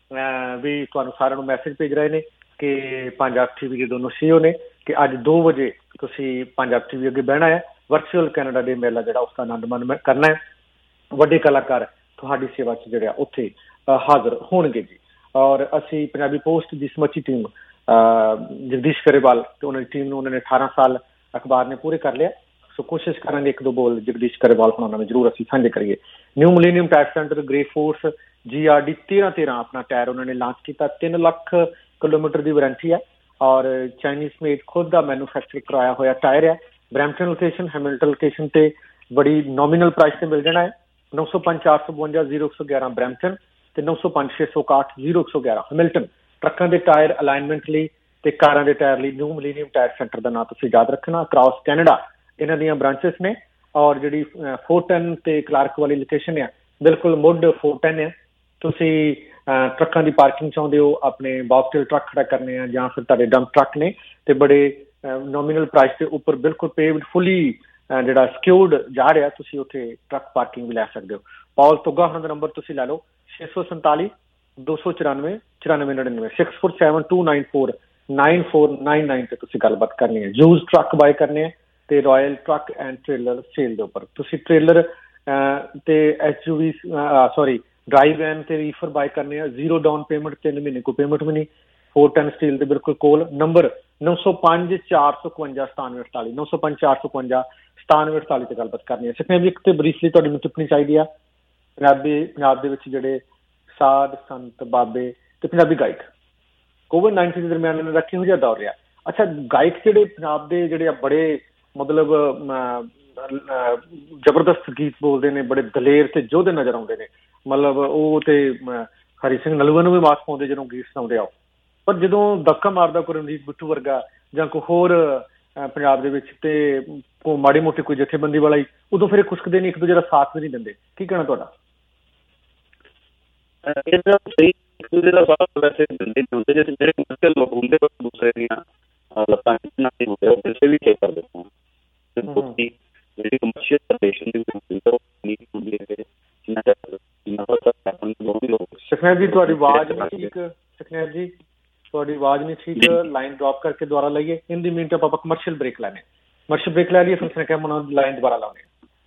[SPEAKER 6] ਵੀ ਤੁਹਾਨੂੰ ਸਾਰਿਆਂ ਨੂੰ ਮੈਸੇਜ ਭੇਜ ਰਹੇ ਨੇ ਕਿ ਪੰਜਾਬ ਟੀ ਵੀ ਦੇ ਦੋਨੋਂ ਸੀ ਈ ਓ ਨੇ ਕਿ ਅੱਜ ਦੋ ਵਜੇ ਤੁਸੀਂ ਪੰਜਾਬ ਟੀ ਵੀ ਅੱਗੇ ਬਹਿਣਾ ਹੈ। ਵਰਚੁਅਲ ਕੈਨੇਡਾ ਡੇ ਮੇਲਾ ਜਿਹੜਾ ਉਸਦਾ ਆਨੰਦ ਮਾਣ ਕਰਨਾ ਹੈ। ਵੱਡੇ ਕਲਾਕਾਰ ਤੁਹਾਡੀ ਸੇਵਾ 'ਚ ਜਿਹੜੇ ਉੱਥੇ ਹਾਜ਼ਰ ਹੋਣਗੇ ਜੀ। ਔਰ ਅਸੀਂ ਪੰਜਾਬੀ ਪੋਸਟ ਦੀ ਸਮੁੱਚੀ ਟੀਮ, ਜਗਦੀਸ਼ ਗਰੇਵਾਲ ਤੇ ਉਹਨਾਂ ਦੀ ਟੀਮ ਨੂੰ ਉਹਨਾਂ ਨੇ ਅਠਾਰਾਂ ਸਾਲ ਅਖਬਾਰ ਨੇ ਪੂਰੇ ਕਰ ਲਿਆ। ਸੋ ਕੋਸ਼ਿਸ਼ ਕਰਾਂਗੇ ਇੱਕ ਦੋ ਬੋਲ ਜਗਦੀਸ਼ ਗਰੇਵਾਲ ਹੋਣਾ ਨਾਲ ਜ਼ਰੂਰ ਅਸੀਂ ਸਾਂਝੇ ਕਰੀਏ। ਨਿਊ ਮਿਲੇਨੀਅਮ ਟਾਇਰ ਸੈਂਟਰ ਗ੍ਰੇ ਫੋਰਸ ਜੀ ਆਰ ਡੀ ਤੇਰਾਂ ਤੇਰਾਂ ਆਪਣਾ ਟਾਇਰ ਉਹਨਾਂ ਨੇ ਲਾਂਚ ਕੀਤਾ। ਤਿੰਨ ਲੱਖ ਕਿਲੋਮੀਟਰ ਦੀ ਵਾਰੰਟੀ ਹੈ ਔਰ ਚਾਈਨੀਜ਼ ਮੇਡ ਖੁਦ ਦਾ ਮੈਨੂਫੈਕਚਰ ਕਰਾਇਆ ਹੋਇਆ ਟਾਇਰ ਹੈ। ਬਰੈਂਪਟਨ ਲੋਕੇਸ਼ਨ, ਹੈਮਿਲਟਨ ਲੋਕੇਸ਼ਨ ਤੇ ਬੜੀ ਨੋਮੀਨਲ ਪ੍ਰਾਈਸ ਤੇ ਮਿਲ ਜਾਣਾ ਹੈ। ਨੌ ਸੌ ਪੰਜ ਚਾਰ ਸੌ ਬਵੰਜਾ ਜ਼ੀਰੋ ਇੱਕ ਸੌ ਗਿਆਰਾਂ ਬਰੈਂਪਟਨ ਤੇ ਨੌ ਸੌ ਪੰਜ ਛੇ ਸੌ ਇਕਾਹਠ ਜ਼ੀਰੋ ਇੱਕ ਸੌ ਗਿਆਰਾਂ ਹੈਮਿਲਟਨ। ਟਰੱਕਾਂ ਦੇ ਟਾਇਰ ਅਲਾਈਨਮੈਂਟ ਲਈ ਤੇ ਕਾਰਾਂ ਦੇ ਟਾਇਰ ਲਈ ਨਿਊ ਮਿਲੇਨੀਅਮ ਟਾਇਰ ਸੈਂਟਰ ਦਾ ਨਾਂ ਤੁਸੀਂ ਯਾਦ ਰੱਖਣਾ। ਅਕ੍ਰਾਸ ਕੈਨੇਡਾ ਇਹਨਾਂ ਦੀਆਂ ਬ੍ਰਾਂਚਿਸ ਨੇ। ਔਰ ਜਿਹੜੀ ਫੋਰਟਨ ਤੇ ਕਲਾਰਕ ਵਾਲੀ ਲੋਕੇਸ਼ਨ ਹੈ ਬਿਲਕੁਲ ਮੁੱਢ ਫੋਰਟਨ ਹੈ। ਤੁਸੀਂ ਟਰੱਕਾਂ ਦੀ ਪਾਰਕਿੰਗ ਚਾਹੁੰਦੇ ਹੋ, ਆਪਣੇ ਬਾਕਸਟੇਲ ਟਰੱਕ ਖੜਾ ਕਰਨੇ ਆ ਜਾਂ ਫਿਰ ਤੁਹਾਡੇ ਡੰਪ ਟਰੱਕ ਨੇ ਤੇ ਬੜੇ ਨੋਮੀਨਲ ਪ੍ਰਾਈਸ ਦੇ ਉੱਪਰ ਬਿਲਕੁਲ ਪੇਵਡ ਫੁੱਲੀ ਜਿਹੜਾ ਸਿਕਿਉਰਡ ਜਾ ਰਿਹਾ, ਤੁਸੀਂ ਉੱਥੇ ਟਰੱਕ ਪਾਰਕਿੰਗ ਵੀ ਲੈ ਸਕਦੇ ਹੋ। ਪੌਲ ਤੁੱਗਾ ਉਹਨਾਂ ਦਾ ਨੰਬਰ ਤੁਸੀਂ ਲੈ ਲਓ ਛੇ ਸੌ ਸੰਤਾਲੀ ਦੋ ਸੌ ਚੁਰਾਨਵੇਂ ਚੁਰਾਨਵੇਂ ਨੜਿਨਵੇਂ six four seven two nine four nine four nine nine ਤੇ ਤੁਸੀਂ ਗੱਲਬਾਤ ਕਰਨੀ ਹੈ। ਯੂਜ਼ ਟਰੱਕ ਬਾਏ ਕਰਨੇ ਹੈ ਤੇ Royal truck and Trailer Sale ਦੇ ਉੱਪਰ ਤੁਸੀਂ ਟ੍ਰੇਲਰ ਤੇ S U V sorry drive van ਤੇ ਰੀਫਰ ਬਾਏ ਕਰਨੇ ਆ। ਜ਼ੀਰੋ ਡਾਊਨ ਪੇਮੈਂਟ, ਤਿੰਨ ਮਹੀਨੇ ਕੋਈ ਪੇਮੈਂਟ ਵੀ ਨਹੀਂ। ਫੋਰ ਟਨ ਸਟੀਲ ਦੇ ਬਿਲਕੁਲ ਕੋਲ। ਨੰਬਰ ਨੌ ਸੌ ਪੰਜ ਚਾਰ ਸੌ ਇਕਵੰਜਾ ਸਤਾਨਵੇਂ ਅਠਤਾਲੀ ਨੌ ਸੌ ਪੰਜ ਚਾਰ ਸੌ ਇਕਵੰਜਾ ਸਤਾਨਵੇਂ ਅਠਤਾਲੀ ਤੇ ਗੱਲਬਾਤ ਕਰਨੀ ਹੈ। ਸਿੱਖਣੇ ਵੀ ਇੱਕ ਤੇ ਬਰੀਫਲੀ ਤੁਹਾਡੀ ਮੈਨੂੰ ਟਿੱਪਣੀ ਚਾਹੀਦੀ ਆ। ਪੰਜਾਬੀ ਪੰਜਾਬ ਦੇ ਵਿੱਚ ਜਿਹੜੇ ਸਾਧ ਸੰਤ ਬਾਬੇ ਤੇ ਪੰਜਾਬੀ ਗਾਇਕ ਕੋਵਿਡ ਨਾਈਨਟੀਨ ਦੇ ਦਰਮਿਆਨ ਇਹਨਾਂ ਦਾ ਕਿਹੋ ਜਿਹਾ ਦੌਰ ਰਿਹਾ? ਅੱਛਾ, ਗਾਇਕ ਜਿਹੜੇ ਪੰਜਾਬ ਦੇ ਜਿਹੜੇ ਬੜੇ ਮਤਲਬ ਜ਼ਬਰਦਸਤ ਗੀਤ ਬੋਲਦੇ ਨੇ, ਬੜੇ ਦਲੇਰ ਤੇ ਯੋਧੇ ਨਜ਼ਰ ਆਉਂਦੇ ਨੇ, ਮਤਲਬ ਉਹ ਤੇ ਹਰੀ ਸਿੰਘ ਨਲੂਆ ਨੂੰ ਵੀ ਮਾਤ ਪਾਉਂਦੇ ਜਦੋਂ ਗੀਤ ਸੁਣਾਉਂਦੇ ਆ। ਪਰ ਜਦੋਂ ਦਬਕਾ ਮਾਰਦਾ ਕੋਈ ਰਣਜੀਤ ਬਿੱਟੂ ਵਰਗਾ ਜਾਂ ਕੋਈ ਹੋਰ ਪੰਜਾਬ ਦੇ ਵਿੱਚ ਤੇ ਕੋਈ ਮਾੜੀ ਮੋਟੀ ਕੋਈ ਜਥੇਬੰਦੀ ਵਾਲਾ ਹੀ, ਉਦੋਂ ਫਿਰ ਖੁਸ਼ਕਦੇ ਨਹੀਂ, ਇੱਕ ਦੂਜੇ ਦਾ ਸਾਥ ਵੀ ਨਹੀਂ ਦਿੰਦੇ। ਕੀ ਕਹਿਣਾ ਤੁਹਾਡਾ?
[SPEAKER 16] ਇੱਕ ਦੂਜੇ ਦਾ ਸਾਥ ਵੈਸੇ ਦਿੰਦੇ ਨਹੀਂ ਹੁੰਦੇ, ਜਿਹੜੇ ਮੁਸ਼ਕਿਲ ਲੋਕ ਹੁੰਦੇ ਦੂਸਰੇ ਦੀਆਂ ਲੱਤਾਂ ਨਹੀਂ ਹੁੰਦੇ, ਉਹ ਕਿਸੇ ਵੀ ਕੇ ਕਰ ਦਿੰਦੇ ਹਨ। ਜਿਹੜੀ ਕਮਰਸ਼ੀਅਲ ਰਿਲੇਸ਼ਨ ਦੀ ਹੁੰਦੀ ਹੈ।
[SPEAKER 6] ਸੁਖਨੈਰ ਜੀ ਤੁਹਾਡੀ ਆਵਾਜ਼ ਨਹੀਂ ਠੀਕ, ਸੁਖਨੈਰ ਜੀ ਤੁਹਾਡੀ ਆਵਾਜ਼ ਨਹੀਂ ਠੀਕ, ਲਾਈਨ ਡ੍ਰੌਪ ਕਰਕੇ ਦੁਬਾਰਾ ਲਈਏ। ਇਨ ਦੀ ਮੀਨ ਆਪਾਂ ਕਮਰਸ਼ੀਅਲ ਬ੍ਰੇਕ ਲੈਣੇ, ਕਮਰਸ਼ੀਅਲ ਬ੍ਰੇਕ ਲੈ ਲਈਏ, ਫਿਰ ਉਸਨੇ ਕਿਹਾ ਉਹਨਾਂ ਦੀ ਲਾਈਨ ਦੁਬਾਰਾ ਲਾਉਣੀ।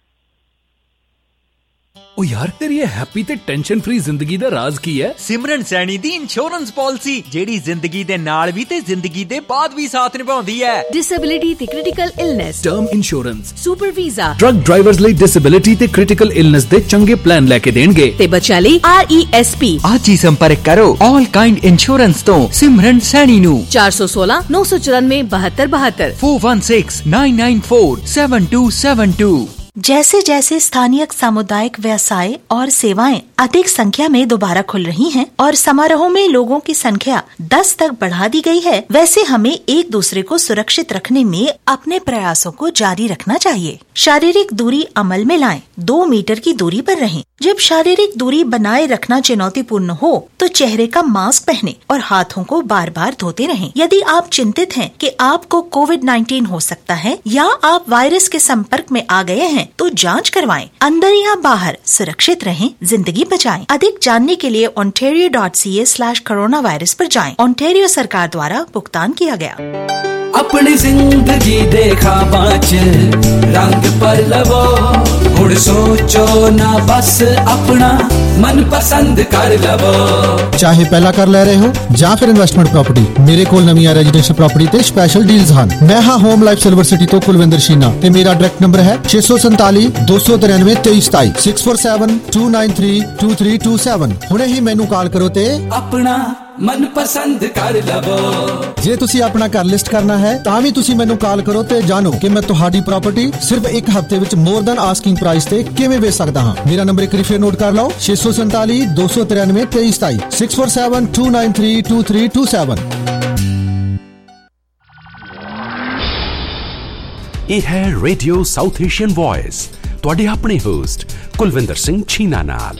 [SPEAKER 1] ਉਹ ਯਾਰ ਤੇਰੀ ਇਹ ਹੈਪੀ ਤੇ ਟੈਨਸ਼ਨ ਫ੍ਰੀ ਜ਼ਿੰਦਗੀ ਦਾ ਰਾਜ਼ ਕੀ ਹੈ?
[SPEAKER 3] ਸਿਮਰਨ ਸੈਣੀ ਦੀ ਇੰਸ਼ੋਰੈਂਸ ਪਾਲਿਸੀ, ਜਿਹੜੀ ਜ਼ਿੰਦਗੀ ਦੇ ਨਾਲ ਵੀ ਤੇ ਜ਼ਿੰਦਗੀ ਦੇ ਬਾਅਦ ਵੀ ਸਾਥ ਨਿਭਾਉਂਦੀ ਹੈ।
[SPEAKER 23] ਡਿਸੇਬਿਲਿਟੀ ਤੇ critical illness,
[SPEAKER 1] term insurance,
[SPEAKER 23] super visa,
[SPEAKER 1] truck drivers ਲਈ ਡਿਸੇਬਿਲਿਟੀ ਤੇ ਕ੍ਰਿਟੀਕਲ ਇਲਨੈਸ ਦੇ ਚੰਗੇ ਪਲਾਨ ਲੈ ਕੇ ਦੇਣਗੇ,
[SPEAKER 23] ਤੇ ਬੱਚਿਆਂ ਲਈ ਆਰ ਈ ਐਸ ਪੀ।
[SPEAKER 3] ਅੱਜ ਹੀ ਸੰਪਰਕ ਕਰੋ ਆਲ ਕਾਈਂਡ ਇੰਸ਼ੋਰੈਂਸ ਤੋਂ ਸਿਮਰਨ ਸੈਣੀ ਨੂੰ।
[SPEAKER 23] ਚਾਰ ਸੌ ਸੋਲਾਂ ਨੌ ਸੌ ਚੁਰਾਨਵੇਂ ਬਹੱਤਰ ਬਹੱਤਰ
[SPEAKER 3] four one six nine nine four seven two seven two.
[SPEAKER 12] जैसे जैसे स्थानीय सामुदायिक व्यवसाय और सेवाएं अधिक संख्या में दोबारा खुल रही हैं और समारोहों में लोगों की संख्या दस तक बढ़ा दी गई है, वैसे हमें एक दूसरे को सुरक्षित रखने में अपने प्रयासों को जारी रखना चाहिए। शारीरिक दूरी अमल में लाएं, दो मीटर की दूरी पर रहें। जब शारीरिक दूरी बनाए रखना चुनौतीपूर्ण हो तो चेहरे का मास्क पहने और हाथों को बार बार धोते रहें। यदि आप चिंतित हैं कि आपको कोविड नाइन्टीन हो सकता है या आप वायरस के संपर्क में आ गए हैं, तो जांच करवाएं। अंदर या बाहर सुरक्षित रहें, जिंदगी बचाएं। अधिक जानने के लिए ontario dot c a slash coronavirus पर जाएं। ओंटारियो सरकार द्वारा भुगतान किया गया।
[SPEAKER 24] अपनी जिंदगी देखा बाँच रंग पर लवो, हुण सोचो ना बस अपना मन पसंद कर लवो।
[SPEAKER 25] चाहे पहला कर ले रहे हो ਜਾਂ ਫਿਰ ਇਨਵੈਸਟਮੈਂਟ ਪ੍ਰਾਪਰਟੀ, ਮੇਰੇ ਕੋਲ ਨਵੀਆਂ ਰੈਜ਼ੀਡੈਂਸ਼ੀਅਲ ਪ੍ਰਾਪਰਟੀ ਤੇ ਸਪੈਸ਼ਲ ਡੀਲਸ ਹਨ। ਮੈਂ ਹਾਂ ਹੋਮ ਲਾਈਫ ਸਿਲਵਰ ਸਿਟੀ ਤੋਂ ਕੁਲਵਿੰਦਰ ਸ਼ੀਨਾ ਤੇ ਮੇਰਾ ਡਾਇਰੈਕਟ ਨੰਬਰ ਹੈ ਛੇ ਸੌ ਸੰਤਾਲੀ ਦੋ ਸੌ ਤਰਾਨਵੇਂ ਤੇਈ ਸਤਾਈ six four seven two nine three two three two seven. ਹੁਣੇ ਹੀ ਮੈਨੂੰ ਕਾਲ ਕਰੋ ਤੇ
[SPEAKER 24] ਆਪਣਾ ਮਨ ਪਸੰਦ ਕਰ ਲਵੋ।
[SPEAKER 25] ਜੇ ਤੁਸੀਂ ਆਪਣਾ ਘਰ ਲਿਸਟ ਕਰਨਾ ਹੈ ਤਾਂ ਵੀ ਤੁਸੀਂ ਮੈਨੂੰ ਕਾਲ ਕਰੋ ਤੇ ਜਾਣੋ ਕਿ ਮੈਂ ਤੁਹਾਡੀ ਪ੍ਰਾਪਰਟੀ ਸਿਰਫ ਇੱਕ ਹਫ਼ਤੇ ਵਿੱਚ ਮੋਰ ਦੈਨ ਆਸਕਿੰਗ ਪ੍ਰਾਈਸ ਤੇ ਕਿਵੇਂ ਵੇਚ ਸਕਦਾ ਹਾਂ। ਮੇਰਾ ਨੰਬਰ ਇੱਕ ਵਾਰੀ ਫੇਰ ਨੋਟ ਕਰ ਲਓ, ਛੇ ਸੌ ਸੰਤਾਲੀ ਦੋ ਸੌ ਤਰਾਨਵੇਂ ਤੇਈ ਸਤਾਈ six four seven two nine three two three two seven.
[SPEAKER 4] ਇਹ ਹੈ ਰੇਡੀਓ ਸਾਊਥ ਏਸ਼ੀਅਨ ਵੌਇਸ, ਤੁਹਾਡੇ ਆਪਣੇ ਹੋਸਟ ਕੁਲਵਿੰਦਰ ਸਿੰਘ ਛੀਨਾ ਨਾਲ।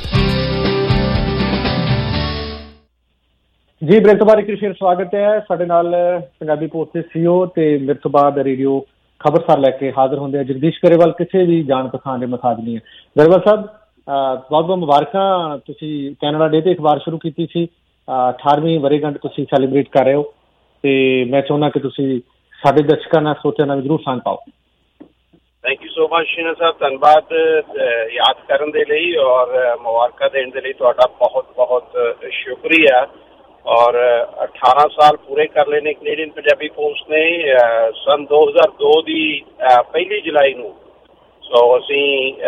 [SPEAKER 6] ਜੀ ਬ੍ਰੇਕ ਤੋਂ ਬਾਅਦ ਇੱਕ ਫਿਰ ਸਵਾਗਤ ਹੈ। ਸਾਡੇ ਨਾਲ ਪੰਜਾਬੀ ਪੋਸਟ ਦੇ ਸੀਓ ਤੇ ਮੇਰੇ ਤੋਂ ਬਾਅਦ ਰੇਡੀਓ ਖਬਰਸਾਰ ਲੈ ਕੇ ਹਾਜ਼ਰ ਹੁੰਦੇ ਆ ਜਗਦੀਸ਼ ਗਰੇਵਾਲ। ਕਿਸੇ ਵੀ ਜਾਣ ਪਛਾਣ ਦੇ ਮੁਤਾਜ ਨਹੀਂ ਹੈ। ਗਰੇਵਾਲ ਸਾਹਿਬ ਬਹੁਤ ਬਹੁਤ ਮੁਬਾਰਕਾਂ, ਤੁਸੀਂ ਕੈਨੇਡਾ ਡੇ ਤੇ ਅਖਬਾਰ ਸ਼ੁਰੂ ਕੀਤੀ ਸੀ, ਅਠਾਰਵੀਂ ਵਰ੍ਹੇਗੰਢ ਤੁਸੀਂ ਸੈਲੀਬ੍ਰੇਟ ਕਰ ਰਹੇ ਹੋ ਤੇ ਮੈਂ ਚਾਹੁੰਦਾ ਕਿ ਤੁਸੀਂ ਸਾਡੇ ਦਰਸ਼ਕਾਂ ਨਾਲ ਸੋਚਿਆ ਨਾਲ ਜ਼ਰੂਰ ਸਾਂਝ ਪਾਓ।
[SPEAKER 26] Thank you so much Sheena sahib, ਧੰਨਵਾਦ ਯਾਦ ਕਰਨ ਦੇ ਲਈ ਔਰ ਮੁਬਾਰਕਾਂ ਦੇਣ ਦੇ ਲਈ ਤੁਹਾਡਾ ਬਹੁਤ ਬਹੁਤ ਸ਼ੁਕਰੀਆ। ਔਰ ਅਠਾਰਾਂ ਸਾਲ ਪੂਰੇ ਕਰ ਲਏ ਨੇ ਕੈਨੇਡੀਅਨ ਪੰਜਾਬੀ ਪੋਸਟ ਨੇ ਸਨ ਦੋ ਹਜ਼ਾਰ ਦੋ ਦੀ ਪਹਿਲੀ ਜੁਲਾਈ ਨੂੰ। ਸੋ ਅਸੀਂ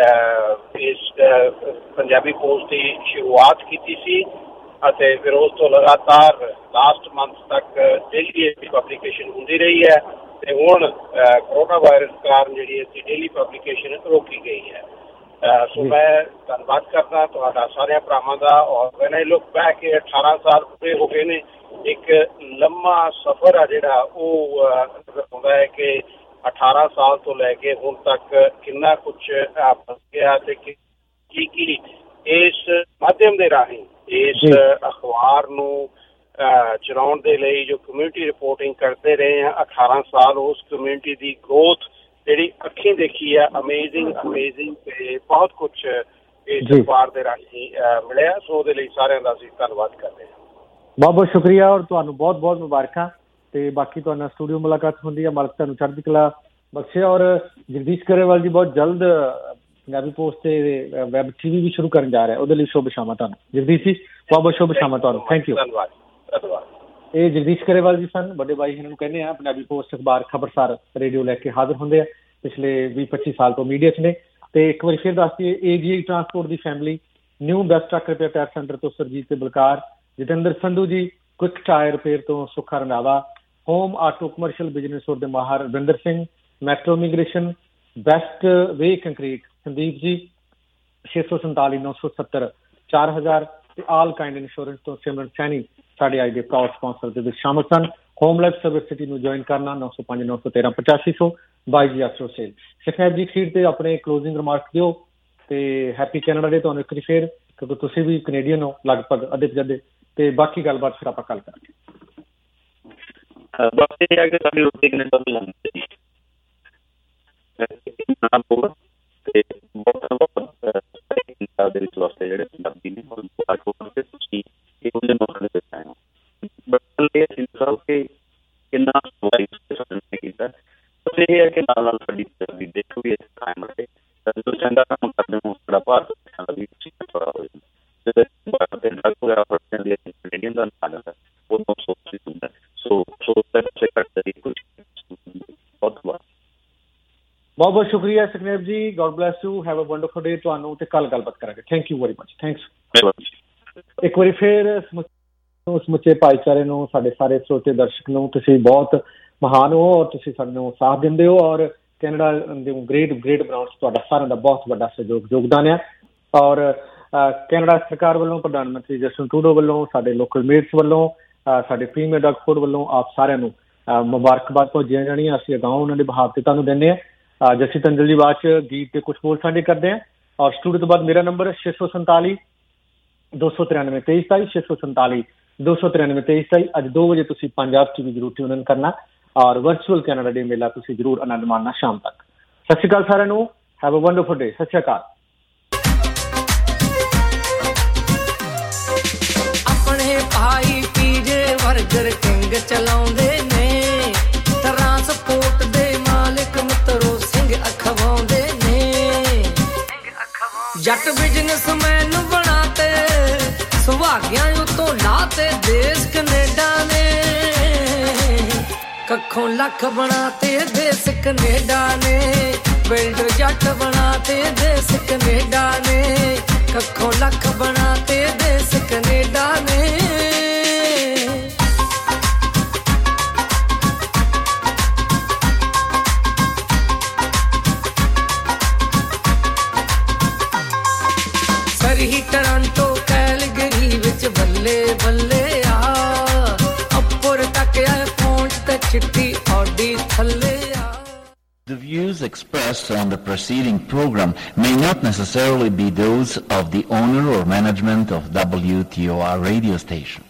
[SPEAKER 26] ਇਸ ਪੰਜਾਬੀ ਪੋਸਟ ਦੀ ਸ਼ੁਰੂਆਤ ਕੀਤੀ ਸੀ ਅਤੇ ਫਿਰ ਉਸ ਤੋਂ ਲਗਾਤਾਰ ਲਾਸਟ ਮੰਥ ਤੱਕ ਡੇਲੀ ਪਬਲੀਕੇਸ਼ਨ ਹੁੰਦੀ ਰਹੀ ਹੈ ਤੇ ਹੁਣ ਕੋਰੋਨਾ ਵਾਇਰਸ ਕਾਰਨ ਜਿਹੜੀ ਅਸੀਂ ਡੇਲੀ ਪਬਲੀਕੇਸ਼ਨ ਰੋਕੀ ਗਈ ਹੈ। ਸੋ ਮੈਂ ਧੰਨਵਾਦ ਕਰਦਾ ਤੁਹਾਡਾ ਸਾਰਿਆਂ ਭਰਾਵਾਂ ਦਾ। ਔਰ ਵੈਨ ਆਈ ਲੁੱਕ ਬੈਕ ਕਿ ਅਠਾਰਾਂ ਸਾਲ ਪੂਰੇ ਹੋ ਗਏ ਨੇ, ਇੱਕ ਲੰਮਾ ਸਫ਼ਰ ਆ ਜਿਹੜਾ ਉਹ ਹੁੰਦਾ ਹੈ ਕਿ ਅਠਾਰਾਂ ਸਾਲ ਤੋਂ ਲੈ ਕੇ ਹੁਣ ਤੱਕ ਕਿੰਨਾ ਕੁਛ ਬਣ ਗਿਆ ਤੇ ਕੀ ਕੀ ਇਸ ਮਾਧਿਅਮ ਦੇ ਰਾਹੀਂ ਇਸ ਅਖਬਾਰ ਨੂੰ ਚਲਾਉਣ ਦੇ ਲਈ ਜੋ ਕਮਿਊਨਿਟੀ ਰਿਪੋਰਟਿੰਗ ਕਰਦੇ ਰਹੇ ਆ ਅਠਾਰਾਂ ਸਾਲ, ਉਸ ਕਮਿਊਨਿਟੀ ਦੀ ਗਰੋਥ ਜਿਹੜੀ ਅੱਖੀਂ ਦੇਖੀ ਹੈ ਅਮੇਜ਼ਿੰਗ ਅਮੇਜ਼ਿੰਗ ਤੇ ਬਹੁਤ ਕੁਛ ਇਸ ਅਖਬਾਰ ਦੇ ਰਾਹੀਂ ਮਿਲਿਆ। ਸੋ ਉਹਦੇ ਲਈ ਸਾਰਿਆਂ ਦਾ ਅਸੀਂ ਧੰਨਵਾਦ ਕਰਦੇ ਹਾਂ।
[SPEAKER 6] ਬਹੁਤ ਬਹੁਤ ਸ਼ੁਕਰੀਆ ਔਰ ਤੁਹਾਨੂੰ ਬਹੁਤ ਬਹੁਤ ਮੁਬਾਰਕਾਂ ਤੇ ਬਾਕੀ ਤੁਹਾਡਾ ਸਟੂਡੀਓ ਮੁਲਾਕਾਤ ਹੁੰਦੀ ਹੈ। ਮਾਲਕ ਤੁਹਾਨੂੰ ਚੜ੍ਹਦੀ ਕਲਾ ਬਖਸ਼ੇ। ਔਰ ਜਗਦੀਸ਼ ਗਰੇਵਾਲ ਜੀ ਬਹੁਤ ਜਲਦ ਪੰਜਾਬੀ ਪੋਸਟ ਤੇ ਵੈਬ ਟੀਵੀ ਵੀ ਸ਼ੁਰੂ ਕਰਨ ਜਾ ਰਿਹਾ, ਉਹਦੇ ਲਈ ਸ਼ੁਭ ਸ਼ਾਮਾਂ ਤੁਹਾਨੂੰ। ਜਗਦੀਸ਼ ਜੀ ਬਹੁਤ ਬਹੁਤ ਸ਼ੁਭ ਸ਼ਾਮਾਂ ਤੁਹਾਨੂੰ। Thank you.
[SPEAKER 26] ਧੰਨਵਾਦ ਧੰਨਵਾਦ।
[SPEAKER 6] ਇਹ ਜਗਦੀਸ਼ ਗਰੇਵਾਲ ਜੀ ਸਨ, ਵੱਡੇ ਬਾਈ ਇਹਨਾਂ ਨੂੰ ਕਹਿੰਦੇ ਆ। ਪੰਜਾਬੀ ਪੋਸਟ ਅਖਬਾਰ ਖਬਰਸਾਰ ਰੇਡੀਓ ਲੈ ਕੇ ਹਾਜ਼ਰ ਹੁੰਦੇ ਆ, ਪਿਛਲੇ ਵੀਹ ਪੱਚੀ ਸਾਲ ਤੋਂ ਮੀਡੀਆ 'ਚ ਨੇ। ਤੇ ਇੱਕ ਵਾਰੀ ਫਿਰ ਦੱਸ ਦਈਏ, ਏਜੀਆਈ ਟਰਾਂਸਪੋਰਟ ਦੀ family, New Best Truck Repair Tyre centre ਤੋਂ ਸਰਜੀਤ ਤੇ Balkar, Jatinder Sandhu ji quick Tyre Repair ਤੋਂ Sukha Randhawa, home auto commercial business ਹੋਰ ਦੇ ਮਾਹਰ Ravinder Singh, Metro Immigration, Best Way Concrete Sandeep ji, ਛੇ ਸੌ ਸੰਤਾਲੀ ਨੌ ਸੌ ਸੱਤਰ ਚਾਰ ਹਜ਼ਾਰ ਤੇ ਆਲ ਕਾਇੰਡ ਇੰਸ਼ੋਰੈਂਸ ਤੋਂ ਸਿਮਰਨ ਸੈਣੀ ਸਾਡੇ ਅੱਜ ਦੇ ਪ੍ਰਾਊਡ ਸਪਾਂਸਰ ਦੇ ਵਿੱਚ ਸ਼ਾਮਲ ਸਨ। ਹੋਮ ਲਾਈਫ ਸਰਵਿਸ ਸਿਟੀ ਨੂੰ ਜੁਆਇਨ ਕਰਨਾ ਨੌ ਸੌ ਪੰਜ ਨੌ ਸੌ ਤੇਰਾਂ ਪਚਾਸੀ ਸੌ ਬਾਈ ਜੀ ਆਸਟਰੋ ਸੇਲ। ਸ਼ਖੈਬ ਜੀ ਖੀਰ ਤੇ ਆਪਣੇ ਕਲੋਜ਼ਿੰਗ ਰਿਮਾਰਕਸ ਦਿਓ ਤੇ ਹੈਪੀ ਕੈਨੇਡਾ ਡੇ ਤੁਹਾਨੂੰ ਇੱਕ ਵਾਰੀ ਫੇਰ, ਕਿਉਂਕਿ ਤੁਸੀਂ ਵੀ ਕੈਨੇਡੀਅਨ ਹੋ ਲਗਭਗ ਅੱਧੇ ਪਜੱਦੇ, ਤੇ ਬਾਕੀ ਗੱਲਬਾਤ ਫਿਰ ਆਪਾਂ ਕੱਲ ਕਰਾਂਗੇ।
[SPEAKER 16] ਬਸ ਇਹ ਹੈ ਕਿ ਸਾਡੀ ਰੋਟੀ ਕੈਨੇਡਾ ਤੋਂ ਜਾਂਦੀ ਤੇ ਬਹੁਤ ਬਹੁਤ ਦੇ ਵਿੱਚ ਵਾਸਤੇ ਜਿਹੜੇ ਪੰਜਾਬੀ ਨੇ ਤੁਸੀਂ ਉਹਦੇ ਮੌਕੇ ਤੇ ਆਏ ਹੋ, ਬਟ ਇਹ ਸਿੱਖੋ ਕਿ ਕਿੰਨਾ ਕੀਤਾ ਤੇ ਇਹ ਹੈ ਕਿ ਨਾਲ ਨਾਲ ਸਾਡੀ ਵੀ ਦੇਖੋ ਵੀ ਇਸ ਟਾਈਮ ਤੇ ਜੋ ਚੰਗਾ ਕੰਮ ਕਰਦੇ ਹੋ ਬੜਾ ਭਾਰ ਵੀ ਥੋੜਾ ਹੋ ਜਾਂਦਾ ਤੇ ਵਗੈਰਾ ਪੜ੍ਹਨ ਦੇ ਕੈਨੇਡੀਅਨ ਦਾ ਨਾਲ ਹੈ ਉਹ ਤੋਂ ਸੋਚ ਹੁੰਦਾ ਸੋ ਸੋ ਤੱਕ ਚੈੱਕ ਕਰਦੇ ਕੁਝ ਬਹੁਤ ਬਹੁਤ ਬਹੁਤ ਬਹੁਤ ਸ਼ੁਕਰੀਆ Sukhneb ji, God bless you, have a wonderful day. ਤੁਹਾਨੂੰ ਤੇ ਕੱਲ ਗੱਲਬਾਤ ਕਰਾਂਗੇ। Thank you very much. Thanks ਇੱਕ ਵਾਰੀ ਫੇਰ ਸਮੁੱਚੇ ਭਾਈਚਾਰੇ ਨੂੰ, ਸਾਡੇ ਸਾਰੇ ਸਰੋਤੇ ਦਰਸ਼ਕ ਨੂੰ, ਤੁਸੀਂ ਬਹੁਤ ਮਹਾਨ ਹੋ ਔਰ ਤੁਸੀਂ ਸਾਨੂੰ ਸਾਥ ਦਿੰਦੇ ਹੋ ਔਰ ਕੈਨੇਡਾ ਦੇ ਗ੍ਰੇਟ ਗ੍ਰੇਟ ਬਣਾਉਣ 'ਚ ਤੁਹਾਡਾ ਸਾਰਿਆਂ ਦਾ ਬਹੁਤ ਵੱਡਾ ਸਹਿਯੋਗ ਯੋਗਦਾਨ ਹੈ। ਔਰ ਕੈਨੇਡਾ ਸਰਕਾਰ ਵੱਲੋਂ, ਪ੍ਰਧਾਨ ਮੰਤਰੀ ਜਸਟਿਨ ਟਰੂਡੋ ਵੱਲੋਂ, ਸਾਡੇ ਲੋਕਲ ਮੇਟਸ ਵੱਲੋਂ, ਸਾਡੇ ਪ੍ਰੀਮੀਅਰ ਡਗ ਫੋਰਡ ਵੱਲੋਂ ਆਪ ਸਾਰਿਆਂ ਨੂੰ ਮੁਬਾਰਕਬਾਦ ਭੇਜੀਆਂ ਜਾਣੀਆਂ। ਅਸੀਂ ਅਗਾਊਂ ਉਹਨਾਂ ਦੇ ਬਹਾਵ ਤੇ ਤੁਹਾਨੂੰ ਦਿੰਦੇ ਹਾਂ। ਜੱਸੀ ਤੰਜਲ ਜੀ ਬਾਅਦ 'ਚ ਗੀਤ ਦੇ ਕੁਛ ਬੋਲ ਸਾਂਝੇ ਕਰਦੇ ਹਾਂ ਔਰ ਸਟੂਡੀਓ ਤੋਂ ਬਾਅਦ ਮੇਰਾ ਨੰਬਰ ਛੇ ਸੌ ਸੰਤਾਲੀ ਦੋ ਸੌ ਤਰਾਨਵੇਂ ਤੇਈ ਸਤਾਈ ਛੇ ਸੌ ਸੰਤਾਲੀ ਦੋ ਸੌ ਤਰਾਨਵੇਂ ਤੇਈ ਸਤਾਈ। ਅੱਜ ਦੋ ਵਜੇ ਤੁਸੀਂ ਪੰਜਾਬ 'ਚ ਵੀ ਜ਼ਰੂਰ ਟਿਊਨ ਕਰਨਾ ਔਰ ਵਰਚੁਅਲ ਕੈਨੇਡਾ ਡੇ ਮੇਲਾ ਤੁਸੀਂ ਜ਼ਰੂਰ ਆਨੰਦ ਮਾਣਨਾ ਸ਼ਾਮ ਤੱਕ। ਸਤਿ ਸ਼੍ਰੀ ਅਕਾਲ ਸਾਰਿਆਂ ਨੂੰ, ਹੈਵ ਅ ਵੰਡਰਫੁਲ ਡੇ। ਸਤਿ ਸ਼੍ਰੀ ਅਕਾਲ।
[SPEAKER 21] ਆਪਣੇ ਭਾਈ ਪੀਜੇ ਵਰਗਰ ਕਿੰਗ ਚਲਾਉਂਦੇ ਨੇ, ਟਰਾਂਸਪੋਰਟ ਦੇ ਮਾਲਕ ਮਿੱਤਰੋ ਸਿੰਘ ਅਖਵਾਉਂਦੇ ਨੇ, ਜੱਟ ਬਿਜ਼ਨਸਮੈਨ ਬਣਾਤੇ ਸੁਹਾਗਿਆਂ ਉਤੋਂ ਲਾਤੇ ਦੇਸ਼ ਕੈਨੇਡਾ ਨੇ, ਕੱਖੋਂ ਲੱਖ ਬਣਾਤੇ ਦੇਸ਼ ਕੈਨੇਡਾ ਨੇ, ਬਿਲਡਰ ਜੱਟ ਬਣਾਤੇ ਦੇਸ਼ ਕੈਨੇਡਾ ਨੇ, ਕੱਖੋਂ ਲੱਖ ਬਣਾਤੇ ਦੇਸ਼ ਕੈਨੇਡਾ ਨੇ। ਸਰਹੀ ਟੋਰਾਂਟੋ ਕੈਲਗਰੀ ਵਿੱਚ ਬੱਲੇ ਬੱਲੇ ਆ, ਉੱਪਰ ਤੱਕ ਆ ਪਹੁੰਚ ਤੇ ਚਿੱਟੀ ਆਡੀ ਥੱਲੇ ਆ।
[SPEAKER 2] The views expressed on the preceding program may not necessarily be those of the owner or management of W T O R radio station.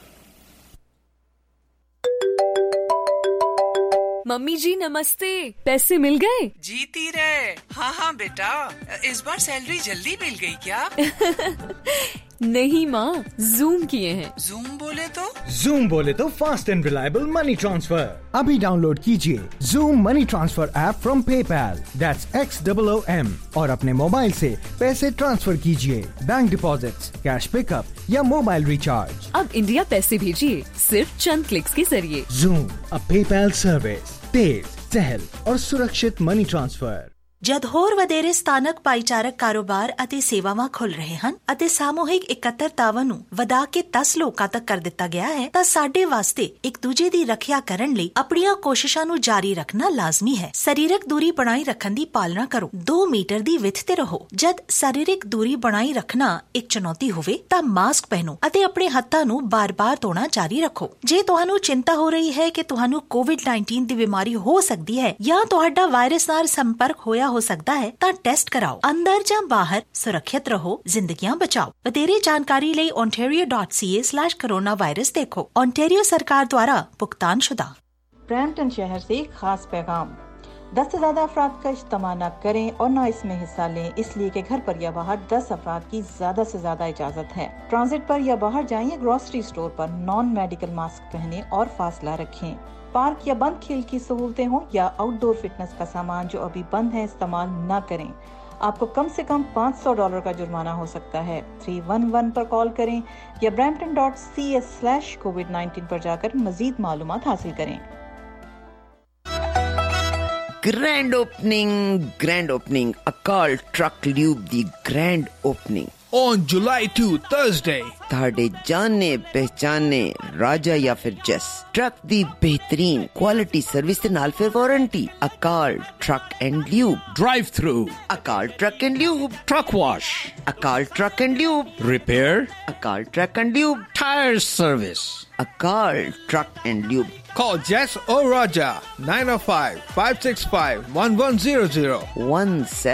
[SPEAKER 5] Mummy जी नमस्ते, पैसे मिल गए?
[SPEAKER 7] जीती रहे। हाँ हाँ बेटा, इस बार सैलरी जल्दी मिल गई क्या?
[SPEAKER 5] नहीं माँ, जूम किए हैं।
[SPEAKER 7] जूम बोले तो?
[SPEAKER 8] जूम बोले तो fast and reliable money transfer. अभी डाउनलोड कीजिए Xoom money transfer app from PayPal, that's X double O M, और अपने मोबाइल से पैसे ट्रांसफर कीजिए, बैंक डिपॉजिट्स, कैश पिकअप या मोबाइल रिचार्ज।
[SPEAKER 5] अब इंडिया पैसे भेजिए सिर्फ चंद क्लिक्स के जरिए।
[SPEAKER 8] जूम, अ पेपैल सर्विस, तेज, सहल और सुरक्षित मनी ट्रांसफर।
[SPEAKER 12] ਜਦ ਹੋਰ ਵਧੇਰੇ ਸਥਾਨਕ ਭਾਈਚਾਰਕ ਕਾਰੋਬਾਰ ਅਤੇ ਸੇਵਾਵਾਂ ਖੁੱਲ ਰਹੇ ਹਨ ਅਤੇ ਸਾਮੂਹਿਕ ਇਕੱਤਰਤਾਵਾਂ ਨੂੰ ਵਧਾ ਕੇ ਦਸ ਲੋਕਾਂ ਤੱਕ ਕਰ ਦਿੱਤਾ ਗਿਆ ਹੈ ਤਾਂ ਸਾਡੇ ਵਾਸਤੇ ਇੱਕ ਦੂਜੇ ਦੀ ਰੱਖਿਆ ਕਰਨ ਲਈ ਆਪਣੀਆਂ ਕੋਸ਼ਿਸ਼ਾਂ ਨੂੰ ਜਾਰੀ ਰੱਖਣਾ ਲਾਜ਼ਮੀ ਹੈ। ਸਰੀਰਕ ਦੂਰੀ ਬਣਾਈ ਰੱਖਣ ਦੀ ਪਾਲਣਾ ਕਰੋ, ਦੋ ਮੀਟਰ ਦੀ ਵਿੱਥ ਤੇ ਰਹੋ। ਜਦ ਸਰੀਰਕ ਦੂਰੀ ਬਣਾਈ ਰੱਖਣਾ ਇੱਕ ਚੁਣੌਤੀ ਹੋਵੇ ਤਾਂ ਮਾਸਕ ਪਹਿਨੋ ਅਤੇ ਆਪਣੇ ਹੱਥਾਂ ਨੂੰ ਬਾਰ-ਬਾਰ ਧੋਣਾ ਜਾਰੀ ਰੱਖੋ। ਜੇ ਤੁਹਾਨੂੰ ਚਿੰਤਾ ਹੋ ਰਹੀ ਹੈ ਕਿ ਤੁਹਾਨੂੰ ਕੋਵਿਡ ਉੱਨੀ ਦੀ ਬਿਮਾਰੀ ਹੋ ਸਕਦੀ ਹੈ ਜਾਂ ਤੁਹਾਡਾ ਵਾਇਰਸ ਨਾਲ ਸੰਪਰਕ ਹੋਇਆ ਹੋ ਸਕਦਾ ਹੈ ਤਾਂ ਟੈਸਟ ਕਰਾਓ। ਅੰਦਰ ਜਾਂ ਬਾਹਰ ਸੁਰੱਖਿਅਤ ਰਹੋ, ਜ਼ਿੰਦਗੀਆਂ ਬਚਾਓ। ਵਧੇਰੇ ਜਾਣਕਾਰੀ ਲਈ ontario dot c a slash coronavirus देखो। ontario सरकार द्वारा भुगतान शुदा।
[SPEAKER 11] ब्रैम्पटन शहर से एक खास पैगाम, दस से ज्यादा अफराद का इज्तिमा न करें और न इसमें हिस्सा लें, इसलिए कि घर पर या बाहर दस अफराद की ज्यादा से ज्यादा इजाजत है। ट्रांजिट पर या बाहर जाएं या ग्रोसरी स्टोर पर नॉन मेडिकल मास्क पहने और फासला रखें। पार्क या बंद खेल की सहूलतें हों या आउटडोर फिटनेस का सामान जो अभी बंद है इस्तेमाल न करें। आपको कम से कम पाँच सौ डॉलर का जुर्माना हो सकता है। थ्री वन वन पर कॉल करें या Brampton dot C A slash Covid nineteen पर जाकर मजीद मालूमात हासिल करें।
[SPEAKER 13] Grand opening, grand opening, Akal truck lube the grand opening.
[SPEAKER 9] on July second, Thursday.
[SPEAKER 10] ਤੁਹਾਡੇ ਜਾਣੇ ਪਹਿਚਾਨੇ ਰਾਜਾ ਜਾਂ ਫਿਰ ਜੈਸ ਟਰੱਕ ਦੀ ਬਿਹਤਰੀਨ ਕੁਆਲਿਟੀ ਸਰਵਿਸ ਦੇ ਨਾਲ ਫਿਰ warranty Akal truck and lube
[SPEAKER 1] Drive through.
[SPEAKER 10] Akal truck and lube
[SPEAKER 1] Truck wash.
[SPEAKER 10] Akal truck and lube
[SPEAKER 1] Repair.
[SPEAKER 10] Akal truck and lube
[SPEAKER 1] Tire service.
[SPEAKER 10] Akal truck and lube
[SPEAKER 9] Call Jess or Raja nine oh five, five six five, one one zero zero.
[SPEAKER 10] one seven